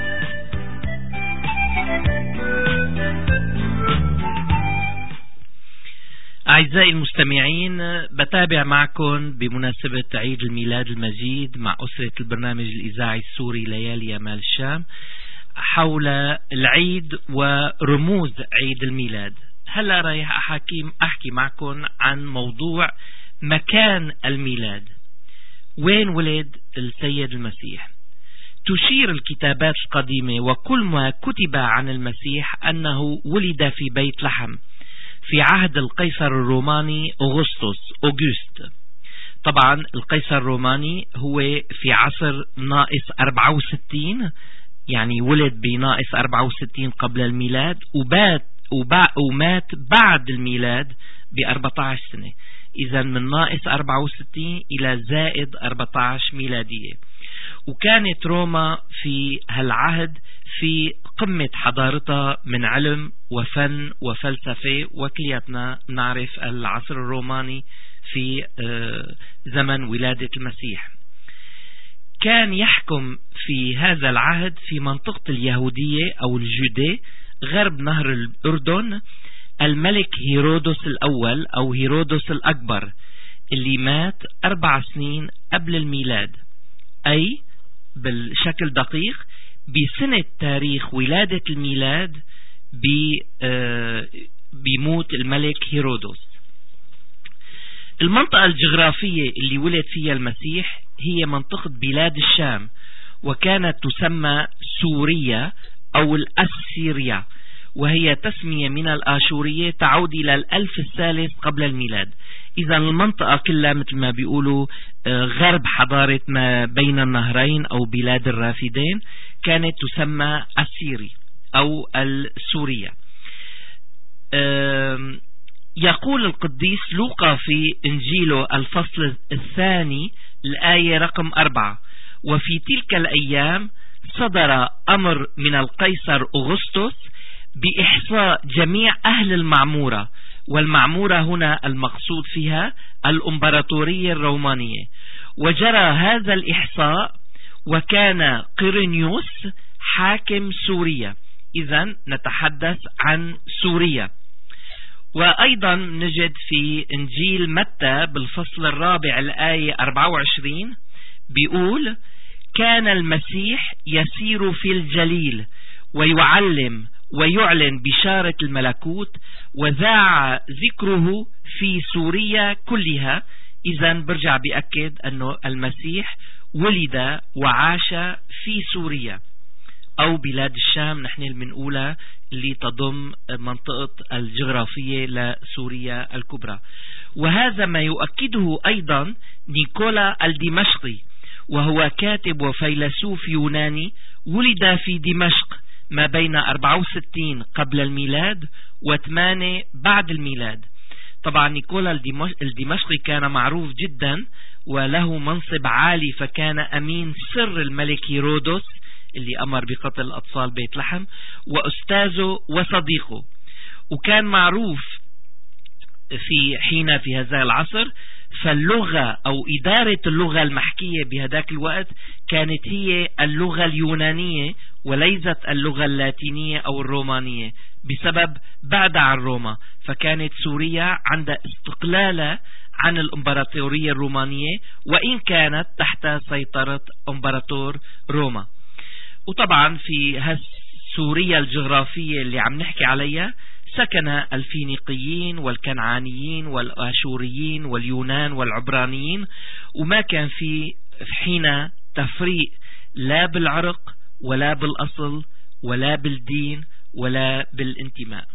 أعزائي المستمعين، بتابع معكم بمناسبة عيد الميلاد المجيد مع أسرة البرنامج الإذاعي السوري ليالي يمال الشام حول العيد ورموز عيد الميلاد. هلا رايح أحكي, أحكي معكم عن موضوع مكان الميلاد. وين ولد السيد المسيح؟ تشير الكتابات القديمة وكل ما كتب عن المسيح أنه ولد في بيت لحم في عهد القيصر الروماني أغسطس أوغست. طبعا القيصر الروماني هو في عصر ناقص أربعة وستين، يعني ولد بناقص أربعة وستين قبل الميلاد وبات ومات بعد الميلاد ب أربعة عشر سنة. إذا من ناقص أربعة وستين إلى زائد أربعة عشر ميلادية. وكانت روما في هالعهد في قمة حضارتها من علم وفن وفلسفة، وكلياتنا نعرف العصر الروماني في زمن ولادة المسيح. كان يحكم في هذا العهد في منطقة اليهودية أو الجودية غرب نهر الأردن الملك هيرودس الأول أو هيرودس الأكبر، اللي مات أربع سنين قبل الميلاد، أي بالشكل دقيق بسنة تاريخ ولادة الميلاد بيموت الملك هيرودس. المنطقة الجغرافية اللي ولد فيها المسيح هي منطقة بلاد الشام، وكانت تسمى سوريا أو الأسيريا، وهي تسمية من الآشورية تعود إلى الألف الثالث قبل الميلاد. إذا المنطقة كلها مثل ما بيقولوا غرب حضارة ما بين النهرين أو بلاد الرافدين كانت تسمى أسيري أو السورية. يقول القديس لوقا في إنجيله الفصل الثاني الآية رقم أربعة: وفي تلك الأيام صدر أمر من القيصر أغسطس بإحصاء جميع أهل المعمورة، والمعمورة هنا المقصود فيها الإمبراطورية الرومانية، وجرى هذا الإحصاء وكان قيرينيوس حاكم سوريا. إذن نتحدث عن سوريا. وأيضا نجد في إنجيل متى بالفصل الرابع الآية أربعة وعشرين بيقول: كان المسيح يسير في الجليل ويعلم ويعلن بشارة الملكوت، وذاع ذكره في سوريا كلها. إذن برجع بأكد أنه المسيح ولد وعاش في سوريا أو بلاد الشام، نحن المنقولة اللي تضم منطقة الجغرافية لسوريا الكبرى. وهذا ما يؤكده أيضا نيكولا الدمشقي، وهو كاتب وفيلسوف يوناني ولد في دمشق ما بين أربعة وستين قبل الميلاد وثمانية بعد الميلاد. طبعا نيكولا الدمشقي كان معروف جدا وله منصب عالي، فكان أمين سر الملك هيرودس اللي أمر بقتل أطفال بيت لحم، وأستاذه وصديقه. وكان معروف في حين في هذا العصر، فاللغة أو إدارة اللغة المحكية بهذاك الوقت كانت هي اللغة اليونانية وليست اللغة اللاتينية أو الرومانية بسبب بعد عن روما. فكانت سوريا عندها استقلال عن الإمبراطورية الرومانية وإن كانت تحت سيطرة إمبراطور روما. وطبعا في سوريا الجغرافية اللي عم نحكي عليها سكن الفينيقيين والكنعانيين والآشوريين واليونان والعبرانيين، وما كان في حين تفريق لا بالعرق ولا بالأصل ولا بالدين ولا بالانتماء.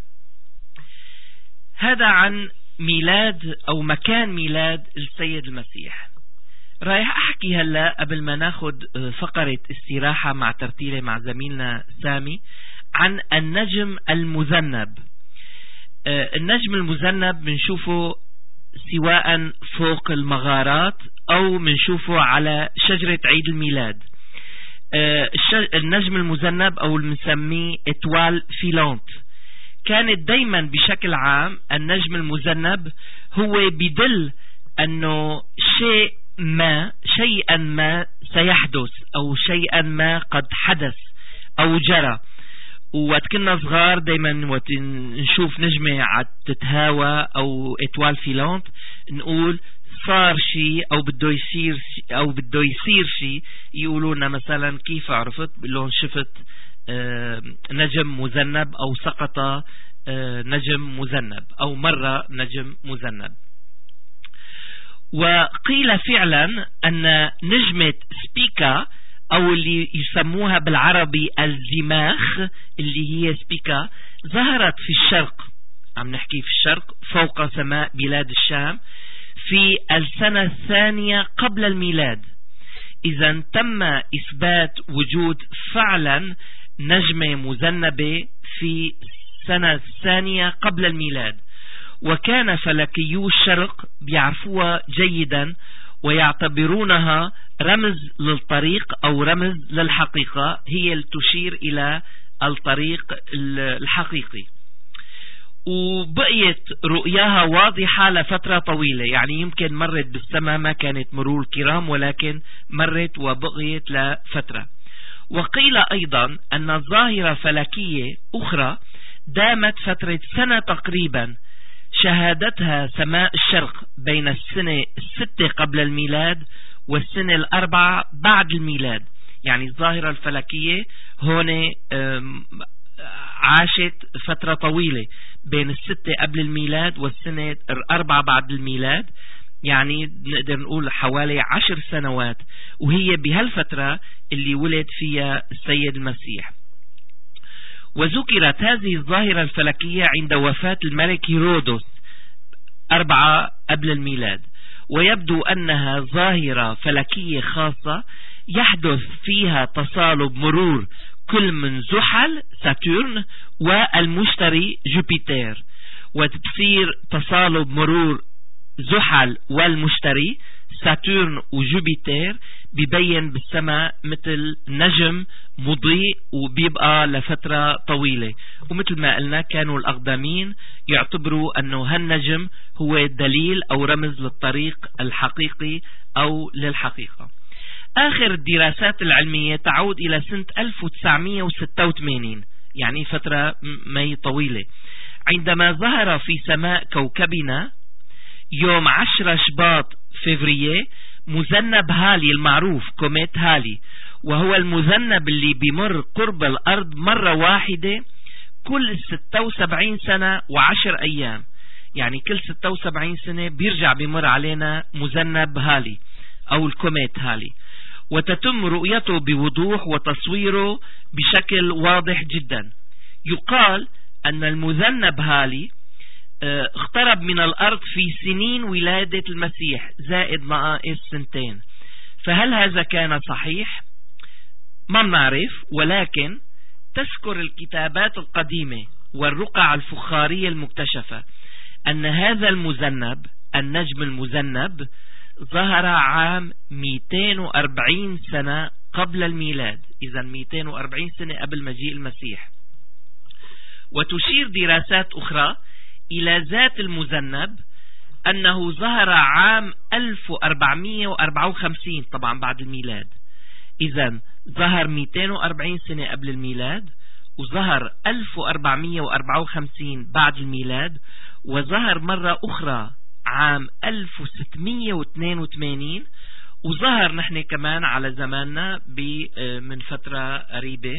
هذا عن ميلاد أو مكان ميلاد السيد المسيح. رايح أحكي هلأ قبل ما ناخد فقرة استراحة مع ترتيلة مع زميلنا سامي عن النجم المذنب. النجم المذنب بنشوفه سواء فوق المغارات أو بنشوفه على شجرة عيد الميلاد. النجم المذنب أو المسميه إتوال فيلانت كانت دايما بشكل عام النجم المذنب هو بدل أنه شيء ما شيئا ما سيحدث أو شيئا ما قد حدث أو جرى. وقت كنا صغار دايما وقت نشوف نجمة عم تتهاوى أو إتوال فيلانت نقول صار شيء أو بده يصير أو بده يصير شيء. يقولوا لنا مثلا كيف عرفت؟ بقولون شفت نجم مذنب أو سقط نجم مذنب أو مر نجم مذنب. وقيل فعلا أن نجمة سبيكا أو اللي يسموها بالعربي الزماخ اللي هي سبيكا، ظهرت في الشرق، عم نحكي في الشرق فوق سماء بلاد الشام في السنة الثانية قبل الميلاد. إذا تم إثبات وجود فعلا نجمة مذنبة في السنة الثانية قبل الميلاد، وكان فلكيو الشرق بيعرفوها جيدا ويعتبرونها رمز للطريق أو رمز للحقيقة، هي اللي تشير إلى الطريق الحقيقي. وبقيت رؤياها واضحة لفترة طويلة، يعني يمكن مرت بالسماء، ما كانت مرور الكرام، ولكن مرت وبقيت لفترة. وقيل أيضا أن ظاهرة فلكية أخرى دامت فترة سنة تقريبا، شهادتها سماء الشرق بين السنة الستة قبل الميلاد والسنة الأربعة بعد الميلاد. يعني الظاهرة الفلكية هون عاشت فترة طويلة بين الستة قبل الميلاد والسنة الأربعة بعد الميلاد، يعني نقدر نقول حوالي عشر سنوات، وهي بهالفترة اللي ولد فيها السيد المسيح. وذكرت هذه الظاهرة الفلكية عند وفاة الملك هيرودوس أربعة قبل الميلاد، ويبدو أنها ظاهرة فلكية خاصة يحدث فيها تصالب مرور كل من زحل ساتورن والمشتري جوبيتر، وتصير تصالب مرور زحل والمشتري ساتورن وجوبيتر بيبين بالسماء مثل نجم مضيء وبيبقى لفترة طويلة. ومثل ما قلنا كانوا الأقدمين يعتبروا أنه هالنجم هو دليل أو رمز للطريق الحقيقي أو للحقيقة. آخر الدراسات العلمية تعود إلى سنة ألف وتسعمئة وستة وثمانين، يعني فترة مي طويلة، عندما ظهر في سماء كوكبنا يوم عشرة شباط فيفرييه مذنب هالي المعروف كوميت هالي، وهو المذنب اللي بيمر قرب الأرض مرة واحدة كل ستة وسبعين سنة وعشر أيام، يعني كل ستة وسبعين سنة بيرجع بيمر علينا مذنب هالي أو الكوميت هالي، وتتم رؤيته بوضوح وتصويره بشكل واضح جدا. يقال أن المذنب هالي اقترب من الأرض في سنين ولادة المسيح زائد ناقص سنتين، فهل هذا كان صحيح؟ ما نعرف، ولكن تذكر الكتابات القديمة والرقع الفخارية المكتشفة أن هذا المذنب النجم المذنب ظهر عام مئتين وأربعين سنة قبل الميلاد، إذا مئتين وأربعين سنة قبل مجيء المسيح. وتشير دراسات أخرى إلى ذات المذنب أنه ظهر عام ألف وأربعمئة وأربعة وخمسين طبعا بعد الميلاد، إذا ظهر مئتين وأربعين سنة قبل الميلاد، وظهر ألف وأربعمئة وأربعة وخمسين بعد الميلاد، وظهر مرة أخرى عام ألف وستمئة واثنين وثمانين، وظهر نحن كمان على زماننا من فترة قريبة،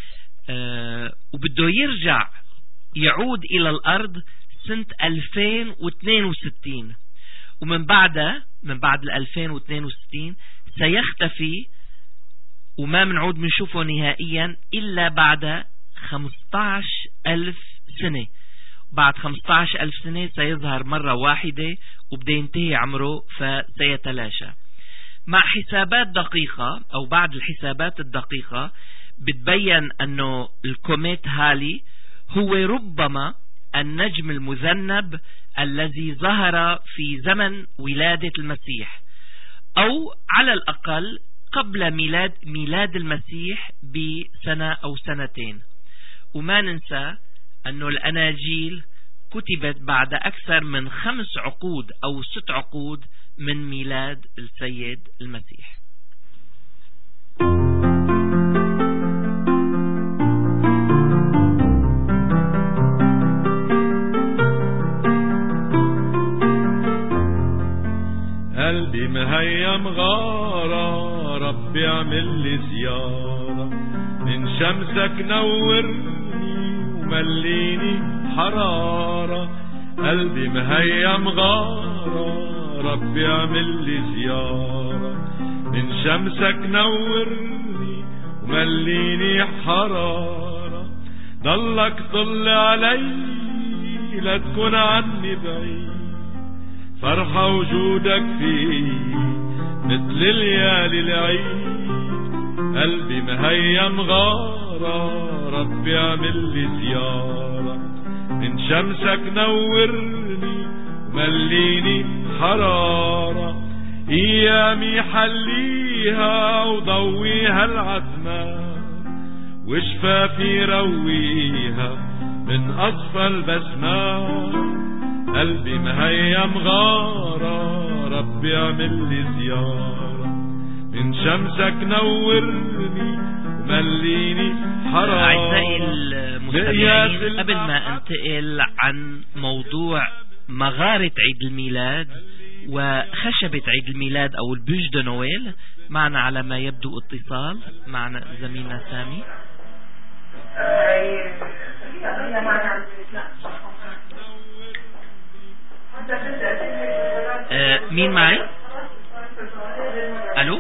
وبده يرجع يعود إلى الأرض سنة ألفين واثنين وستين، ومن بعدها من بعد ال ألفين واثنين وستين سيختفي وما منعود منشوفه نهائيا إلا بعد خمسة عشر ألف سنة. بعد خمسة عشر ألف سنة سيظهر مرة واحدة وبده ينتهي عمره فسيتلاشى. مع حسابات دقيقة أو بعد الحسابات الدقيقة بتبين أنه الكوميت هالي هو ربما النجم المذنب الذي ظهر في زمن ولادة المسيح، أو على الأقل قبل ميلاد ميلاد المسيح بسنة أو سنتين. وما ننسى أنه الأناجيل كتبت بعد أكثر من خمس عقود أو ست عقود من ميلاد السيد المسيح. قلبي مهيم غارة، ربي اعمل لي زيارة، من شمسك نورني ومليني حرارة. قلبي مهيم غارة، ربي اعمل لي زيارة، من شمسك نورني ومليني حرارة. ضلك طل علي لا تكون عني بعيد، فرحة وجودك فيه مثل الليالي العيد. قلبي مهيم غارة ربي عمل لي زيارة، من شمسك نورني ومليني حرارة. ايامي حليها وضويها العتمة، وشفافي رويها من اصفى البسمة. قلبي مهيم غارة ربي عمل لي زيارة، من شمسك نورني ومليني حرارة. أعزائي المستمعين، قبل ما انتقل عن موضوع مغارة عيد الميلاد وخشبة عيد الميلاد أو البوج دو نويل، معنا على ما يبدو اتصال معنا زميلنا سامي. آه مين معي؟ ألو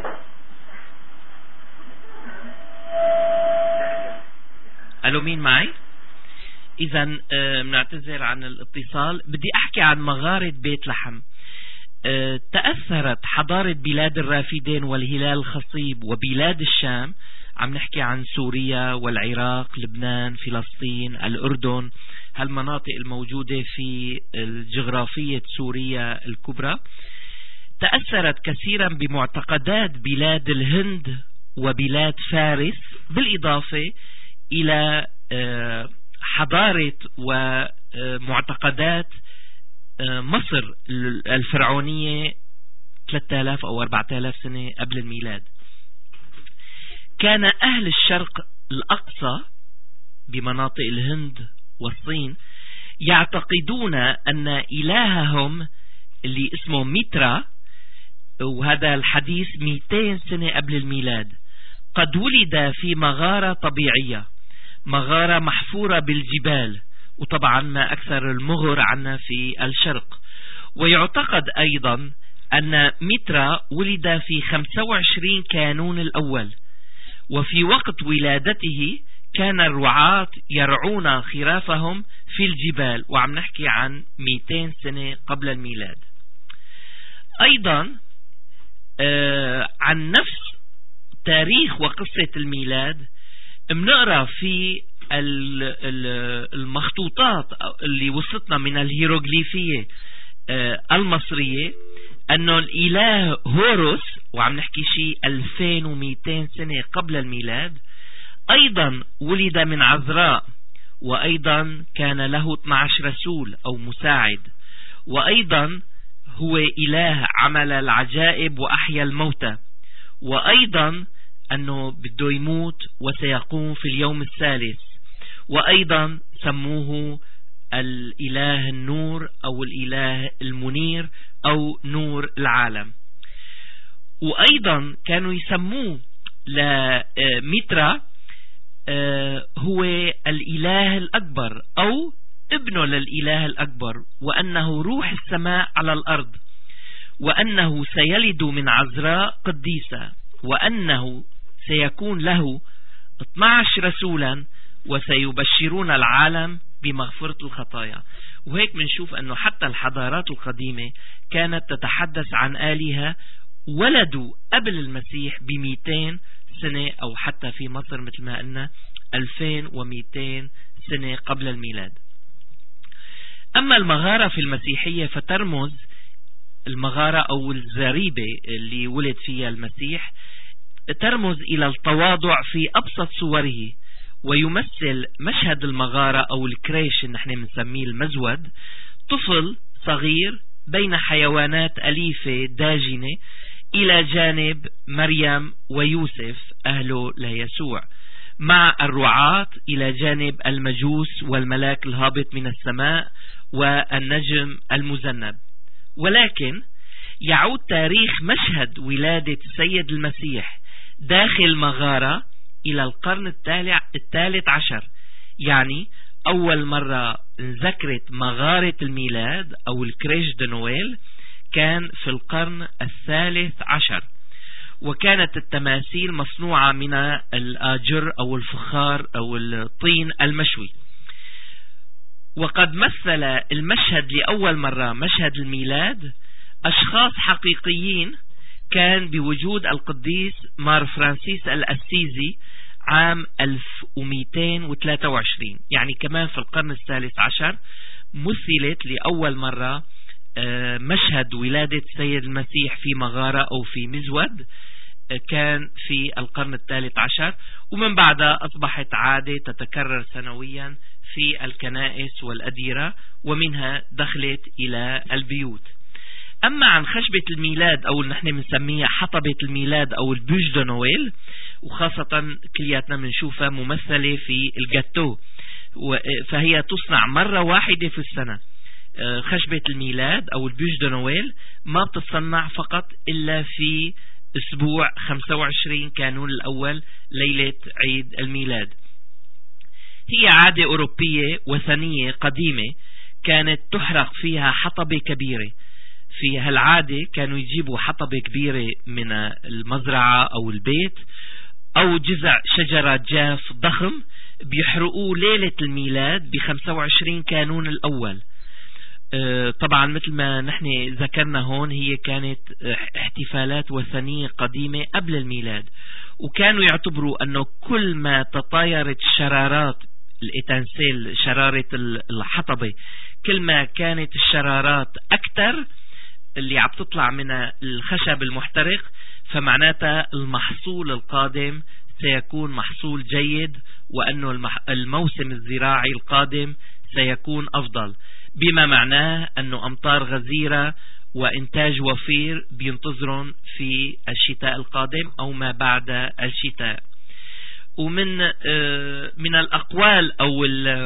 ألو مين معي؟ إذا بنعتذر عن الاتصال. بدي أحكي عن مغارة بيت لحم. أه تأثرت حضارة بلاد الرافدين والهلال الخصيب وبلاد الشام، عم نحكي عن سوريا والعراق، لبنان، فلسطين، الأردن، هالمناطق الموجودة في الجغرافية سوريا الكبرى. تأثرت كثيرا بمعتقدات بلاد الهند وبلاد فارس، بالإضافة إلى أه حضارة ومعتقدات مصر الفرعونية ثلاثة آلاف أو أربعة آلاف سنة قبل الميلاد. كان أهل الشرق الأقصى بمناطق الهند والصين يعتقدون أن إلههم اللي اسمه ميترا، وهذا الحديث مئتين سنة قبل الميلاد، قد ولد في مغارة طبيعية، مغارة محفورة بالجبال، وطبعا ما أكثر المغر عنا في الشرق. ويعتقد أيضا أن ميترا ولد في خمسة وعشرين كانون الأول، وفي وقت ولادته كان الرعاة يرعون خرافهم في الجبال، وعم نحكي عن مئتين سنة قبل الميلاد. أيضا آه عن نفس تاريخ وقصة الميلاد بنقرأ في المخطوطات اللي وصلتنا من الهيروغليفية المصرية أنه الإله هوروس، وعم نحكي شيء ألفين ومئتين سنة قبل الميلاد، أيضا ولد من عذراء، وأيضا كان له اثني عشر رسول أو مساعد، وأيضا هو إله عمل العجائب وأحيا الموتى، وأيضا أنه بده يموت وسيقوم في اليوم الثالث، وأيضا سموه الإله النور أو الإله المنير أو نور العالم. وأيضا كانوا يسموه لميترا هو الإله الأكبر أو ابنه للإله الأكبر، وأنه روح السماء على الأرض، وأنه سيلد من عذراء قديسة، وأنه سيكون له اثني عشر رسولا وسيبشرون العالم بمغفرة الخطايا. وهيك منشوف أنه حتى الحضارات القديمة كانت تتحدث عن آلهة ولدوا قبل المسيح بمئتين سنة، أو حتى في مصر مثل ما قلنا ألفين ومئتين سنة قبل الميلاد. أما المغارة في المسيحية فترمز المغارة أو الزريبة اللي ولد فيها المسيح ترمز إلى التواضع في أبسط صوره، ويمثل مشهد المغارة أو الكريش اللي نحن بنسميه المزود، طفل صغير بين حيوانات أليفة داجنة إلى جانب مريم ويوسف أهله ليسوع، مع الرعاة إلى جانب المجوس والملاك الهابط من السماء والنجم المذنب. ولكن يعود تاريخ مشهد ولادة السيد المسيح داخل مغارة إلى القرن الثالث عشر، يعني أول مرة ذكرت مغارة الميلاد أو الكريش دو نويل كان في القرن الثالث عشر. وكانت التماثيل مصنوعة من الآجر أو الفخار أو الطين المشوي. وقد مثل المشهد لأول مرة، مشهد الميلاد، أشخاص حقيقيين كان بوجود القديس مار فرانسيس الأسيزي عام ألف ومئتين وثلاثة وعشرين، يعني كمان في القرن الثالث عشر مثلت لأول مرة مشهد ولادة سيد المسيح في مغارة أو في مزود، كان في القرن الثالث عشر، ومن بعدها أصبحت عادة تتكرر سنويا في الكنائس والأديرة، ومنها دخلت إلى البيوت. أما عن خشبة الميلاد أو نحن بنسميها حطبة الميلاد أو البوش دو نويل، وخاصة كلياتنا بنشوفها ممثلة في الجاتو، فهي تصنع مرة واحدة في السنة. خشبة الميلاد أو البوش دو نويل ما بتتصنع فقط إلا في أسبوع خمسة وعشرين كانون الأول، ليلة عيد الميلاد. هي عادة أوروبية وثنية قديمة كانت تحرق فيها حطبة كبيرة. في هالعادة كانوا يجيبوا حطبة كبيرة من المزرعة أو البيت أو جذع شجرة جاف ضخم، بيحرقوه ليلة الميلاد بخمسة وعشرين كانون الأول. طبعا مثل ما نحن ذكرنا هون، هي كانت احتفالات وثنية قديمة قبل الميلاد، وكانوا يعتبروا أنه كل ما تطايرت شرارات الإتانسيل، شرارة الحطبة، كل ما كانت الشرارات أكثر اللي عم تطلع من الخشب المحترق، فمعناتها المحصول القادم سيكون محصول جيد، وأنه الموسم الزراعي القادم سيكون أفضل، بما معناه أنه أمطار غزيرة وإنتاج وفير بينتظرون في الشتاء القادم أو ما بعد الشتاء. ومن من الأقوال أو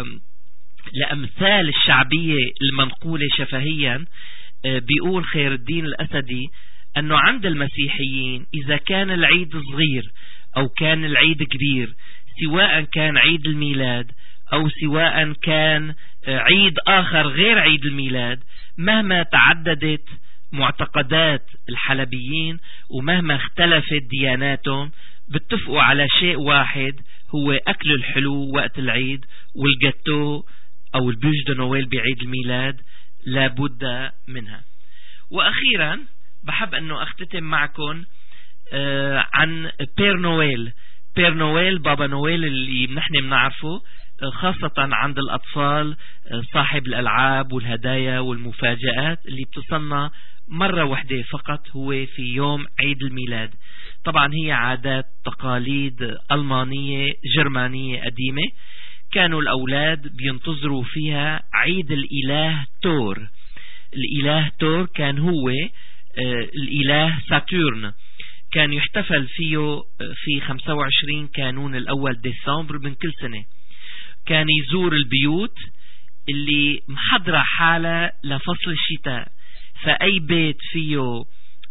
الأمثال الشعبية المنقولة شفهيا، بيقول خير الدين الأسدي أنه عند المسيحيين إذا كان العيد صغير أو كان العيد كبير، سواء كان عيد الميلاد أو سواء كان عيد آخر غير عيد الميلاد، مهما تعددت معتقدات الحلبيين ومهما اختلفت دياناتهم، باتفقوا على شيء واحد، هو أكل الحلو وقت العيد، والجاتو أو البوش دو نويل بعيد الميلاد لابد منها. وأخيرا بحب أنه أختتم معكم آه عن بير نويل. بير نويل، بابا نويل اللي نحن بنعرفه خاصة عند الأطفال، صاحب الألعاب والهدايا والمفاجآت اللي بتصنع مرة واحدة فقط، هو في يوم عيد الميلاد. طبعا هي عادات تقاليد ألمانية جرمانية قديمة، كانوا الأولاد بينتظروا فيها عيد الإله تور. الإله تور كان هو الإله ساتورن، كان يحتفل فيه في خمسة وعشرين كانون الأول ديسمبر من كل سنة. كان يزور البيوت اللي محضرة حالة لفصل الشتاء، فأي بيت فيه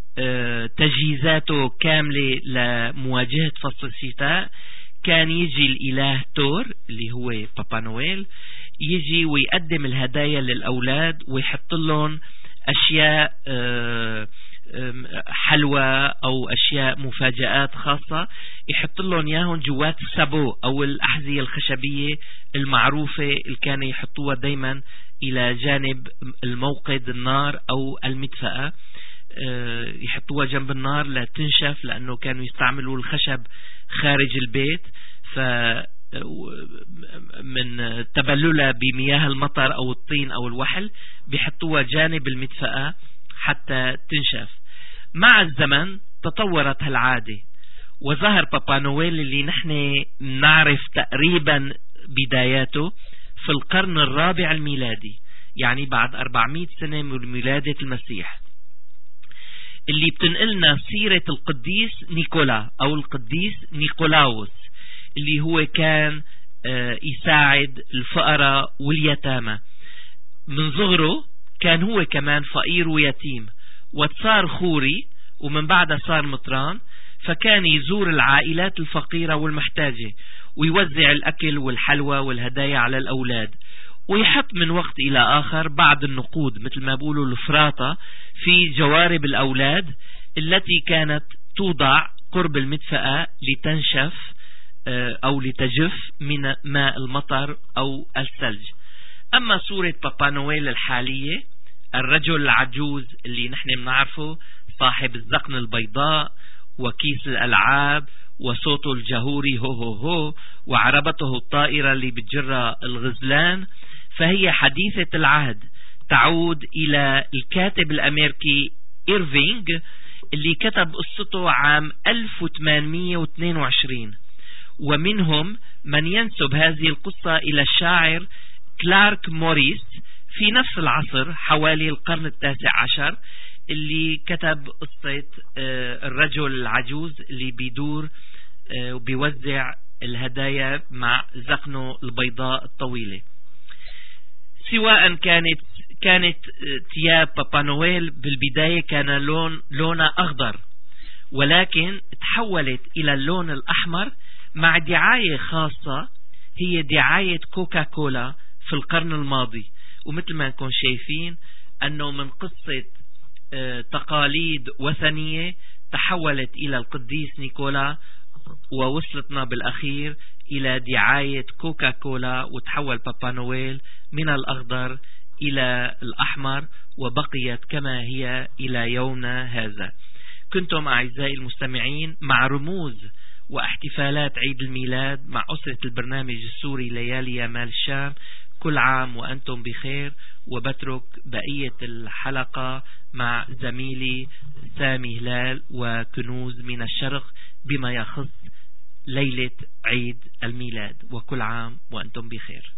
تجهيزاته كاملة لمواجهة فصل الشتاء، كان يجي الإله تور اللي هو بابا نويل، يجي ويقدم الهدايا للأولاد ويحط لهم أشياء حلوى أو أشياء مفاجآت خاصة، يحط لهم ياهن جوات السابو أو الأحذية الخشبية المعروفة اللي كانوا يحطوها دايما إلى جانب الموقد النار أو المدفأة، يحطوها جنب النار لا تنشف، لأنه كانوا يستعملوا الخشب خارج البيت، ف من تبللها بمياه المطر أو الطين أو الوحل بيحطوها جانب المدفأة حتى تنشف. مع الزمن تطورت هالعادة، وظهر بابا نويل اللي نحن نعرف تقريبا بداياته في القرن الرابع الميلادي، يعني بعد أربعمائة سنة من ميلادة المسيح، اللي بتنقلنا سيرة القديس نيكولا أو القديس نيقولاوس، اللي هو كان يساعد الفقراء واليتامى. من صغره كان هو كمان فقير ويتيم، وتصار خوري ومن بعدها صار مطران، فكان يزور العائلات الفقيرة والمحتاجة ويوزع الأكل والحلوى والهدايا على الأولاد، ويحط من وقت إلى آخر بعض النقود مثل ما بيقولوا الفراطة في جوارب الأولاد التي كانت توضع قرب المدفأة لتنشف أو لتجف من ماء المطر أو الثلج. أما صورة بابا نويل الحالية، الرجل العجوز اللي نحن بنعرفه صاحب الذقن البيضاء وكيس الألعاب وصوته الجهوري هو هو هو وعربته الطائرة اللي بتجرى الغزلان، فهي حديثة العهد، تعود إلى الكاتب الأمريكي إيرفينغ اللي كتب قصته عام ألف وثمانمئة واثنين وعشرين، ومنهم من ينسب هذه القصة إلى الشاعر كلارك موريس في نفس العصر حوالي القرن التاسع عشر، اللي كتب قصة الرجل العجوز اللي بيدور وبيوزع الهدايا مع ذقنه البيضاء الطويلة. سواء كانت كانت ثياب بابا نويل بالبداية كان لون لونها أخضر، ولكن تحولت إلى اللون الأحمر مع دعاية خاصة هي دعاية كوكا كولا في القرن الماضي. ومثل ما نكون شايفين أنه من قصة تقاليد وثنية تحولت إلى القديس نيكولا، ووصلتنا بالأخير إلى دعاية كوكا كولا، وتحول بابا نويل من الأخضر إلى الأحمر، وبقيت كما هي إلى يومنا هذا. كنتم أعزائي المستمعين مع رموز واحتفالات عيد الميلاد مع أسرة البرنامج السوري ليالي يا مال الشام. كل عام وأنتم بخير، وبترك بقية الحلقة مع زميلي سامي هلال وكنوز من الشرق بما يخص ليلة عيد الميلاد. وكل عام وأنتم بخير.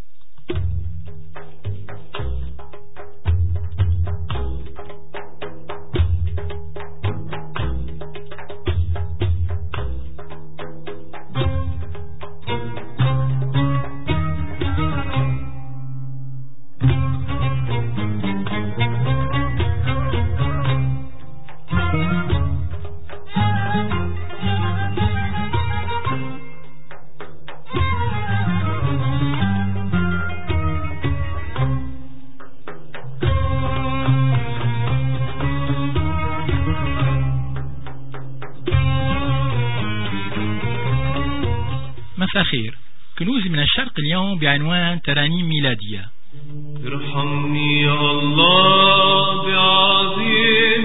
مساء خير. كنوز من الشرق اليوم بعنوان ترانيم ميلادية. ارحمني يا الله بعظيم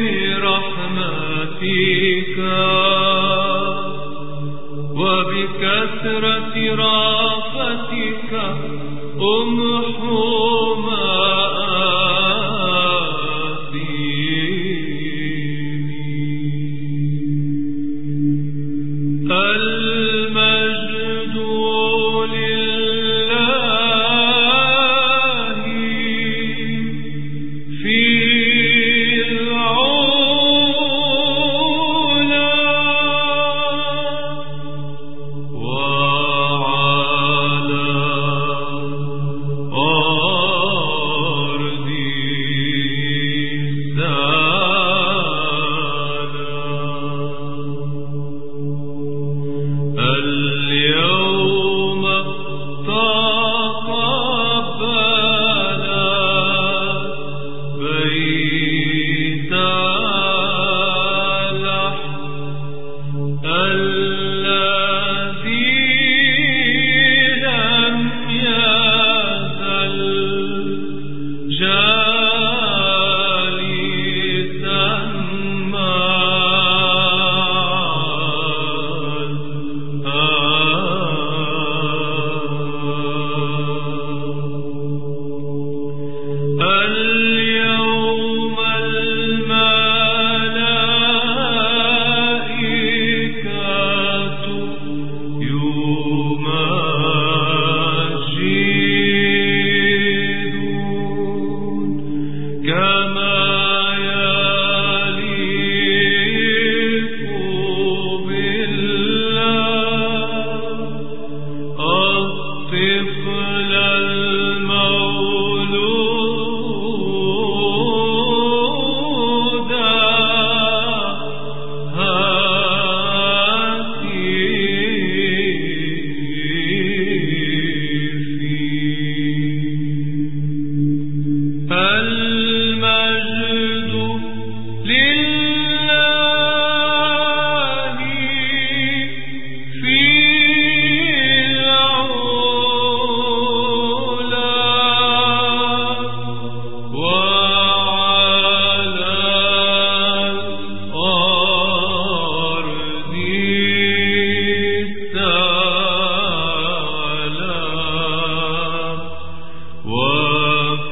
رحمتك وبكثرة رافتك امحو في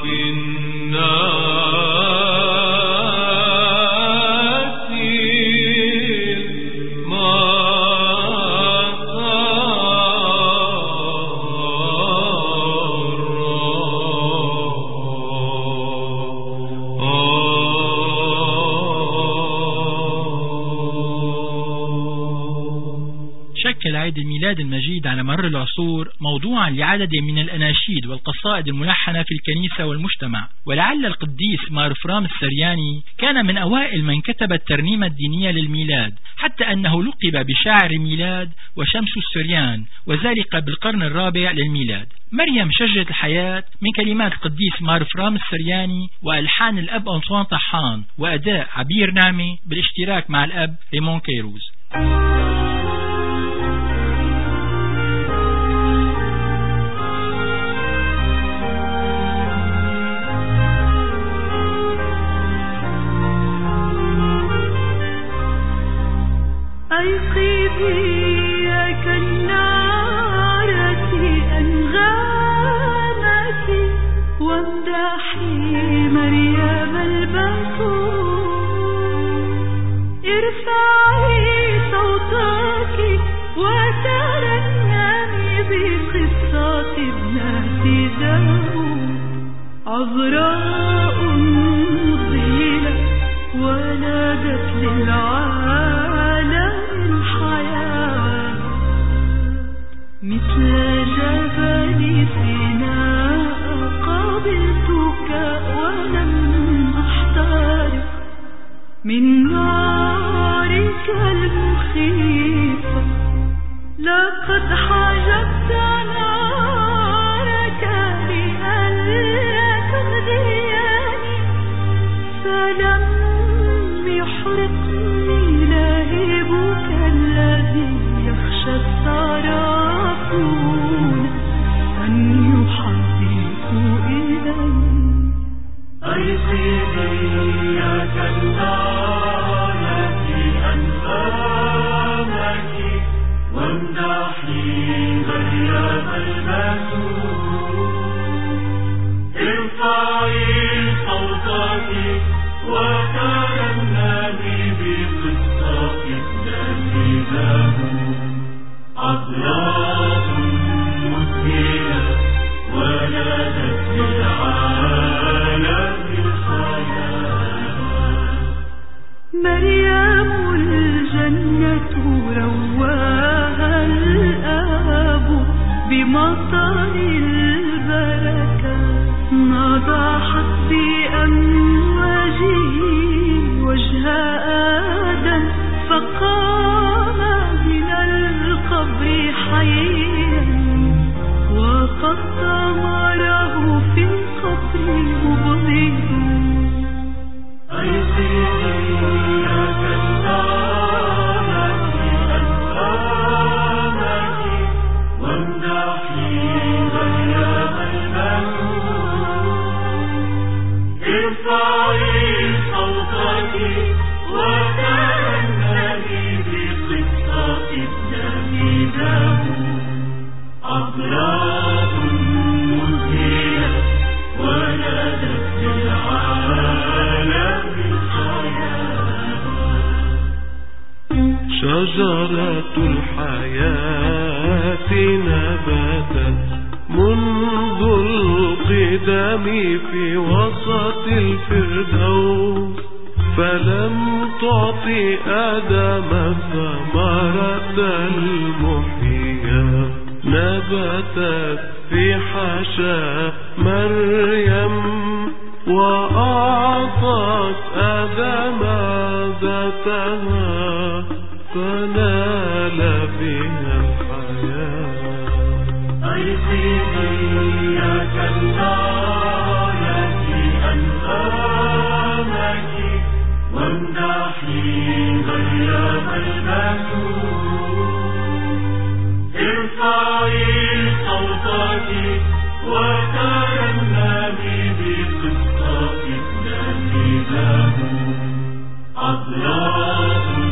شكل عيد الميلاد المجيد على مر العصور موضوعا لعدد من الأناشيد والقصائد الملحنة في الكنيسة والمجتمع، ولعل القديس مار فرام السرياني كان من أوائل من كتب الترنيمة الدينية للميلاد، حتى أنه لقب بشاعر ميلاد وشمس السريان، وذلك بالقرن الرابع للميلاد. مريم شجرة الحياة من كلمات القديس مار فرام السرياني وألحان الأب أنطوان طحان وأداء عبير نعمة بالاشتراك مع الأب ريمون كيروز. أيقظي كالنارة أنغامك وامدحي مريم البتول، ارفعي صوتك وترنمي بقصة ابنة داود، عذراء مذهلة ولدت للعالم مثل جبل سيناء قابلتك ولم أحترق من نارك المخيفة، لقد حجبت نارك لئلا تغذيني، فلم يحرقني لهيبك الذي يخشى السرافون أن يحدثوا إلي. أيقظي يا كالنارة أنغامك وامدحي مريم البتول، ارفعي صوتك وترنمي بقصة ابنة داود، عذراء مذهلة ولدت للعالم الحياة. مريم الجنة رواها الآب بمطر البركة، نضحت بأمواجه وجه آدم فقام من القبر حيا، وقد ثمره في القبر مبغض. أيقظي يا كالنارة أنغامك وامدحي مريم البتول، ارفعي صوتك وترنمي بقصة ابنة داود، عذراء مذهلة ولدت للعالم الحياة. شجرة الحياة نبتت منذ القدم في وسط الفردوس، فلم تعطي آدم ثمرة المحيا، نبتت في حشا مريم وأعطت آدم ذاتها فنال بها الحياة. أيقظي يا كالنارة أنغامك وامدحي مريم البتول، ارفعي صوتك وترنمي بقصة ابنة داود، عذراء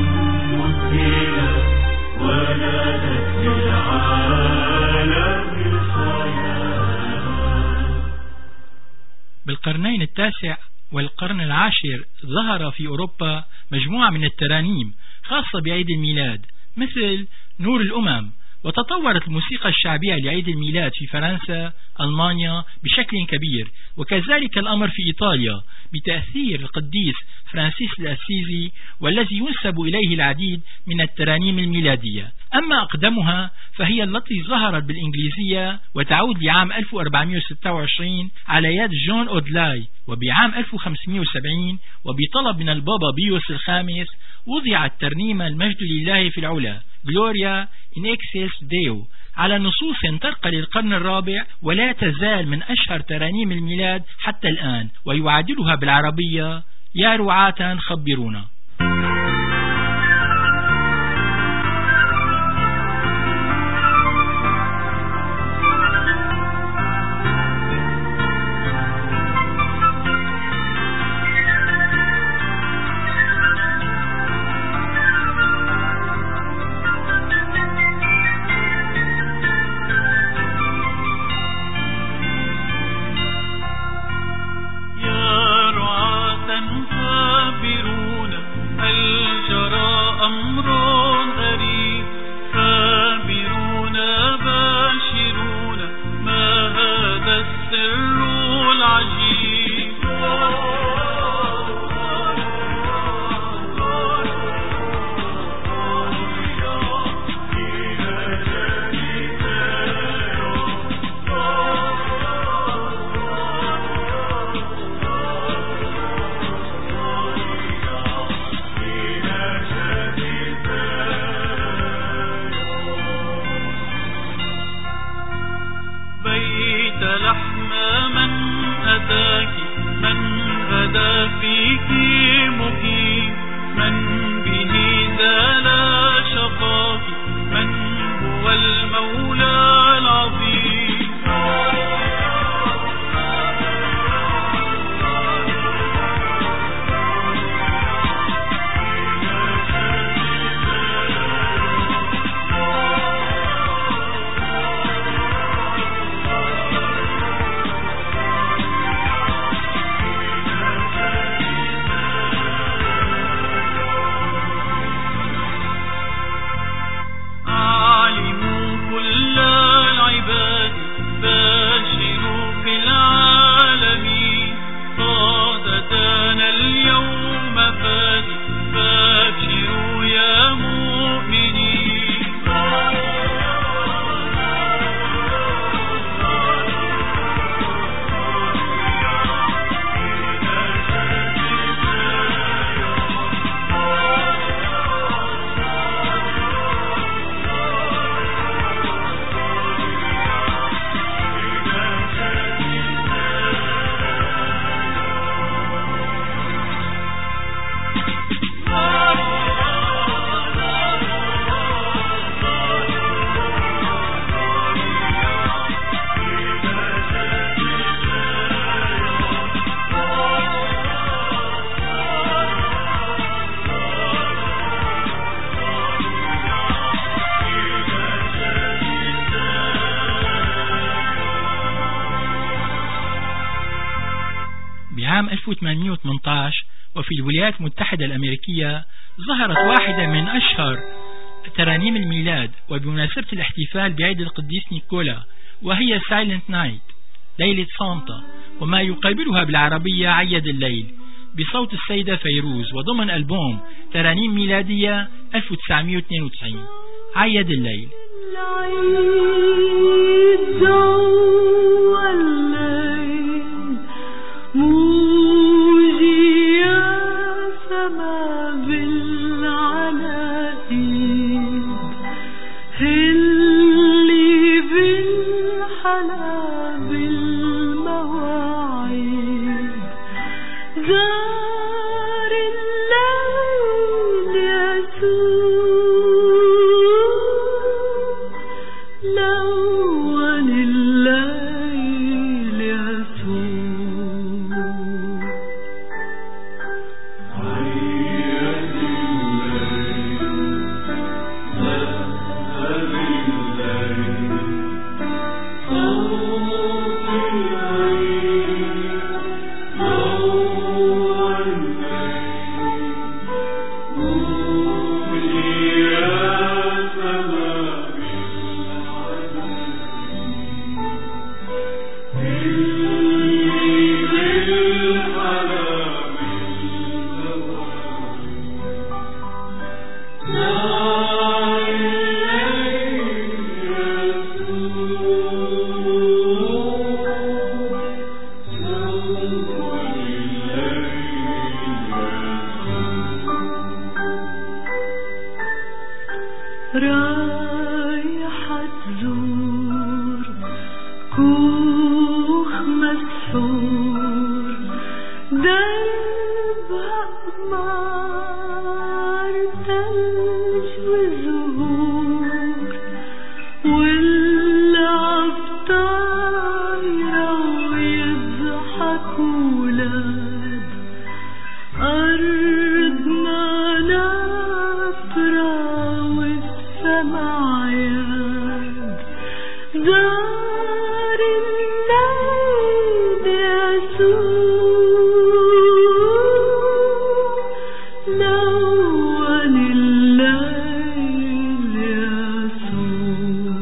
بالقرنين التاسع والقرن العاشر ظهر في أوروبا مجموعة من الترانيم خاصة بعيد الميلاد مثل نور الأمم. وتطورت الموسيقى الشعبية لعيد الميلاد في فرنسا ألمانيا بشكل كبير، وكذلك الأمر في إيطاليا بتأثير القديس فرانسيس الأسيزي، والذي ينسب إليه العديد من الترانيم الميلادية. أما أقدمها فهي التي ظهرت بالإنجليزية وتعود لعام ألف وأربعمائة وستة وعشرين على يد جون أودلاي، وبعام ألف وخمسمائة وسبعين وبطلب من البابا بيوس الخامس وضعت ترنيمة المجد لله في العلا Gloria in Excelsis Deo على نصوص ترقى للقرن الرابع، ولا تزال من أشهر ترانيم الميلاد حتى الآن، ويعادلها بالعربية يا رعاة خبرونا. عام ألف وثمانمائة وثمانية عشر وفي الولايات المتحدة الأمريكية ظهرت واحدة من أشهر ترانيم الميلاد وبمناسبة الاحتفال بعيد القديس نيكولا، وهي Silent Night ليلة سانتا، وما يقابلها بالعربية عيد الليل بصوت السيدة فيروز، وضمن ألبوم ترانيم ميلادية ألف وتسعمائة واثنين وتسعين عيد الليل. Ooh. رايحة تزور كوخ مسحور دربها أقمار ثلج وزهور والعبطايرة ويضحك ولاد أرضنا نافرة والسما عياد دار الليل يسوع لون الليل يسوع.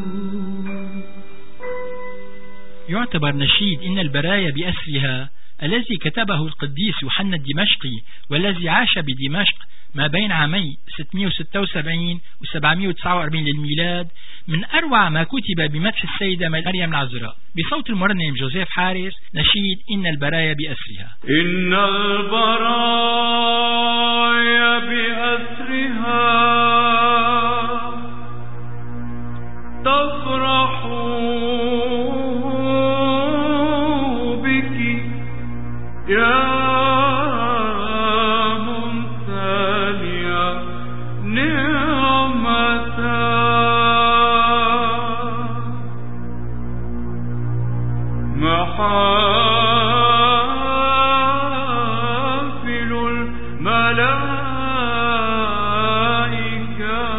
يعتبر نشيد إن البرايا بأسرها الذي كتبه القديس يوحنا الدمشقي والذي عاش بدمشق ما بين عامي ستمئة وستة وسبعين و سبعمئة وتسعة وأربعين للميلاد من أروع ما كتب بمدح السيدة مريم العذراء بصوت المرنم جوزيف حارس نشيد إن البرايا بأسرها. إن البرايا بأسرها تفرح بك يا ممتلئة نعمة محافل الملائكة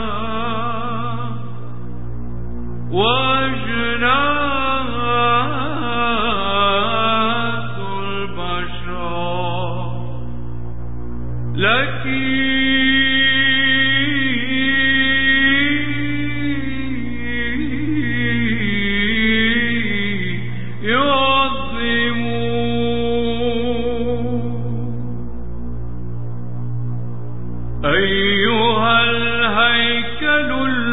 وأجناس البشر لك أيها الهيكل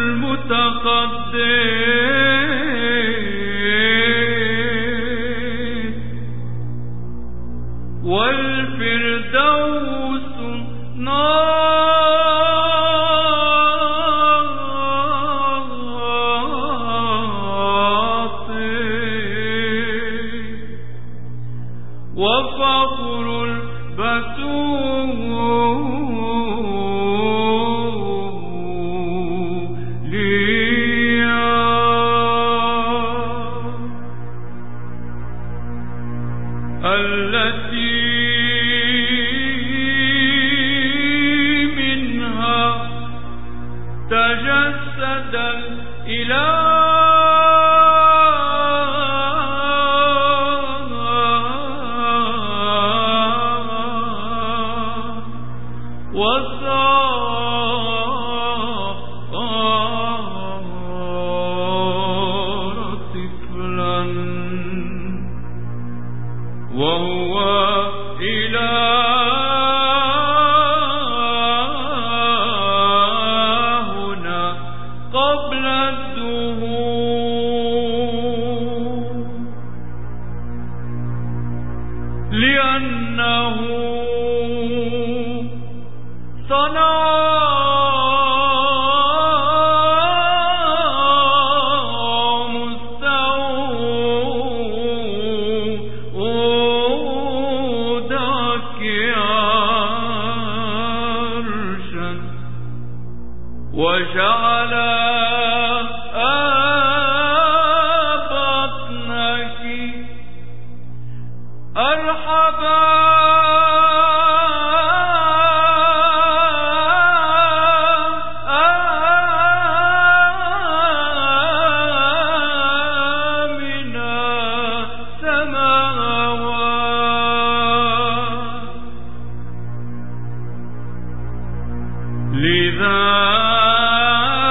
المتقدس والفردوس ناطق وفخر البتول التي منها تجسد الإله وصار طفلا وهو إلهنا قبل الدهور لأنه صنع وجعل بطنك أرحبا من السماوات لذا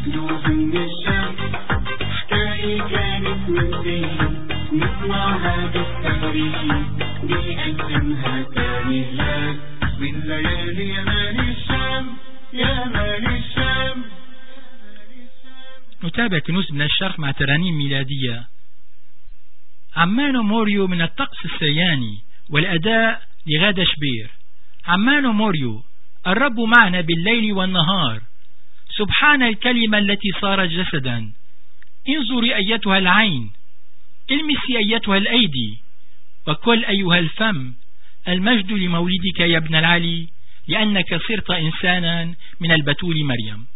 نوح من الشام حكاية كانت من زين نسمع هذا التاريخ بيقدمها تاني هلال من ليالي يمان الشام يمان الشام. نتابع كنوز من الشرق مع ترانيم ميلادية. عمان موريو من الطقس السرياني والأداء لغادة شبير. عمان موريو الرب معنا بالليل والنهار سبحان الكلمة التي صارت جسدا. انظري أيتها العين المسي أيتها الأيدي وكل أيها الفم المجد لمولدك يا ابن العلي لأنك صرت إنسانا من البتول مريم.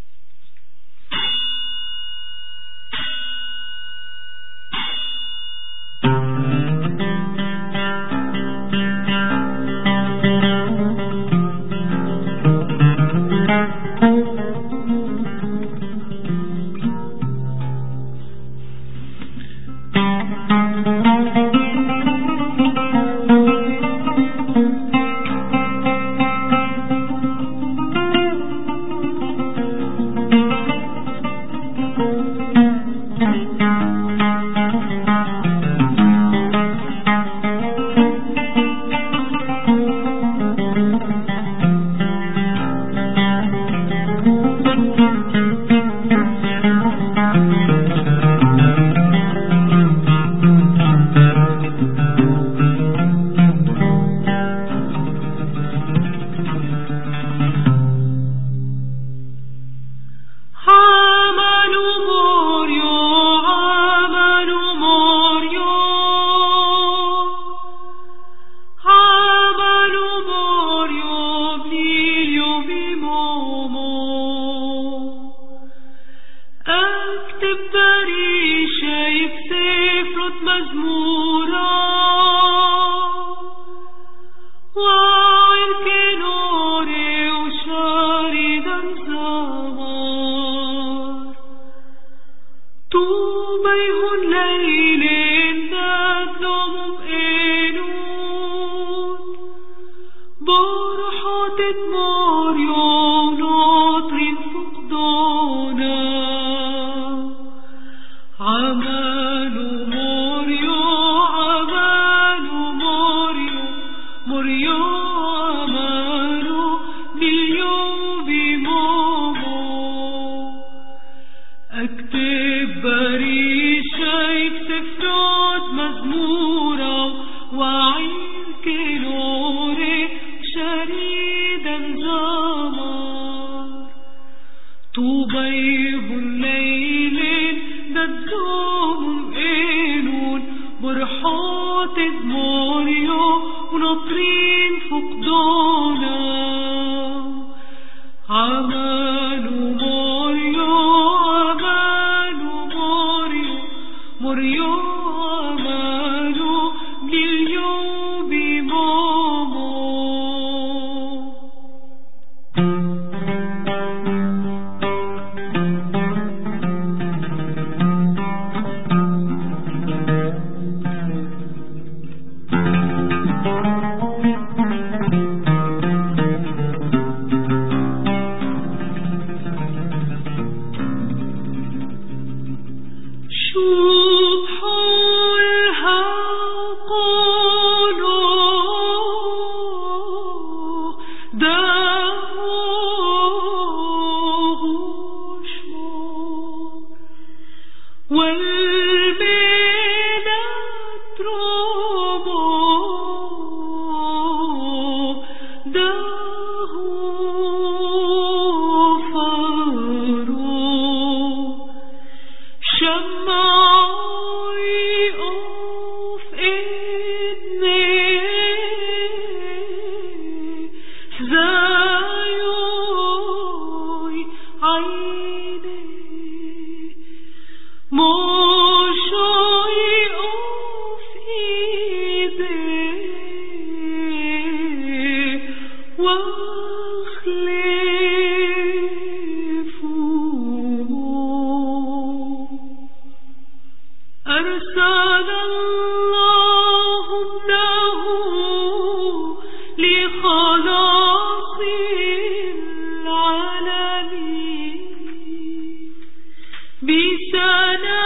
بسنة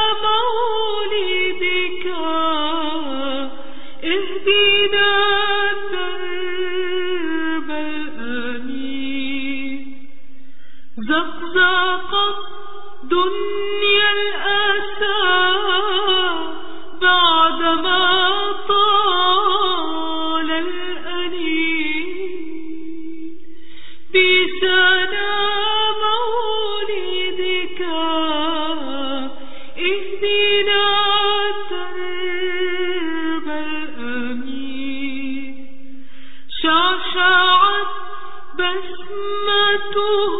مولدك اهدنا الدرب الأمين زقزقت دنيا الأسى بعدما طال الأنين بسنة مولدك اهدنا الدرب الأمين شعشعت بسمته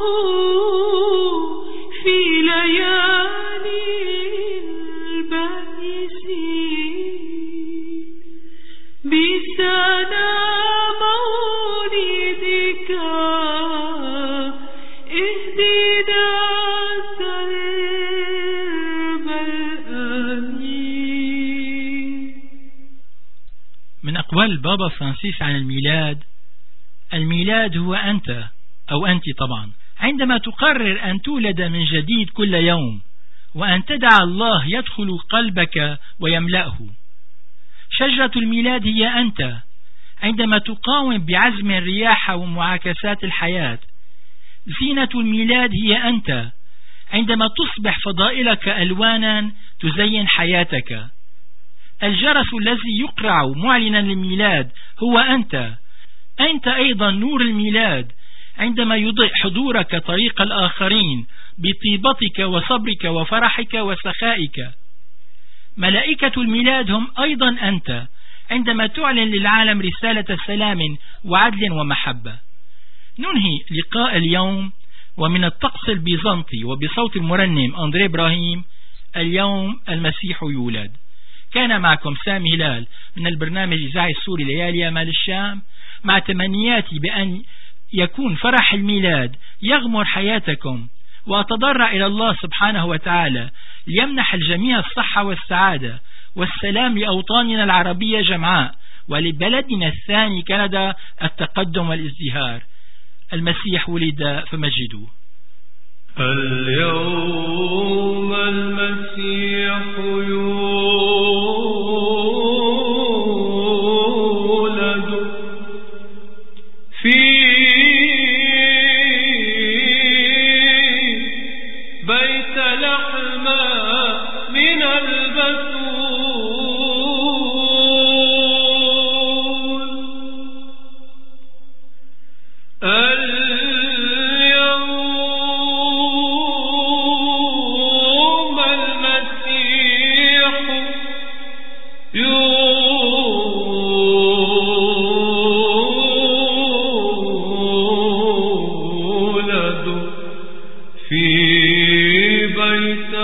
في ليالي البائسين بسنة مولدك اهدنا الدرب الأمين. من أقوال البابا فرانسيس عن الميلاد: الميلاد هو أنت أو أنت طبعا، عندما تقرر أن تولد من جديد كل يوم وأن تدع الله يدخل قلبك ويملأه. شجرة الميلاد هي أنت، عندما تقاوم بعزم الرياح ومعاكسات الحياة. زينة الميلاد هي أنت، عندما تصبح فضائلك ألوانا تزين حياتك. الجرس الذي يقرع معلنا للميلاد هو أنت. أنت أيضا نور الميلاد، عندما يضيء حضورك طريق الآخرين بطيبتك وصبرك وفرحك وسخائك. ملائكة الميلاد هم أيضا أنت، عندما تعلن للعالم رسالة سلام وعدل ومحبة. ننهي لقاء اليوم ومن الطقس البيزنطي وبصوت المرنم أندري إبراهيم: اليوم المسيح يولد. كان معكم سامي هلال من البرنامج الإذاعي السوري ليالي مال الشام، مع تمنياتي بأن يكون فرح الميلاد يغمر حياتكم، وأتضرع إلى الله سبحانه وتعالى ليمنح الجميع الصحة والسعادة والسلام لأوطاننا العربية جمعاء، ولبلدنا الثاني كندا التقدم والازدهار. المسيح ولد فمجدوه. اليوم المسيح يولد في بيت لحم من البتول. اليوم المسيح يولد في بيت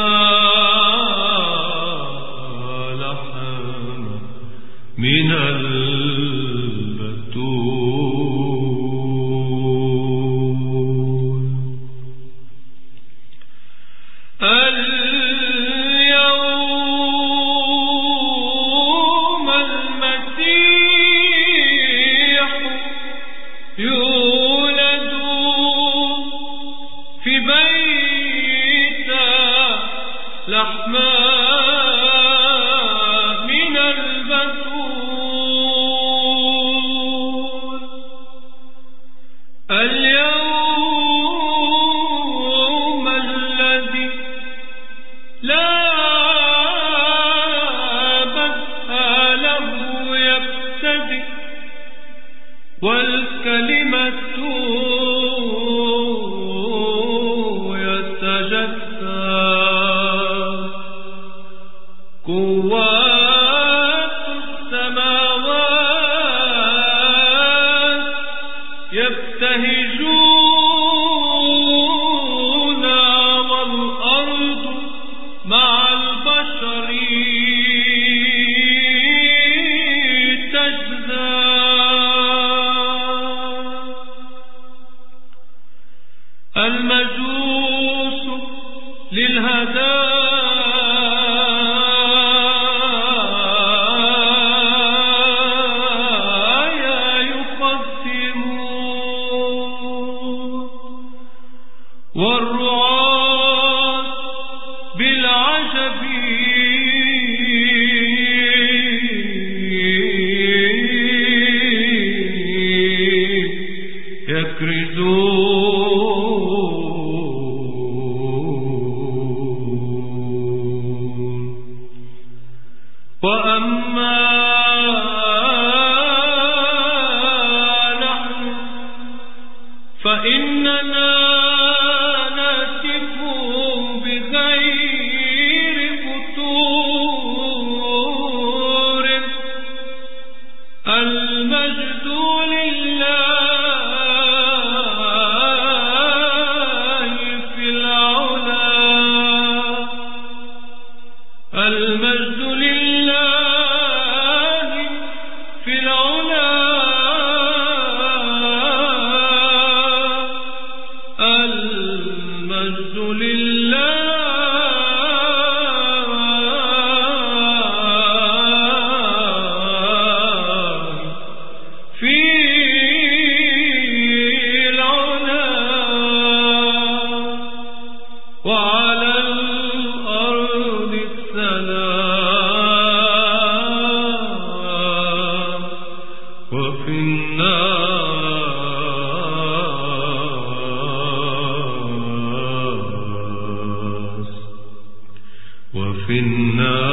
لحم من البتول. اليوم المسيح يولد في بيت لحم من البتول. اليوم الذي لا بدء له يبتدئ والكلمة يتجسد. قوات السماوات يبتهجون والأرض مع البشر تجزى. المجوس للهدايا يقدمون، والرعاة بلا وفي النار